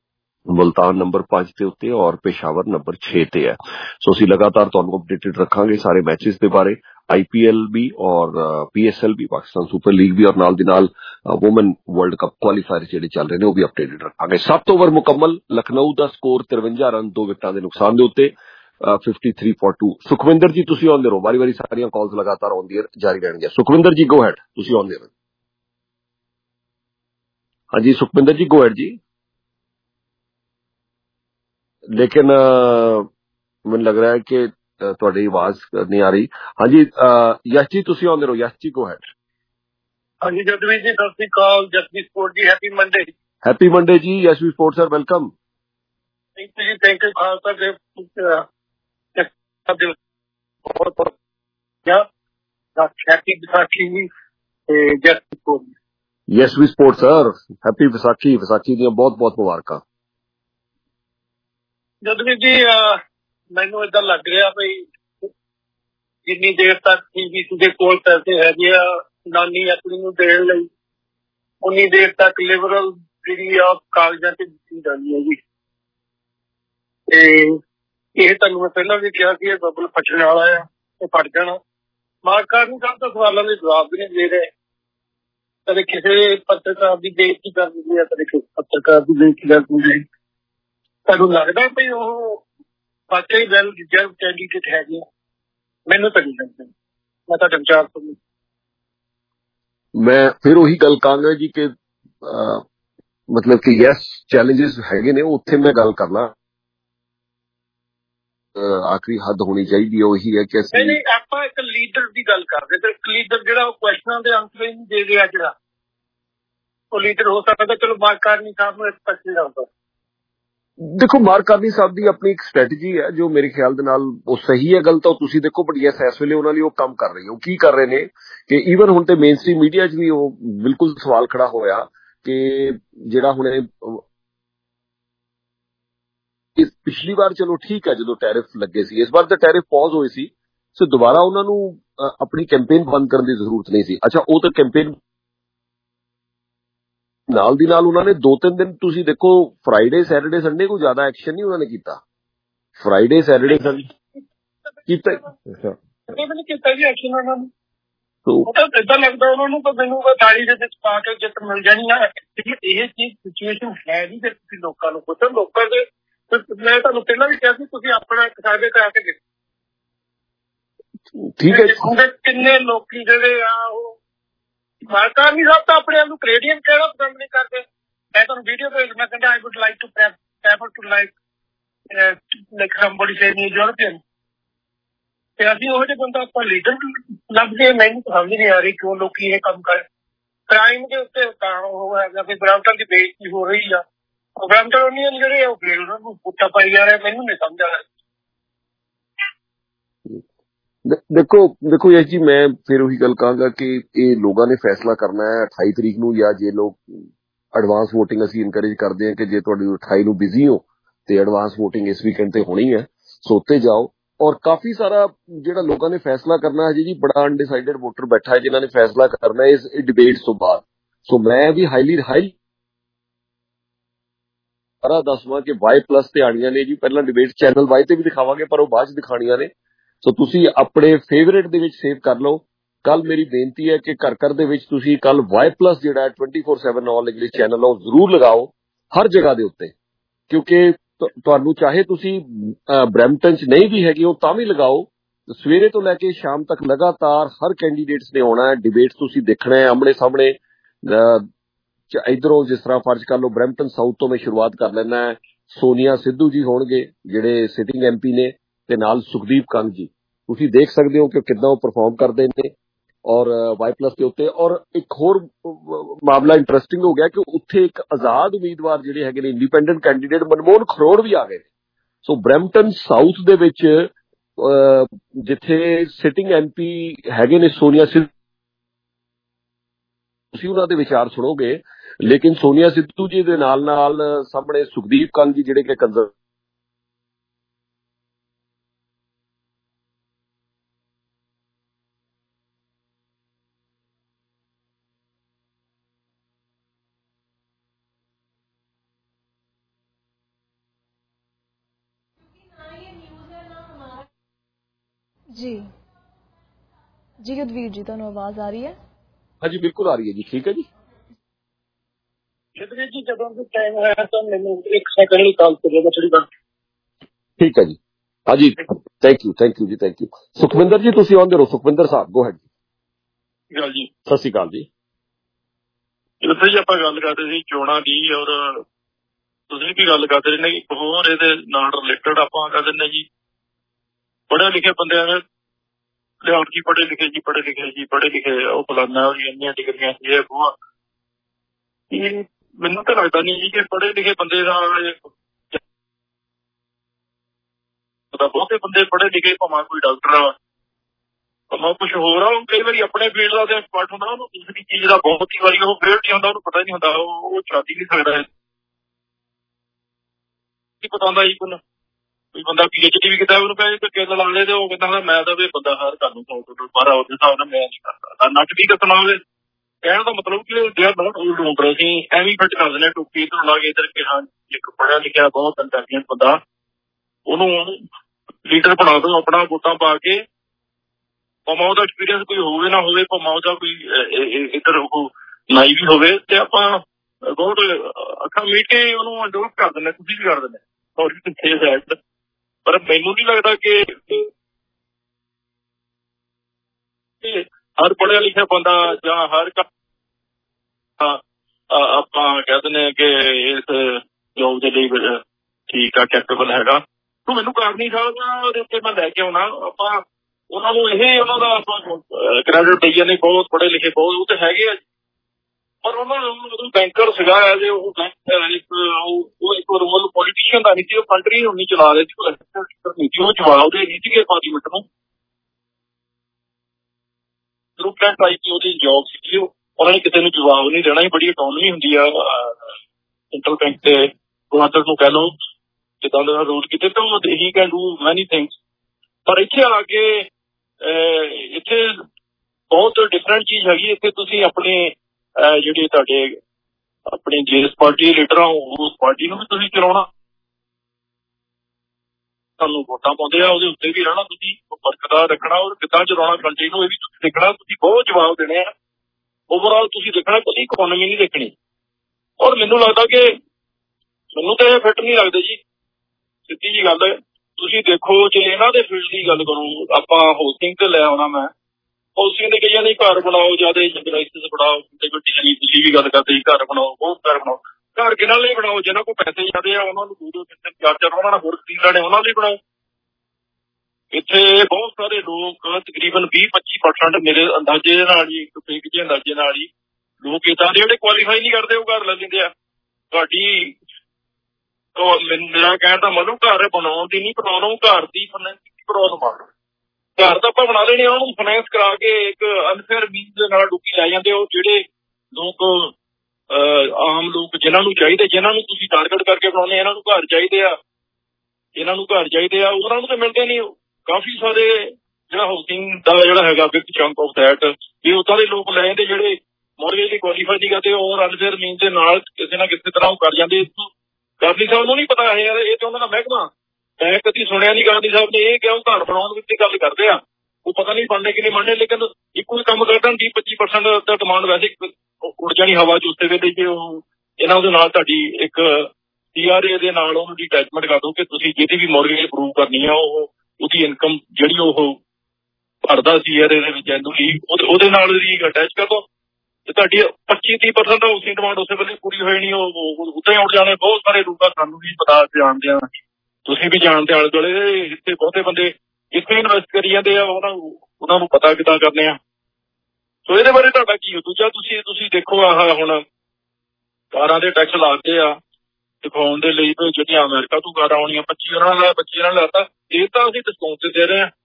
Multan number पांच ਦੇ ਉੱਤੇ ਔਰ ਪੇਸ਼ਾਵਰ ਨੰਬਰ छह ਤੇ ਹੈ। ਸੋ ਅਸੀਂ ਲਗਾਤਾਰ ਤੁਹਾਨੂੰ ਅਪਡੇਟਡ ਰੱਖਾਂਗੇ ਸਾਰੇ ਮੈਚਸ ਦੇ ਬਾਰੇ, ਆਈਪੀਐਲ ਵੀ ਔਰ ਪੀਐਸਐਲ ਵੀ, ਪਾਕਿਸਤਾਨ ਸੁਪਰ ਲੀਗ ਵੀ, ਔਰ ਨਾਲ ਦੀ ਨਾਲ ਵੂਮਨ ਵਰਲਡ ਕੱਪ ਕੁਆਲੀਫਾਇਰ ਜਿਹੜੇ ਚੱਲ ਰਹੇ ਨੇ ਉਹ ਵੀ ਅਪਡੇਟਡ ਰੱਖਾਂਗੇ। ਸੱਤ ਓਵਰ ਮੁਕੰਮਲ, ਲਖਨਊ ਦਾ ਸਕੋਰ तिरपन ਰਨ, ਦੋ ਵਿਕਟਾਂ ਦੇ ਨੁਕਸਾਨ ਦੇ ਉੱਤੇ, fifty-three for two। Sukhwinder ji ਤੁਸੀਂ ਆਉਂਦੇ ਰਹੋ, ਵਾਰੀ ਵਾਰੀ ਸਾਰੀਆਂ ਕਾਲਸ ਲਗਾਤਾਰ ਆਉਂਦੀਆਂ ਜਾਰੀ ਰਹਿਣਗੀਆਂ। ਸੁਖਵਿੰਦਰ ਜੀ ਗੋ ਹੈਡ, ਤੁਸੀਂ ਆਉਂਦੇ ਰਹੋ। ਹਾਂਜੀ ਸੁਖਵਿੰਦਰ ਜੀ ਗੋ ਹੈਡ ਜੀ। ਲੇਕਿਨ ਮੈਨੂੰ ਲੱਗ ਰਿਹਾ ਹੈ ਕਿ ਤੁਹਾਡੀ ਆਵਾਜ਼ ਨਹੀਂ ਆ ਰਹੀ। ਹਾਂਜੀ ਯਸ਼ ਜੀ ਤੁਸੀਂ ਆਉਂਦੇ ਰਹੋ। ਯਸ਼ ਜੀ ਗੋ ਹੈਡ। ਹਾਂਜੀ ਜਗਵੀਰ ਜੀ ਸਤਿ ਸ੍ਰੀ ਅਕਾਲ। Jasvir sport ji happy Monday. Happy Monday ji Yashvir sport sir, welcome. Thank you ji, thank you Khalsa ਦੇ ਬਹੁਤ ਬਹੁਤ ਹੈਪੀ ਵਿਸਾਖੀ ਜੀ ਤੇ Jasvir sport. Yashvir sport sir happy Vaisakhi, Vaisakhi ਦੀਆਂ ਬਹੁਤ ਬਹੁਤ ਮੁਬਾਰਕਾਂ। ਜਦਵੀਰ ਜੀ ਮੈਨੂੰ ਏਦਾਂ ਲੱਗ ਰਿਹਾ ਬਈ ਜਿੰਨੀ ਦੇਰ ਤੱਕ ਟੀਵੀ ਦੇ ਕੋਲ ਪੈਸੇ ਹੈਗੇ ਆ ਨਾਨੀ ਆਪਣੀ ਨੂੰ ਦੇਣ ਲਈ, ਉਨੀ ਦੇਰ ਤੱਕ ਲਿਬਰਲ ਜਿਹੜੀ ਆ ਕਾਗਜ਼ਾਂ ਤੇ ਦਿੱਤੀ ਜਾਂਦੀ ਹੈ ਜੀ। ਤੇ ਇਹ ਤੁਹਾਨੂੰ ਮੈਂ ਪਹਿਲਾਂ ਵੀ ਕਿਹਾ ਕਿ ਇਹ ਬਬਲ ਫਟਣ ਵਾਲਾ ਆ, ਇਹ ਫਟ ਜਾਣਾ। ਮਾਰਕਾ ਨੂੰ ਸਭ ਤੋਂ ਸਵਾਲਾਂ ਦੇ ਜਵਾਬ ਵੀ ਨਹੀਂ ਦੇ ਰਹੇ। ਕਦੇ ਕਿਸੇ ਪੱਤਰਕਾਰ ਦੀ ਬੇਇੱਜ਼ਤੀ ਕਰ ਦਿੰਦੇ ਆ, ਕਦੇ ਕਿਸੇ ਪੱਤਰਕਾਰ ਦੀ ਬੇਇੱਜ਼ਤੀ ਕਰ ਦਿੰਦੇ। ਤੁਹਾਨੂੰ ਲੱਗਦਾ ਵੀ ਉਹ ਵਾਕਈ ਵੈਲ ਰਿਜ਼ਰਵ ਕੈਂਡੀਡੇਟ ਹੈਗੇ? ਮੈਨੂੰ ਤਾਂ ਨਹੀਂ ਲੱਗਦਾ। ਮੈਂ ਤੁਹਾਡੇ ਵਿਚਾਰ ਸੁਣੀ। ਮੈਂ ਫਿਰ ਉਹੀ ਗੱਲ ਕਹਾਂਗਾ ਜੀ ਕਿ ਮਤਲਬ ਕਿ ਯੈਸ ਚੈਲੰਜਸ ਹੈਗੇ ਨੇ, ਉੱਥੇ ਮੈਂ ਗੱਲ ਕਰਨਾ ਆਖਰੀ ਹੱਦ ਹੋਣੀ ਚਾਹੀਦੀ ਹੈ। ਉਹੀ ਹੈ ਕਿ ਅਸੀਂ ਨਹੀਂ ਆਪਾਂ ਇੱਕ ਲੀਡਰ ਦੀ ਗੱਲ ਕਰਦੇ ਤੇ ਲੀਡਰ ਜਿਹੜਾ ਉਹ ਕੁਐਸਚਨਾਂ ਦੇ ਆਨਸਰ ਹੀ ਨਹੀਂ ਦੇ ਰਿਹਾ, ਜਿਹੜਾ ਉਹ ਲੀਡਰ ਹੋ ਸਕਦਾ। ਚਲੋ ਮਾਰਕਾਨੀ ਸਾਹਿਬ ਨੂੰ ਇਸ ਪਾਸੇ ਲਾਉਂਦਾ, ਦੇਖੋ ਮਾਰਕ ਕਾਰਨੀ ਸਾਹਿਬ ਦੀ ਆਪਣੀ ਇੱਕ ਸਟ੍ਰੈਟਜੀ ਹੈ ਜੋ ਮੇਰੇ ਖਿਆਲ ਦੇ ਨਾਲ ਉਹ ਸਹੀ ਹੈ। ਗੱਲ ਤਾਂ ਤੁਸੀਂ ਦੇਖੋ, ਬਟ ਯੈਸ ਇਸ ਵੇਲੇ ਉਹਨਾਂ ਲਈ ਉਹ ਕੰਮ ਕਰ ਰਹੇ ਹੋ। ਕੀ ਕਰ ਰਹੇ ਨੇ ਕਿ ਈਵਨ ਹੁਣ ਤੇ ਮੇਨ ਸਟ੍ਰੀਮ ਮੀਡੀਆ 'ਚ ਵੀ ਉਹ ਬਿਲਕੁਲ ਸਵਾਲ ਖੜਾ ਹੋਇਆ ਕਿ ਜਿਹੜਾ ਹੁਣ ਪਿਛਲੀ ਵਾਰ ਚਲੋ ਠੀਕ ਹੈ ਜਦੋਂ ਟੈਰਿਫ ਲੱਗੇ ਸੀ, ਇਸ ਵਾਰ ਤਾਂ ਟੈਰਿਫ ਪੌਜ਼ ਹੋਏ ਸੀ, ਸੋ ਦੁਬਾਰਾ ਉਹਨਾਂ ਨੂੰ ਆਪਣੀ ਕੈਂਪੇਨ ਬੰਦ ਕਰਨ ਦੀ ਜ਼ਰੂਰਤ ਨਹੀਂ ਸੀ। ਅੱਛਾ, ਉਹ ਤਾਂ ਕੈਂਪੇਨ ਨਾਲ ਦੀ ਨਾਲ ਉਹਨਾਂ ਨੇ ਦੋ ਤਿੰਨ ਦਿਨ ਤੁਸੀਂ ਦੇਖੋ ਫਰਾਈਡੇ ਸੈਟਰਡੇ ਸੰਡੇ ਕੋਈ ਜ਼ਿਆਦਾ ਐਕਸ਼ਨ ਨਹੀਂ ਉਹਨਾਂ ਨੇ ਕੀਤਾ। ਫਰਾਈਡੇ ਸੈਟਰਡੇ ਸੰਡੇ ਕੀਤਾ ਕੀਤਾ ਜੀ ਐਕਸ਼ਨ ਉਹਨਾਂ ਨੂੰ। ਉਹ ਤਾਂ ਏਦਾਂ ਲੱਗਦਾ ਉਹਨਾਂ ਨੂੰ ਤਾਂ ਮੈਨੂੰ ਤਾਲੀ ਦੇ ਵਿੱਚ ਪਾ ਕੇ ਜਿੱਤ ਮਿਲ ਜਾਣੀ ਆ। ਇਹ ਚੀਜ਼ ਸਿਚੁਏਸ਼ਨ ਹੈ ਨਹੀਂ। ਫਿਰ ਤੁਸੀਂ ਲੋਕਾਂ ਨੂੰ ਪੁੱਛੋ, ਲੋਕਾਂ ਦੇ ਮੈਂ ਤੁਹਾਨੂੰ ਪਹਿਲਾਂ ਵੀ ਕਿਹਾ ਸੀ ਤੁਸੀਂ ਆਪਣਾ ਇੱਕ ਸਰਵੇ ਕਰਾ ਕੇ ਦੇਖੋ। ਠੀਕ ਹੈ, ਕਿੰਨੇ ਲੋਕੀ ਜਿਹੜੇ ਆ ਉਹ ਕਾਰਨੀ ਸਾਹਿਬ ਤਾਂ ਆਪਣੇ ਆਪ ਨੂੰ ਕੈਨੇਡੀਅਨ ਕਹਿਣਾ ਪਸੰਦ ਨਹੀਂ ਕਰਦੇ। ਮੈਂ ਤੁਹਾਨੂੰ ਵੀਡੀਓ ਭੇਜ, ਮੈਂ ਕਹਿੰਦਾ I would like to prefer to like like somebody say new European. ਤੇ ਅਸੀਂ ਉਹੋ ਜਿਹੇ ਬੰਦਾ ਆਪਾਂ ਲੀਡਰ ਲੱਭਦੇ। ਮੈਨੂੰ ਸਮਝ ਨਹੀਂ ਆ ਰਹੀ ਕਿਉਂ ਲੋਕੀ ਇਹ ਕੰਮ ਕਰ। ਕ੍ਰਾਈਮ ਦੇ ਉੱਤੇ ਤਾਂ ਉਹ ਹੈਗਾ ਵੀ ਬਰਾਂਪਟਨ ਦੀ ਬੇਇੱਜ਼ਤੀ ਹੋ ਰਹੀ ਆ। ਬਰਾਂਪਟਨ ਜਿਹੜੇ ਉਹ ਫੇਰ ਉਹਨਾਂ ਨੂੰ ਪੁੱਟਾ ਪਾਈ ਜਾ ਰਿਹਾ। ਮੈਨੂੰ ਨਹੀਂ ਸਮਝ ਆ ਰਿਹਾ। ਦੇਖੋ ਦੇਖੋ ਯਸ਼ ਜੀ, ਮੈਂ ਫਿਰ ਉਹੀ ਗੱਲ ਕਹਾਂਗਾ ਕਿ ਇਹ ਲੋਕਾਂ ਨੇ ਫੈਸਲਾ ਕਰਨਾ ਹੈ ਅਠਾਈ ਤਰੀਕ ਨੂੰ। ਜਾਂ ਜੇ ਲੋਕ ਐਡਵਾਂਸ ਵੋਟਿੰਗ ਅਸੀਂ ਇਨਕਰੇਜ ਕਰਦੇ ਹਾਂ ਕਿ ਜੇ ਤੁਹਾਡੀ ਅਠਾਈ ਨੂੰ ਬਿਜ਼ੀ ਹੋ ਤੇ ਐਡਵਾਂਸ ਵੋਟਿੰਗ ਇਸ ਵੀਕਐਂਡ ਤੇ ਹੋਣੀ ਹੈ, ਸੋਤੇ ਜਾਓ। ਔਰ ਕਾਫੀ ਸਾਰਾ ਜਿਹੜਾ ਲੋਕਾਂ ਨੇ ਫੈਸਲਾ ਕਰਨਾ ਹੈ ਜੀ, ਬੜਾ ਅਨਡਿਸਾਈਡਡ ਵੋਟਰ ਬੈਠਾ ਹੈ ਜਿਨ੍ਹਾਂ ਨੇ ਫੈਸਲਾ ਕਰਨਾ ਇਸ ਡਿਬੇਟਸ ਤੋਂ ਬਾਅਦ। ਸੋ ਮੈਂ ਵੀ ਹਾਈਲੀ ਹਾਈ ਸਾਰਾ ਦੱਸਵਾਂ ਕਿ ਵਾਈ ਪਲੱਸ ਤੇ ਆਣੀਆਂ ਨੇ ਜੀ। ਪਹਿਲਾਂ ਡਿਬੇਟ ਚੈਨਲ ਵਾਈ ਤੇ ਵੀ ਦਿਖਾਵਾਂਗੇ, ਪਰ ਉਹ ਬਾਅਦ 'ਚ ਦਿਖਾਣੀਆਂ ਨੇ। ਸੋ ਤੁਸੀਂ ਆਪਣੇ ਫੇਵਰੇਟ ਦੇ ਵਿੱਚ ਸੇਵ ਕਰ ਲਓ। ਕੱਲ ਮੇਰੀ ਬੇਨਤੀ ਹੈ ਕਿ ਘਰ ਘਰ ਦੇ ਵਿੱਚ ਤੁਸੀਂ ਕੱਲ ਵਾਈ ਪਲੱਸ ਜਿਹੜਾ twenty four seven all English channel ਉਹ ਜ਼ਰੂਰ ਲਗਾਓ ਹਰ ਜਗ੍ਹਾ ਦੇ ਉੱਤੇ, ਕਿਉਂਕਿ ਤੁਹਾਨੂੰ ਚਾਹੇ ਤੁਸੀਂ ਬਰੈਂਪਟਨ 'ਚ ਨਹੀਂ ਵੀ ਹੈਗੇ ਹੋ ਤਾਂ ਵੀ ਲਗਾਓ। ਸਵੇਰੇ ਤੋਂ ਲੈ ਕੇ ਸ਼ਾਮ ਤੱਕ ਲਗਾਤਾਰ ਹਰ ਕੈਂਡੀਡੇਟਸ ਨੇ ਆਉਣਾ ਹੈ। ਡਿਬੇਟਸ ਤੁਸੀਂ ਦੇਖਣਾ ਹੈ ਆਮਣੇ ਸਾਹਮਣੇ। ਇੱਧਰੋਂ ਜਿਸ ਤਰ੍ਹਾਂ ਫਰਜ਼ ਕਰ ਲਓ ਬਰੈਂਪਟਨ ਸਾਊਥ ਤੋਂ ਮੈਂ ਸ਼ੁਰੂਆਤ ਕਰ ਲੈਂਦਾ ਹੈ। ਸੋਨੀਆ ਸਿੱਧੂ ਜੀ ਹੋਣਗੇ ਜਿਹੜੇ ਸਿਟਿੰਗ ਐਮ ਪੀ ਨੇ, ਤੇ ਨਾਲ ਸੁਖਦੀਪ ਕੰਗ ਜੀ। ਤੁਸੀਂ ਦੇਖ ਸਕਦੇ ਹੋ ਕਿ ਕਿੱਦਾਂ ਉਹ ਪਰਫਾਰਮ ਕਰਦੇ ਨੇ ਔਰ ਵਾਈ ਪਲੱਸ ਦੇ ਉੱਤੇ। ਔਰ ਇੱਕ ਹੋਰ ਮਾਮਲਾ ਇੰਟਰਸਟਿੰਗ ਹੋ ਗਿਆ ਕਿ ਉੱਥੇ ਇੱਕ ਆਜ਼ਾਦ ਉਮੀਦਵਾਰ ਜਿਹੜੇ ਹੈਗੇ ਨੇ, ਇੰਡੀਪੈਂਡੈਂਟ ਕੈਂਡੀਡੇਟ ਮਨਮੋਹਨ ਖਰੋੜ ਵੀ ਆ ਗਏ ਨੇ। ਸੋ ਬਰੈਂਪਟਨ ਸਾਊਥ ਦੇ ਵਿੱਚ ਜਿੱਥੇ ਸਿਟਿੰਗ ਐਮ ਪੀ ਹੈਗੇ ਨੇ ਸੋਨੀਆ ਸਿੱਧੂ, ਤੁਸੀਂ ਉਹਨਾਂ ਦੇ ਵਿਚਾਰ ਸੁਣੋਗੇ, ਲੇਕਿਨ ਸੋਨੀਆ ਸਿੱਧੂ ਜੀ ਦੇ ਨਾਲ ਨਾਲ ਸਾਹਮਣੇ ਸੁਖਦੀਪ ਕੰਗ ਜੀ ਜਿਹੜੇ ਕਿ ਕੰਜ਼ਰ जी जी युद्धवीर जी ਤੁਹਾਨੂੰ ਆਵਾਜ਼ ਆ ਰਹੀ ਹੈ? ਹਾਂਜੀ ਬਿਲਕੁਲ ਆ ਰਹੀ ਹੈ ਜੀ। ਠੀਕ ਹੈ ਜੀ। युद्धवीर जी ਜਦੋਂ ਵੀ ਟਾਈਮ ਹੋਇਆ ਤਾਂ ਮੈਨੂੰ ਇੱਕ ਸੈਕਿੰਡ ਲਈ ਕਾਲ ਕਰਿਓ ਥੋੜੀ ਗੱਲ। ਠੀਕ ਹੈ ਜੀ। ਹਾਂਜੀ thank you thank you ji thank you. Sukhwinder ji ਤੁਸੀਂ ਆਉਂਦੇ ਰਹੋ। ਸੁਖਵਿੰਦਰ ਸਾਹਿਬ ਗੋ ਹੈਡ ਜੀ। ਗੱਲ ਜੀ ਸਤਿ ਸ਼੍ਰੀ ਅਕਾਲ ਜੀ। ਜਿੱਥੇ ਜੀ ਆਪਾਂ ਗੱਲ ਕਰਦੇ ਸੀ ਚੋਣਾਂ ਦੀ, ਔਰ ਤੁਸੀਂ ਵੀ ਗੱਲ ਕਰਦੇ ਰਹਿੰਦੇ ਕਿ ਹੋਰ ਇਹਦੇ ਨਾਲ ਰਿਲੇਟਡ ਆਪਾਂ ਕਹਿ ਦਿੰਦੇ ਜੀ ਪੜ੍ਹੇ ਲਿਖੇ ਬੰਦਿਆਂ ਨੇ ਲਿਆਉਣ ਜੀ ਪੜ੍ਹੇ ਲਿਖੇ ਜੀ ਪੜ੍ਹੇ ਲਿਖੇ ਜੀ ਪੜ੍ਹੇ ਲਿਖੇ ਉਹ ਫਲਾਨਾ ਉਹਦੀ ਇੰਨੀਆਂ ਡਿਗਰੀਆਂ ਸੀ ਇਹ ਬੂਆ। ਮੈਨੂੰ ਤਾਂ ਲੱਗਦਾ ਨਹੀਂ ਜੀ ਕਿ ਪੜ੍ਹੇ ਲਿਖੇ ਬੰਦੇ ਦਾ ਬਹੁਤੇ ਬੰਦੇ ਪੜ੍ਹੇ ਲਿਖੇ ਭਾਵੇਂ ਕੋਈ ਡਾਕਟਰ ਆ ਭਾਵੇਂ ਕੁਛ ਹੋਰ ਆ, ਉਹ ਕਈ ਵਾਰੀ ਆਪਣੇ ਫੀਲਡ ਦਾ ਤੇ ਐਕਸਪਰਟ ਹੁੰਦਾ, ਉਹਨੂੰ ਦੂਸਰੀ ਚੀਜ਼ ਦਾ ਬਹੁਤ ਹੀ ਵਾਰੀ ਉਹ ਫੇਰ ਨਹੀਂ ਹੁੰਦਾ, ਉਹਨੂੰ ਪਤਾ ਨਹੀਂ ਹੁੰਦਾ, ਉਹ ਚਲਾਦੀ ਨਹੀਂ ਸਕਦਾ। ਕੀ ਪਤਾ ਹੁੰਦਾ ਜੀ ਕੋਈ ਕੋਈ ਬੰਦਾ ਪੀ ਐਚ ਡੀ ਵੀ ਕੀਤਾ ਉਹਨੂੰ ਕਹੇ ਕਿੱਲ ਲਾ ਲੈ ਤੇ ਉਹ ਕਹਿੰਦਾ ਮੈਂ ਤਾਂ ਵੀ ਬੰਦਾ ਹਰ ਘਰ ਨੂੰ ਸੌ ਤੋਂ ਬਾਰਾਂ ਉਹਦੇ ਹਿਸਾਬ ਨਾਲ ਮੈਂ ਨਹੀਂ ਕਰਦਾ। ਨੱਟ ਵੀ ਕੱਟਣਾ ਹੋਵੇ ਕਹਿਣ ਦਾ ਮਤਲਬ ਕਿ ਜਿਹੜਾ ਬਹੁਤ ਓਲਡ ਹੁੰਦਾ ਸੀ ਐਵੇਂ ਫਿੱਟ ਕਰ ਦਿੰਦੇ ਟੋਪੀ ਤੋਂ ਲਾ ਕੇ ਇੱਧਰ ਕਿ ਹਾਂ ਇੱਕ ਪੜ੍ਹਿਆ ਲਿਖਿਆ ਬਹੁਤ ਇੰਟੈਲੀਜੈਂਟ ਬੰਦਾ ਉਹਨੂੰ ਲੀਡਰ ਬਣਾ ਦੋ ਆਪਣਾ ਵੋਟਾਂ ਪਾ ਕੇ, ਭਾਵੇਂ ਉਹਦਾ ਐਕਸਪੀਰੀਅੰਸ ਕੋਈ ਹੋਵੇ ਨਾ ਹੋਵੇ, ਭਾਵੇਂ ਉਹਦਾ ਕੋਈ ਇੱਧਰ ਉਹ ਨਾਈ ਵੀ ਹੋਵੇ, ਤੇ ਆਪਾਂ ਬਹੁਤ ਅੱਖਾਂ ਮੀਟ ਕੇ ਉਹਨੂੰ ਡੋਪ ਕਰ ਦਿੰਦੇ। ਤੁਸੀਂ ਵੀ ਕਰ ਦਿੰਦੇ ਸੌਰੀ ਕਿੱਥੇ ਸਾਈਡ। ਪਰ ਮੈਨੂੰ ਨਹੀਂ ਲੱਗਦਾ ਕਿ ਹਰ ਪੜ੍ਹਿਆ ਲਿਖਿਆ ਬੰਦਾ ਜਾਂ ਹਰ ਆਪਾਂ ਕਹਿ ਦਿੰਦੇ ਕਿ ਇਸ ਜੋਬ ਦੇ ਲਈ ਠੀਕ ਆ ਕੈਪੇਬਲ ਹੈਗਾ। ਤੂੰ ਮੈਨੂੰ ਕਾਰਨੀ ਸਾਹਿਬ ਦੇ ਉੱਤੇ ਮੈਂ ਲੈ ਕੇ ਆਉਣਾ, ਆਪਾਂ ਉਹਨਾਂ ਨੂੰ ਇਹ ਉਹਨਾਂ ਦਾ ਆਪਾਂ ਕ੍ਰੈਡਿਟ ਦਈਏ ਨਹੀਂ ਬਹੁਤ ਪੜ੍ਹੇ ਲਿਖੇ ਬਹੁਤ ਉਹ ਤੇ ਹੈਗੇ ਆ, ਪਰ ਉਹਨਾਂ ਨੂੰ ਬੈਂਕਰ ਸੀਗਾ ਜੇ ਉਹ ਇੱਕ ਉਹ ਇੱਕ ਰੋਲ ਪੋਲੀਟੀਸ਼ੀਅਨ ਦਾ ਨਹੀਂ ਸੀ, ਉਹ ਕੰਟਰੀ ਨੂੰ ਨਹੀਂ ਚਲਾ ਰਹੇ ਸੀ, ਉਹ ਜਵਾਬ ਦੇ ਨਹੀਂ ਸੀਗੇ ਪਾਰਲੀਮੈਂਟ ਨੂੰ। ਗਰੁੱਪ ਟਾਈਪ ਉਹਦੀ ਜੋਬ ਸੀ, ਉਹਨਾਂ ਨੇ ਕਿਸੇ ਨੂੰ ਜਵਾਬ ਨਹੀਂ ਦੇਣਾ। ਬੜੀ ਅਟੋਨਮੀ ਹੁੰਦੀ ਆ ਸੈਂਟਰਲ ਬੈਂਕ ਤੇ ਗਵਰਨਰ ਨੂੰ ਕਹਿ ਲਓ ਜਿੱਦਾਂ ਦਾ ਰੂਲ ਕੀਤੇ ਤਾਂ ਉਹ ਹੀ ਕੈਨ ਡੂ ਮੈਨੀ ਥਿੰਗਸ। ਪਰ ਇੱਥੇ ਆ ਕੇ ਇੱਥੇ ਬਹੁਤ ਡਿਫਰੈਂਟ ਚੀਜ਼ ਹੈਗੀ। ਇੱਥੇ ਤੁਸੀਂ ਆਪਣੇ ਜਿਹੜੇ ਤੁਹਾਡੇ ਆਪਣੇ ਜਿਸ ਪਾਰਟੀ ਦੇ ਲੀਡਰ ਆ ਉਸ ਪਾਰਟੀ ਨੂੰ ਵੀ ਤੁਸੀਂ ਚਲਾਉਣਾ, ਤੁਹਾਨੂੰ ਵੋਟਾਂ ਪਾਉਂਦੇ ਆ ਉਹਦੇ ਉੱਤੇ ਵੀ ਰਹਿਣਾ, ਤੁਸੀਂ ਬਰਕਰਾਰ ਰੱਖਣਾ ਔਰ ਕਿੱਦਾਂ ਚਲਾਉਣਾ ਕੰਟਰੀ ਨੂੰ ਇਹ ਵੀ ਤੁਸੀਂ ਦੇਖਣਾ। ਤੁਸੀਂ ਬਹੁਤ ਜਵਾਬ ਦੇਣੇ ਆ। ਓਵਰਆਲ ਤੁਸੀਂ ਦੇਖਣਾ, ਕਦੀ ਇਕੋਨਮੀ ਨਹੀਂ ਦੇਖਣੀ। ਔਰ ਮੈਨੂੰ ਲੱਗਦਾ ਕਿ ਮੈਨੂੰ ਤਾਂ ਇਹ ਫਿੱਟ ਨਹੀਂ ਲੱਗਦੇ ਜੀ, ਸਿੱਧੀ ਜੀ ਗੱਲ ਹੈ। ਤੁਸੀਂ ਦੇਖੋ ਜੇ ਇਹਨਾਂ ਦੇ ਫੀਲਡ ਦੀ ਗੱਲ ਕਰੋ, ਆਪਾਂ ਹਾਊਸਿੰਗ ਤੇ ਲੈ ਆਉਣਾ, ਮੈਂ ਹਾਊਸਿੰਗ ਦੇ ਕਈਆਂ ਦੇ ਘਰ ਬਣਾਓ, ਜਿਆਦਾ ਜਨਰਲਾਈਸਿਸ ਬਣਾਓ, ਤੁਸੀਂ ਵੀ ਗੱਲ ਕਰਦੇ ਘਰ ਬਣਾਓ, ਬਹੁਤ ਘਰ ਬਣਾਓ। ਘਰ ਕਿਹਨਾਂ ਲਈ ਬਣਾਓ? ਜਿਹਨਾਂ ਕੋਲ ਪੈਸੇ ਜ਼ਿਆਦੇ ਆ ਉਹਨਾਂ ਨੂੰ ਦੋ ਦੋ ਤਿੰਨ ਤਿੰਨ ਚਾਰ ਚਾਰ ਉਹਨਾਂ ਨਾਲ ਹੋਰ ਖਰੀਦ ਲੈਣੇ, ਉਹਨਾਂ ਲਈ ਬਣਾਓ। ਇੱਥੇ ਬਹੁਤ ਸਾਰੇ ਲੋਕ ਤਕਰੀਬਨ ਵੀਹ ਪੱਚੀ ਪਰਸੈਂਟ ਮੇਰੇ ਅੰਦਾਜ਼ੇ ਦੇ ਨਾਲ ਹੀ, ਇੱਕ ਫੇਕ ਜਿਹੇ ਅੰਦਾਜ਼ੇ ਨਾਲ ਹੀ ਲੋਕ ਇੱਦਾਂ ਦੇ ਜਿਹੜੇ ਕੁਆਲੀਫਾਈ ਨਹੀਂ ਕਰਦੇ ਉਹ ਘਰ ਲੈ ਲੈਂਦੇ ਆ। ਤੁਹਾਡੀ ਮੇਰਾ ਕਹਿਣ ਦਾ ਮਤਲਬ ਘਰ ਬਣਾਉਣ ਦੀ ਨਹੀਂ ਪ੍ਰੋਬਲਮ, ਘਰ ਦੀ ਫਾਈਨੈਂਸ ਦੀ ਪ੍ਰੋਬਲਮ ਆ। ਘਰ ਤਾਂ ਆਪਾਂ ਬਣਾ ਲੈਣੇ, ਉਹਨੂੰ ਫਾਈਨੈਂਸ ਕਰਾ ਕੇ ਇੱਕ ਅਨਫੇਅਰ ਮੀਨਸ ਦੇ ਨਾਲ ਡੁੱਕੀ ਲੈ ਜਾਂਦੇ। ਉਹ ਜਿਹੜੇ ਲੋਕ ਆਮ ਲੋਕ ਜਿਹਨਾਂ ਨੂੰ ਚਾਹੀਦੇ, ਜਿਹਨਾਂ ਨੂੰ ਤੁਸੀਂ ਟਾਰਗੇਟ ਕਰਕੇ ਬਣਾਉਂਦੇ, ਇਹਨਾਂ ਨੂੰ ਘਰ ਚਾਹੀਦੇ ਆ, ਇਹਨਾਂ ਨੂੰ ਘਰ ਚਾਹੀਦੇ ਆ, ਉਹਨਾਂ ਨੂੰ ਤਾਂ ਮਿਲਦੇ ਨਹੀਂ। ਕਾਫੀ ਸਾਰੇ ਜਿਹੜਾ ਹਾਊਸਿੰਗ ਦਾ ਜਿਹੜਾ ਹੈਗਾ ਬਿਗ ਚੰਕ ਆਫ ਦੈਟ ਇਹ ਉੱਦਾਂ ਦੇ ਲੋਕ ਲੈ ਜਾਂਦੇ ਜਿਹੜੇ ਮੋਰਗੇਜ ਦੀ ਕੁਆਲੀਫਾਈ ਨਹੀਂ ਕਰਦੇ ਔਰ ਅਨਫੇਅਰ ਮੀਨਸ ਦੇ ਨਾਲ ਕਿਸੇ ਨਾ ਕਿਸੇ ਤਰ੍ਹਾਂ ਉਹ ਕਰ ਜਾਂਦੇ। ਗਾਂਧੀ ਸਾਹਿਬ ਨੂੰ ਨਹੀਂ ਪਤਾ ਹੈ ਯਾਰ, ਇਹ ਤਾਂ ਉਹਨਾਂ ਦਾ ਮਹਿਕਮਾ। ਮੈਂ ਕਦੀ ਸੁਣਿਆ ਨਹੀਂ ਗਾਂਧੀ ਸਾਹਿਬ ਨੇ ਇਹ ਕਿਉਂ ਘਰ ਬਣਾਉਣ ਵਿੱਚ ਗੱਲ ਕਰਦੇ ਆ। ਉਹ ਪਤਾ ਨਹੀਂ ਬਣਨੇ ਕਿ ਨਹੀਂ ਬਣਨੇ, ਲੇਕਿਨ ਇੱਕੋ ਹੀ ਕੰਮ ਕਰਦਾ ਵੀਹ ਪੱਚੀ ਪਰਸੈਂਟ ਦਾ ਡਿਮਾਂਡ ਵੈਸੇ ਉੱਡ ਜਾਣੀ ਹਵਾ ਚ ਉਸੇ ਵੇਲੇ ਜੇ ਉਹ ਇਹਨਾਂ ਦੇ ਨਾਲ ਤੁਹਾਡੀ ਇੱਕ ਸੀ ਆਰ ਏ ਦੇ ਨਾਲ ਉਹਨੂੰ ਦੀ ਅਟੈਚਮੈਂਟ ਕਰ ਦੋ ਕਿ ਤੁਸੀਂ ਜਿਹਦੀ ਵੀ ਮੋਰਗੇਜ ਅਪਰੂਵ ਕਰਨੀ ਆ ਉਹ ਉਹਦੀ ਇਨਕਮ ਜਿਹੜੀ ਉਹ ਭਰਦਾ ਸੀ ਆਰ ਏ ਦੇ ਵਿੱਚ ਐਨੂਅਲੀ ਉਹਦੇ ਨਾਲ ਦੀ ਅਟੈਚ ਕਰ ਦੋ ਤੇ ਤੁਹਾਡੀ ਪੱਚੀ ਤੀਹ ਪਰਸੈਂਟ ਹਾਊਸਿੰਗ ਡਿਮਾਂਡ ਉਸੇ ਵੇਲੇ ਪੂਰੀ ਹੋਈ ਨਹੀਂ, ਉਹ ਉੱਦਾਂ ਹੀ ਉੱਡ ਜਾਣੇ। ਬਹੁਤ ਸਾਰੇ ਲੋਕਾਂ ਸਾਨੂੰ ਵੀ ਪਤਾ ਜਾਣਦੇ ਆ, ਤੁਸੀਂ ਵੀ ਜਾਣਦੇ ਆਲੇ ਦੁਆਲੇ ਇੱਥੇ ਬਹੁਤੇ ਬੰਦੇ ਇੱਥੇ ਇਨਵੈਸਟ ਕਰੀ ਜਾਂਦੇ ਆ, ਉਹਨਾਂ ਨੂੰ ਉਹਨਾਂ ਨੂੰ ਪਤਾ ਕਿੱਦਾਂ ਕਰਨੇ ਆ। ਸੋ ਇਹਦੇ ਬਾਰੇ ਤੁਹਾਡਾ ਕੀ? ਦੂਜਾ ਤੁਸੀਂ ਤੁਸੀਂ ਦੇਖੋ ਆਹ ਹੁਣ ਕਾਰਾਂ ਦੇ ਟੈਕਸ ਲਾਤੇ ਆ ਦਿਖਾਉਣ ਦੇ ਲਈ, ਜਿਹੜੀਆਂ ਅਮਰੀਕਾ ਤੋਂ ਕਾਰਾਂ ਆਉਣੀਆਂ ਪੱਚੀ ਉਹਨਾਂ ਨਾਲ ਪੱਚੀ ਉਹਨਾਂ ਲਾਤਾ, ਇਹ ਤਾਂ ਅਸੀਂ ਡਿਸਕਾਊਂਟ ਤੇ ਦੇ ਰਹੇ ਹਾਂ।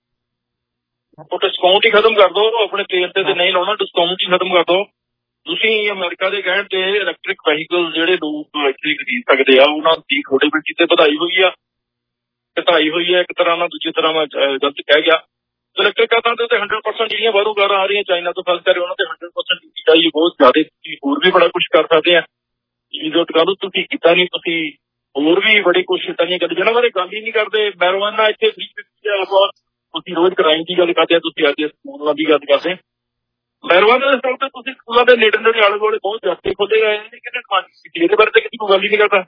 ਉਹ ਡਿਸਕਾਊਂਟ ਹੀ ਖਤਮ ਕਰ ਦੋ, ਆਪਣੇ ਤੇਲ ਤੇ ਨਹੀਂ ਲਾਉਣਾ, ਡਿਸਕਾਊਂਟ ਹੀ ਖਤਮ ਕਰ ਦੋ। ਤੁਸੀਂ ਅਮਰੀਕਾ ਦੇ ਕਹਿਣ ਤੇ ਇਲੈਕਟ੍ਰਿਕ ਵਹੀਕਲ ਜਿਹੜੇ ਲੋਕ ਇੱਥੇ ਖਰੀਦ ਸਕਦੇ ਆ ਉਹਨਾਂ ਦੀ ਅਫੋਰਡੇਬਿਲਟੀ ਤੇ ਵਧਾਈ ਹੋਈ ਆ, ਘਟਾਈ ਹੋਈ ਹੈ ਇੱਕ ਤਰ੍ਹਾਂ ਨਾਲ, ਦੂਜੀ ਤਰ੍ਹਾਂ ਮੈਂ ਗਲਤ ਕਹਿ ਗਿਆ। ਇਲੈਕਟ੍ਰਿਕ ਕਾਰਾਂ ਦੇ ਉੱਤੇ ਹੰਡਰਡ ਪਰਸੈਂਟ ਜਿਹੜੀਆਂ ਬਾਹਰੋਂ ਕਾਰਾਂ ਆ ਰਹੀਆਂ ਚਾਈਨਾ ਤੋਂ ਖਾਸ ਕਰਕੇ ਉਹਨਾਂ ਤੇ ਹੰਡਰਡ ਪਰਸੈਂਟ ਡਿਊਟੀ ਚਾਹੀਏ, ਬਹੁਤ ਜ਼ਿਆਦਾ। ਤੁਸੀਂ ਹੋਰ ਵੀ ਬੜਾ ਕੁਛ ਕਰ ਸਕਦੇ ਆ, ਈਜ਼ੋਟ ਕਰ ਲਓ। ਤੁਸੀਂ ਕੀਤਾ ਨਹੀਂ, ਤੁਸੀਂ ਹੋਰ ਵੀ ਬੜੀ ਕੋਸ਼ਿਸ਼ ਕਰੀਆਂ ਕਰਦੇ ਜਿਹਨਾਂ ਬਾਰੇ ਗੱਲ ਹੀ ਨਹੀਂ ਕਰਦੇ। ਮੈਰਵਾਨਾ ਇੱਥੇ ਤੁਸੀਂ ਰੋਜ਼ ਕ੍ਰਾਈਮ ਦੀ ਗੱਲ ਕਰਦੇ ਆ, ਤੁਸੀਂ ਅੱਜ ਸਕੂਲਾਂ ਦੀ ਗੱਲ ਕਰਦੇ। ਮੈਰਵਾਨਾ ਦੇ ਸਟਾਈਲ ਤੇ ਤੁਸੀਂ ਸਕੂਲਾਂ ਦੇ ਨੇੜੇ ਨੇੜੇ ਆਲੇ ਦੁਆਲੇ ਬਹੁਤ ਜਾਤੇ ਖੋਲੇ ਗਏ ਨੇ, ਕਿਹਨੇ ਕੀਤੀ ਇਹਦੇ ਬਾਰੇ ਤਾਂ ਕਿਸੇ ਨੂੰ ਗੱਲ ਹੀ ਨਹੀਂ ਕਰਦਾ।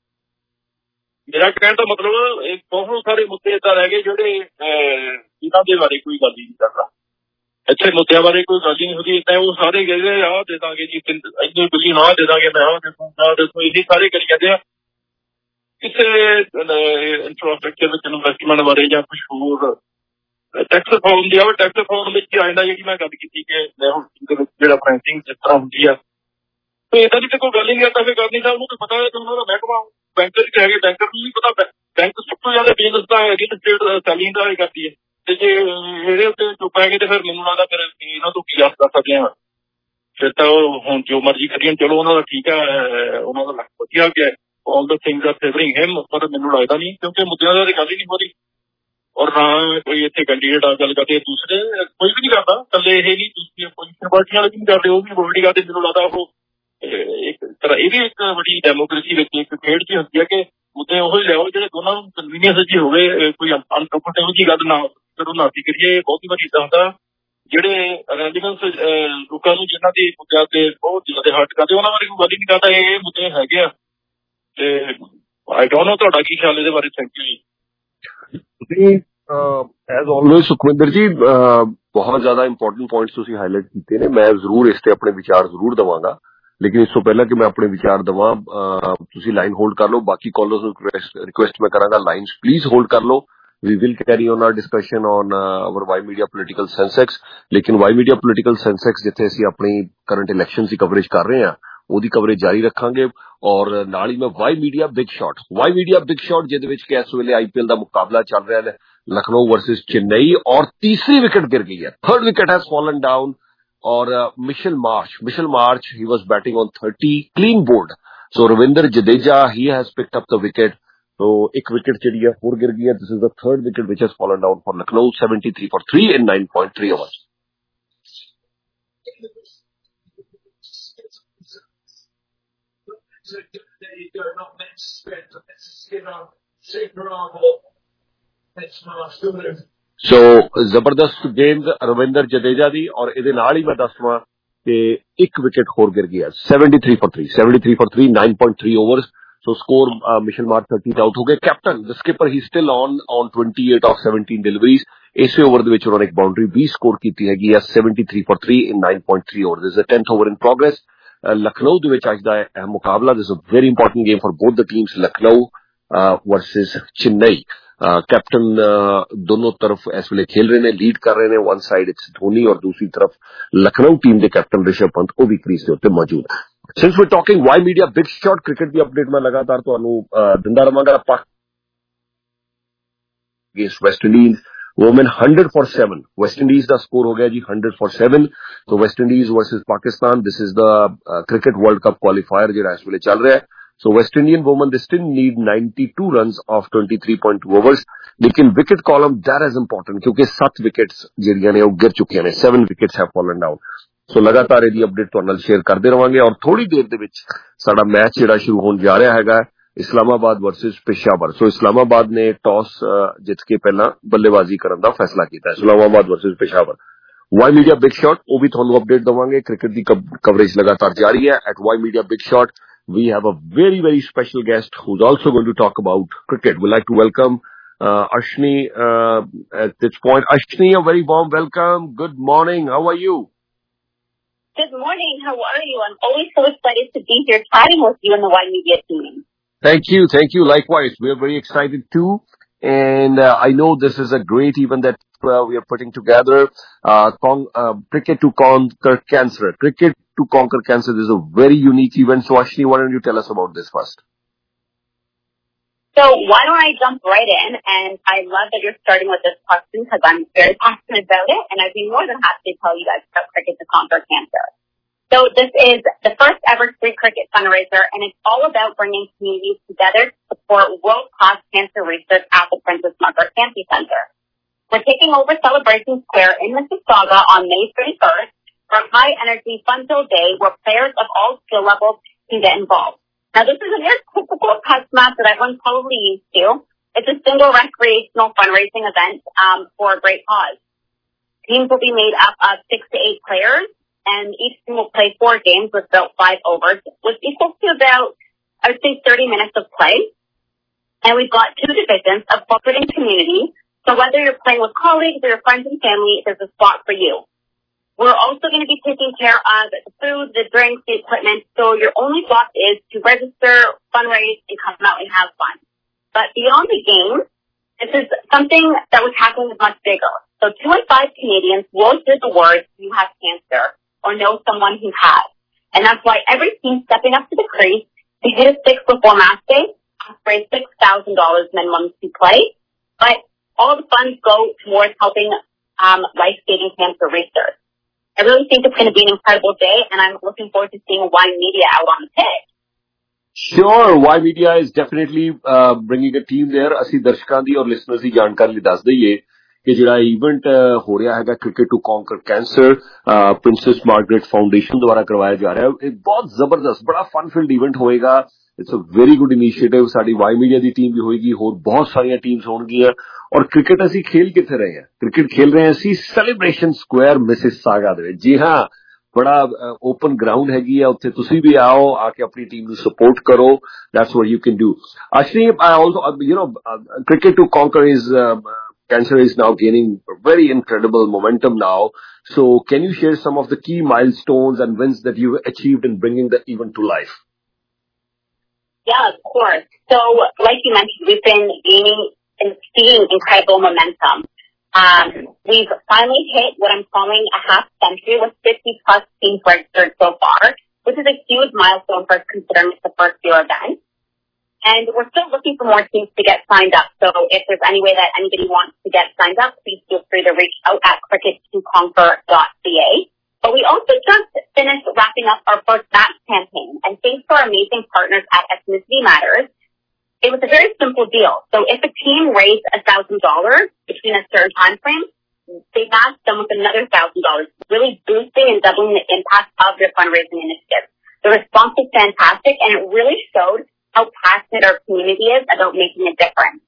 ਮੇਰਾ ਕਹਿਣ ਦਾ ਮਤਲਬ ਇਹ ਬਹੁਤ ਸਾਰੇ ਮੁੱਦੇ ਏਦਾਂ ਰਹਿ ਗਏ ਜਿਹੜੇ ਇਹਨਾਂ ਦੇ ਬਾਰੇ ਕੋਈ ਗੱਲ ਹੀ ਨਹੀਂ ਕਰਦਾ। ਇੱਥੇ ਮੁੱਦਿਆਂ ਬਾਰੇ ਕੋਈ ਗੱਲ ਹੀ ਨਹੀਂ ਹੁੰਦੀ। ਤਾਂ ਉਹ ਸਾਰੇ ਕਹਿੰਦੇ ਆਹ ਦੇ ਦਾਂਗੇ ਜੀ, ਇੰਨੇ ਬਿਲੀਅਨ ਆਹ ਦੇ ਦਾਂਗੇ, ਮੈਂ ਆਹ ਦੇਖੋ ਆਹ ਦੇਖੋ, ਇਹ ਸਾਰੇ ਕਰੀ ਜਾਂਦੇ ਆ। ਕਿਸੇ ਇੰਫਰਾਸਟਰਕਚਰ ਵਿੱਚ ਇਨਵੈਸਟਮੈਂਟ ਬਾਰੇ ਜਾਂ ਕੁਛ ਹੋਰ ਟੈਕਸ ਰਿਫਾਰਮ ਦੀ ਆ, ਟੈਕਸ ਰਿਫਾਰਮ ਵਿੱਚ ਹੀ ਆ ਜਾਂਦਾ ਜਿਹੜੀ ਮੈਂ ਗੱਲ ਕੀਤੀ ਕਿ ਜਿਹੜਾ ਫਾਈਨੈਂਸਿੰਗ ਜਿਸ ਤਰ੍ਹਾਂ ਹੁੰਦੀ ਆ ਤੇ ਇੱਦਾਂ ਦੀ ਤਾਂ ਕੋਈ ਗੱਲ ਹੀ ਨਹੀਂ ਕਰਦਾ। ਫਿਰ ਗਾਂਧੀ ਸਾਹਿਬ ਨੂੰ ਤਾਂ ਪਤਾ ਹੈ ਕਿ ਉਹਨਾਂ ਦਾ ਮਹਿਕਮਾ ਬੈਂਕਰ ਚ ਹੈਗੇ, ਬੈਂਕਰ ਨੂੰ ਵੀ ਪਤਾ ਬੈਂਕ ਸਭ ਤੋਂ ਜ਼ਿਆਦਾ ਬਿਜ਼ਨਸ ਤਾਂ ਰੀਅਲ ਸਟੇਟ ਸੈਲਿੰਗ ਦਾ ਹੀ ਕਰਦੀ ਹੈ। ਤੇ ਜੇ ਇਹਦੇ ਉੱਤੇ ਚੁੱਪ ਹੈਗੇ ਤੇ ਫਿਰ ਮੈਨੂੰ ਲੱਗਦਾ ਫਿਰ ਇਹਨਾਂ ਤੋਂ ਕੀ ਆਸ ਕਰ ਸਕਦੇ ਹਾਂ। ਫਿਰ ਤਾਂ ਉਹ ਹੁਣ ਜੋ ਮਰਜ਼ੀ ਕਰੀਏ, ਚਲੋ ਉਹਨਾਂ ਦਾ ਠੀਕ ਹੈ, ਉਹਨਾਂ ਦਾ ਲੱਕ ਵਧੀਆ ਗਿਆ, ਆਲ ਦ ਥਿੰਗਸ ਆਰ ਫੇਵਰਿੰਗ ਹਿਮ, ਪਰ ਮੈਨੂੰ ਲੱਗਦਾ ਨਹੀਂ ਕਿਉਂਕਿ ਮੁੱਦਿਆਂ ਦਾ ਗੱਲ ਹੀ ਨਹੀਂ ਹੋ ਰਹੀ। ਔਰ ਨਾ ਕੋਈ ਇੱਥੇ ਕੈਂਡੀਡੇਟ ਆ ਗੱਲ ਕਰਦੇ, ਦੂਸਰੇ ਕੋਈ ਵੀ ਨਹੀਂ ਕਰਦਾ, ਇਕੱਲੇ ਇਹ ਨਹੀਂ ਤੁਸੀਂ ਆਪੋਜੀਸ਼ਨ ਪਾਰਟੀਆਂ ਵਾਲੇ ਵੀ ਨਹੀਂ ਕਰਦੇ, ਉਹ ਵੀ ਵੋਟ ਨਹੀਂ ਕਰਦੇ। ਮੈਨੂੰ ਲੱਗਦਾ ਉਹ ਇੱਕ ਤਰ੍ਹਾਂ ਇਹ ਵੀ ਇੱਕ ਬੜੀ ਡੈਮੋਕ੍ਰੇਸੀ ਵਿੱਚ ਇੱਕ ਖੇਡ ਜਿਹੀ ਹੁੰਦੀ ਹੈ ਕਿ ਮੁੱਦੇ ਉਹ ਹੀ ਲਿਆਓ ਜਿਹੜੇ ਦੋਨਾਂ ਨੂੰ ਕਨਵੀਨੀਅੰਸ ਜੀ ਹੋਵੇ, ਕੋਈ ਅਨਕੰਫਰਟੇਬਲ ਜੀ ਗੱਲ ਨਾ ਕਰੋ ਨਾ ਅਸੀਂ ਕਰੀਏ। ਬਹੁਤੀ ਵਾਰੀ ਇੱਦਾਂ ਹੁੰਦਾ ਜਿਹੜੇ ਰੈਲੀਵੈਂਸ ਲੋਕਾਂ ਨੂੰ ਜਿਨ੍ਹਾਂ ਦੀ ਮੁੱਦਿਆਂ ਤੇ ਬਹੁਤ ਜ਼ਿਆਦਾ ਹਰਟ ਕਰਦੇ ਉਹਨਾਂ ਬਾਰੇ ਕੋਈ ਗੱਲ ਹੀ ਨਹੀਂ ਕਰਦਾ। ਇਹ ਮੁੱਦੇ ਹੈਗੇ ਆ ਤੇ ਆਈ ਡੋਨਟ ਨੋ ਤੁਹਾਡਾ ਕੀ ਖਿਆਲ ਇਹਦੇ ਬਾਰੇ। ਥੈਂਕ ਯੂ ਜੀ। ਤੁਸੀਂ ਐਜ਼ ਆਲਵੇਜ਼ ਸੁਖਵਿੰਦਰ ਜੀ ਬਹੁਤ ਜ਼ਿਆਦਾ ਇੰਪੋਰਟੈਂਟ ਪੁਆਇੰਟਸ ਤੁਸੀਂ ਹਾਈਲਾਈਟ ਕੀਤੇ ਨੇ। ਮੈਂ ਜ਼ਰੂਰ ਇਸ ਤੇ ਆਪਣੇ ਵਿਚਾਰ ਜ਼ਰੂਰ ਦੇਵਾਂਗਾ, ਲੇਕਿਨ ਇਸ ਤੋਂ ਪਹਿਲਾਂ ਕਿ ਮੈਂ ਆਪਣੇ ਵਿਚਾਰ ਦੇਵਾਂ ਤੁਸੀਂ ਲਾਈਨ ਹੋਲਡ ਕਰ ਲਓ। ਬਾਕੀ ਕਾਲਰਸ ਨੂੰ ਰਿਕੁਐਸਟ ਮੈਂ ਕਰਾਂਗਾ ਲਾਈਨਸ ਪਲੀਜ਼ ਹੋਲਡ ਕਰ ਲਓ we will carry on our discussion on uh, our Y Media Political Sensex. लेकिन Y Media Political Sensex जिथे ਅਸੀਂ ਆਪਣੀ current elections ਦੀ coverage ਕਰ ਰਹੇ ਹਾਂ ਉਹਦੀ coverage ਜਾਰੀ ਰੱਖਾਂਗੇ ਔਰ ਨਾਲ ਹੀ ਮੈਂ Y Media Big Shot Y Media Big Shot ਜਿਹਦੇ ਵਿੱਚ ਕਿ ਇਸ ਵੇਲੇ I P L ਦਾ ਮੁਕਾਬਲਾ ਚੱਲ ਰਿਹਾ ਹੈ लखनऊ वर्सेस चेन्नई और तीसरी विकेट गिर गई है third wicket has fallen down और Mitchell Marsh Mitchell Marsh he was batting on thirty clean bowled so Ravindra Jadeja he has picked up the wicket तो एक विकेट चली है और गिर गई है this is the third wicket which has fallen down for Lucknow seventy three for three in nine point three overs so ਜ਼ਬਰਦਸਤ ਗੇਂਦ ਰਵਿੰਦਰ ਜਡੇਜਾ ਦੀ ਔਰ ਇਹਦੇ ਨਾਲ ਹੀ ਮੈਂ ਦੱਸਵਾਂ ਕਿ ਇੱਕ ਵਿਕਟ ਹੋਰ ਗਿਰ ਗਿਆ seventy three for three seventy three for three nine point three overs so score Mitchell Marsh thirty out हो गए captain the skipper he still on on twenty eight off seventeen deliveries ਇਸੇ over ਦੇ ਵਿੱਚ ਉਹਨਾਂ ਨੇ ਇੱਕ boundary ਵੀ score ਕੀਤੀ ਹੈਗੀ ਹੈ seventy three for three in nine point three overs this is the tenth over in progress Lucknow ਦੇ ਵਿੱਚ ਅੱਜ ਦਾ ਇਹ ਮੁਕਾਬਲਾ this is a very important game for both the teams Lucknow versus Chennai captain दोनों तरफ इस वेले खेल रहे हैं लीड कर रहे हैं वन साइड इट्स धोनी और दूसरी तरफ लखनऊ टीम के कैप्टन ऋषभ पंत वो भी क्रीज के उत्ते मौजूद है since we talking Y media big shot cricket की अपडेट में लगातार तुहानू दिंदा रहांगा Pak against West Indies women hundred for seven West Indies का स्कोर हो गया जी हंड्रेड फॉर सेवन तो West Indies versus Pakistan this is the cricket world cup qualifier जो इस वेले चल रहा है So West Indian women, they still need ninety-two runs of twenty-three point two overs. लेकिन wicket column, that is important क्योंकि सात wickets ਜਿਹੜੀਆਂ ਨੇ ਉਹ ਗਿਰ ਚੁੱਕੀਆਂ ਨੇ seven wickets have fallen down. So ਲਗਾਤਾਰ ਇਹਦੀ ਅਪਡੇਟ ਤੁਹਾਡੇ ਨਾਲ ਸ਼ੇਅਰ ਕਰਦੇ ਰਵਾਂਗੇ ਔਰ ਥੋੜੀ ਦੇਰ ਦੇ ਵਿੱਚ ਸਾਡਾ ਮੈਚ ਜਿਹੜਾ ਸ਼ੁਰੂ ਹੋਣ ਜਾ ਰਿਹਾ ਹੈਗਾ ਇਸਲਾਮਾਬਾਦ ਵਰਸਸ ਪਿਸ਼ਾਵਰ. ਸੋ ਇਸਲਾਮਾਬਾਦ ਨੇ ਟਾਸ ਜਿੱਤ ਕੇ ਪਹਿਲਾਂ ਬੱਲੇਬਾਜ਼ੀ ਕਰਨ ਦਾ ਫੈਸਲਾ ਕੀਤਾ ਹੈ. Islamabad versus Peshawar. Y media big shot वो भी ਤੁਹਾਨੂੰ ਅਪਡੇਟ ਦਵਾਂਗੇ क्रिकेट ਦੀ ਕਵਰੇਜ ਲਗਾਤਾਰ ਜਾਰੀ ਹੈ at Y media big shot. We have a very, very special guest who's also going to talk about cricket. We'd like to welcome uh, Ashni uh, at this point. Ashni, a very warm welcome. Good morning. How are you? Good morning. How are you? I'm always so excited to be here chatting with you and the Y Media team. Thank you. Thank you. Likewise. We're very excited too. And uh, I know this is a great event that uh, we are putting together. Uh, con- uh, Cricket to Conquer Cancer. Cricket to Conquer Cancer is a very unique event. So Ashni, why don't you tell us about this first? So why don't I jump right in? And I love that you're starting with this question because I'm very passionate about it. And I'd be more than happy to tell you guys about Cricket to Conquer Cancer. So this is the first ever free cricket fundraiser, and it's all about bringing communities together to support world-class cancer research at the Princess Margaret Cancer Center. We're taking over Celebration Square in Mississauga on May thirty-first for a high-energy, fun-filled day where players of all skill levels can get involved. Now, this is a very typical test match that everyone's probably used to. It's a single recreational fundraising event um, for a great cause. Teams will be made up of six to eight players, and each team will play four games with about five overs, which equals to about, I would say, thirty minutes of play. And we've got two divisions, a corporate and community. So whether you're playing with colleagues or your friends and family, there's a spot for you. We're also going to be taking care of the food, the drinks, the equipment. So your only job is to register, fundraise, and come out and have fun. But beyond the game, this is something that was happening is much bigger. So two in five Canadians will hear the words, "You have cancer," or know someone who has. And that's why every team stepping up to the crease to hit a six before match day for a six thousand dollars minimum to play. But all the funds go towards helping um, life-saving cancer research. I really think it's going to be an incredible day, and I'm looking forward to seeing Y Media out on the pitch. Sure, Y Media is definitely uh, bringing a team there. ਅਸੀਂ ਦਰਸ਼ਕਾਂ ਦੀ ਔਰ listeners ਦੀ ਜਾਣਕਾਰੀ ਦੱਸ ਦਈਏ ਕਿ ਜਿਹੜਾ event ਹੋ ਰਿਹਾ ਹੈਗਾ cricket to conquer cancer Princess Margaret foundation ਦੁਆਰਾ ਕਰਵਾਇਆ ਜਾ ਰਿਹਾ ਹੈ ਇਹ ਬਹੁਤ ਜ਼ਬਰਦਸਤ ਬੜਾ ਫਨ ਫਿਲਡ ਇਵੈਂਟ ਹੋਏਗਾ it's a very good initiative ਸਾਡੀ ਵਾਈ ਮੀਡੀਆ ਦੀ ਟੀਮ ਵੀ ਹੋਏਗੀ ਹੋਰ ਬਹੁਤ ਸਾਰੀਆਂ ਟੀਮਸ ਹੋਣਗੀਆਂ ਔਰ ਕ੍ਰਿਕਟ ਅਸੀਂ ਖੇਲ ਕਿੱਥੇ ਰਹੇ ਹਾਂ ਕ੍ਰਿਕਟ ਖੇਲ ਰਹੇ ਹਾਂ ਅਸੀਂ ਸੈਲੀਬ੍ਰੇਸ਼ਨ ਸਕੁਆਇਰ ਮਿਸਿਸਾਗਾ ਦੇ ਵਿੱਚ ਜੀ ਹਾਂ ਬੜਾ ਓਪਨ ਗਰਾਊਂਡ ਹੈਗੀ ਆ ਉੱਥੇ ਤੁਸੀਂ ਵੀ ਆਓ ਆ ਕੇ ਆਪਣੀ ਟੀਮ ਨੂੰ ਸਪੋਰਟ ਕਰੋ that's what you can do actually I also you know cricket to conquer is Cancer is now gaining very incredible momentum now. So can you share some of the key milestones and wins that you've achieved in bringing the event to life? Yeah, of course. So like you mentioned, we've been gaining been seeing incredible momentum. Um, we've finally hit what I'm calling a half century with fifty plus teams registered so far, which is a huge milestone for us considering it's the first year event. And we're still looking for more teams to get signed up. So if there's any way that anybody wants to get signed up, please feel free to reach out at cricket to conquer dot c a. But we also just finished wrapping up our first match campaign. And thanks to our amazing partners at Ethnicity Matters, it was a very simple deal. So if a team raised one thousand dollars between a certain time frame, they matched them with another one thousand dollars, really boosting and doubling the impact of their fundraising initiative. The response was fantastic, and it really showed how passionate our community is about making a difference.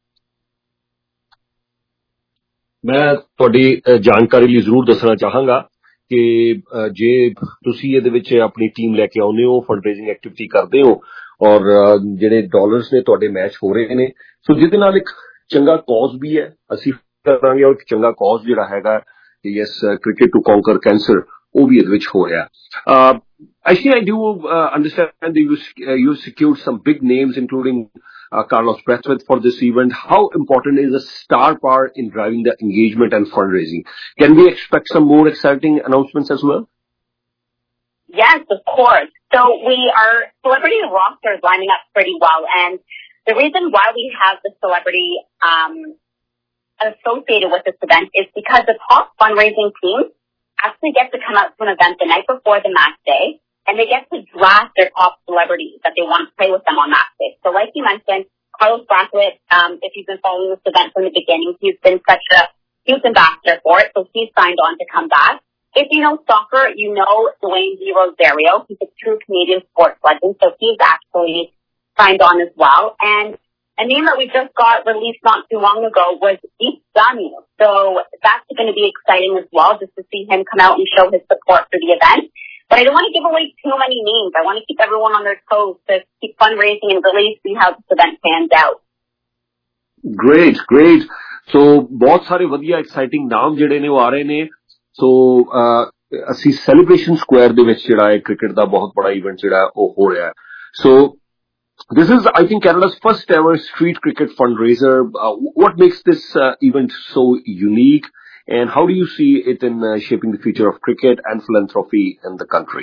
मैं ਤੁਹਾਡੀ ਜਾਣਕਾਰੀ ਲਈ ਜ਼ਰੂਰ ਦੱਸਣਾ ਚਾਹਾਂਗਾ ਕਿ ਜੇ ਤੁਸੀਂ ਇਹਦੇ ਵਿੱਚ ਆਪਣੀ ਟੀਮ ਲੈ ਕੇ ਆਉਂਦੇ ਹੋ, ਫੰਡਰੇਜ਼ਿੰਗ ਐਕਟੀਵਿਟੀ ਕਰਦੇ ਹੋ ਔਰ ਜਿਹੜੇ ਡਾਲਰਸ ਨੇ ਤੁਹਾਡੇ ਮੈਚ ਹੋ ਰਹੇ ਨੇ, ਸੋ ਜਿਹਦੇ ਨਾਲ ਇੱਕ ਚੰਗਾ ਕੌਜ਼ ਵੀ ਹੈ, ਅਸੀਂ ਕਰਾਂਗੇ ਔਰ ਇੱਕ ਚੰਗਾ ਕੌਜ਼ ਜਿਹੜਾ ਹੈਗਾ ਕਿ yes cricket to conquer cancer ਉਹ ਵੀ ਇਹਦੇ ਵਿੱਚ ਹੋ ਰਿਹਾ. Actually, I do uh, understand that you, uh, you secured some big names, including uh, Carlos Brathwaite for this event. How important is the star power in driving the engagement and fundraising? Can we expect some more exciting announcements as well? Yes, of course. So we are celebrity rosters lining up pretty well, and the reason why we have the celebrity um, associated with this event is because the top fundraising teams actually get to come out to an event the night before the match day, and they get to draft their top celebrities that they want to play with them on match day. So like you mentioned, Carlos Brathwaite, um, if you've been following this event from the beginning, he's been such a huge ambassador for it, so he's signed on to come back. If you know soccer, you know Dwayne D. Rosario. He's a true Canadian sports legend, so he's actually signed on as well. And a name that we just got released not too long ago was Deep Danu. So that's going to be exciting as well, just to see him come out and show his support for the event. But I don't want to give away too many names. I want to keep everyone on their toes to keep fundraising and really see how this event pans out. Great, great. So ਬਹੁਤ ਸਾਰੇ ਵਧੀਆ exciting ਨਾਮ ਜਿਹੜੇ ਨੇ ਉਹ ਆ ਰਹੇ ਨੇ. ਸੋ ਅਸੀਂ ਸੈਲੀਬ੍ਰੇਸ਼ਨ ਸਕੁਆਇਰ ਦੇ ਵਿੱਚ ਜਿਹੜਾ ਹੈ ਕ੍ਰਿਕਟ ਦਾ ਬਹੁਤ ਬੜਾ ਇਵੈਂਟ ਜਿਹੜਾ ਉਹ ਹੋ ਰਿਹਾ ਹੈ. ਸੋ this is, I think, Canada's first ever street cricket fundraiser. Uh, what makes this uh, event so unique, and how do you see it in uh, shaping the future of cricket and philanthropy in the country?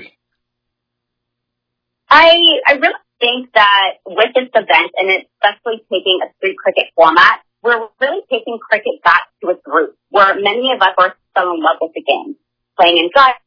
I I really think that with this event, and especially taking a street cricket format, we're really taking cricket back to its roots, where many of us are so in love with the game, playing in drive,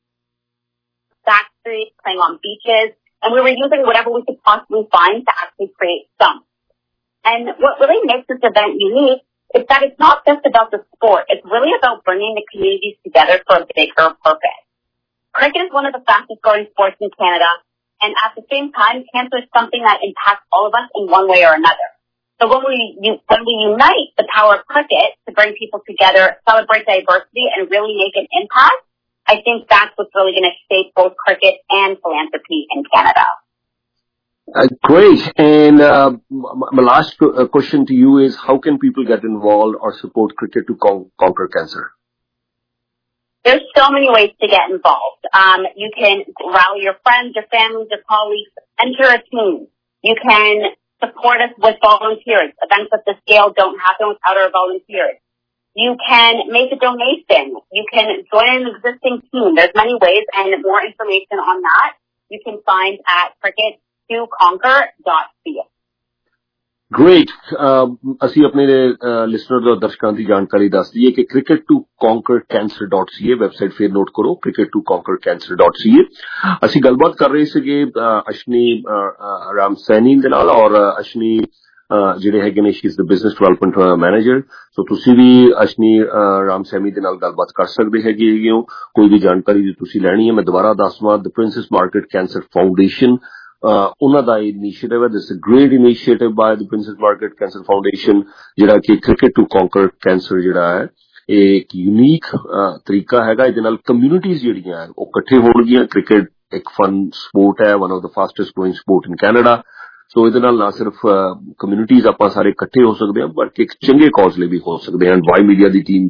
back streets, playing on beaches. And we were using whatever we could possibly find to actually create stumps. And what really makes this event unique is that it's not just about the sport. It's really about bringing the communities together for a bigger purpose. Cricket is one of the fastest growing sports in Canada. And at the same time, cancer is something that impacts all of us in one way or another. So when we, when we unite the power of cricket to bring people together, celebrate diversity, and really make an impact, I think that's what's really going to shape both cricket and philanthropy in Canada. Uh, great. And uh, my last uh, question to you is, how can people get involved or support Cricket to con- Conquer Cancer? There's so many ways to get involved. Um, you can rally your friends, your families, your colleagues, enter a team. You can support us with volunteers. Events of this scale don't happen without our volunteers. You can make a donation. You can join an existing team. There's many ways, and more information on that you can find at cricket to conquer dot c a. Great. ਅਸੀਂ ਆਪਣੇ listener ਔਰ ਦਰਸ਼ਕਾਂ ਦੀ ਜਾਣਕਾਰੀ ਦੱਸ ਦਈਏ ਕਿ cricket to conquer cancer dot c a website ਫੇਰ note ਕਰੋ, cricket to conquer cancer dot c a. ਅਸੀਂ ਗੱਲਬਾਤ ਕਰ ਰਹੇ ਸੀਗੇ ਅਸ਼ਨੀ ਰਾਮ ਸੈਣੀ ਦੇ ਨਾਲ, ਔਰ ਅਸ਼ਨੀ ਜਿਹੜੇ ਹੈਗੇ ਨੇ she is the business development manager. So ਤੁਸੀਂ ਵੀ ਅਸ਼ਨੀ ਰਾਮ ਸੈਣੀ ਦੇ ਨਾਲ ਗੱਲਬਾਤ ਕਰ ਸਕਦੇ ਹੈਗੇ ਹੋ. ਕੋਈ ਵੀ ਜਾਣਕਾਰੀ ਜੇ ਤੁਸੀਂ ਲੈਣੀ ਹੈ, ਮੈਂ ਦੁਬਾਰਾ ਦੱਸਵਾਂ, the Princess Margaret cancer foundation ਉਹਨਾਂ ਦਾ ਇਨੀਸ਼ੀਏਟਿਵ ਹੈ. This is a great initiative by the Princess Margaret cancer foundation, ਜਿਹੜਾ ਕਿ ਕ੍ਰਿਕਟ ਟੂ ਕੌਂਕਰ ਕੈਂਸਰ ਜਿਹੜਾ ਹੈ ਇਹ ਇੱਕ ਯੂਨੀਕ ਤਰੀਕਾ ਹੈਗਾ. ਇਹਦੇ ਨਾਲ ਕਮਿਊਨਿਟੀਜ਼ ਜਿਹੜੀਆਂ ਉਹ ਇਕੱਠੇ ਹੋਣਗੀਆਂ. ਕ੍ਰਿਕਟ ਇੱਕ ਫਨ ਸਪੋਰਟ ਹੈ, one of the fastest growing sport in Canada. So ਇਹਦੇ ਨਾਲ ਨਾ ਸਿਰਫ ਕਮਿਊਨਿਟੀਜ਼ ਆਪਾਂ ਸਾਰੇ ਇਕੱਠੇ ਹੋ ਸਕਦੇ ਹਾਂ, ਬਲਕਿ ਇੱਕ ਚੰਗੇ ਕੌਜ਼ ਲਈ ਵੀ ਹੋ ਸਕਦੇ ਹਾਂ. ਵਾਈ ਮੀਡੀਆ ਦੀ ਟੀਮ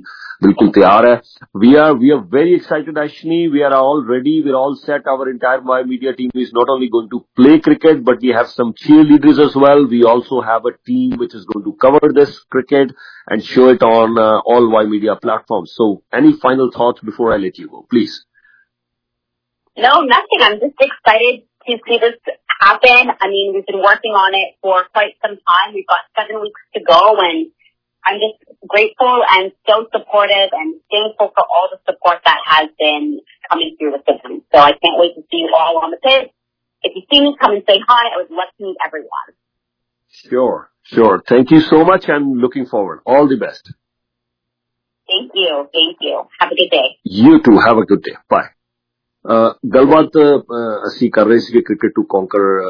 बिल्कुल तैयार है. We are we are very excited, Ashni. We are all ready. We're all set. Our entire Y Media team is not only going to play cricket, but we have some cheerleaders as well. We also have a team which is going to cover this cricket and show it on uh, all Y Media platforms. So, any final thoughts before I let you go, please? No, nothing. I'm just excited to see this happen. I mean, we've been working on it for quite some time. We've got seven weeks to go, and I'm just grateful and so supportive and thankful for all the support that has been coming through the system. So I can't wait to see you all on the pitch. If you see me, come and say hi. I would love to meet everyone. Sure, sure. Thank you so much and looking forward. All the best. Thank you. Thank you. Have a good day. You too. Have a good day. Bye. Uh, ਗੱਲਬਾਤ ਅਸੀਂ ਕਰ ਰਹੇ ਸੀ cricket to ਕੌਂਕਰ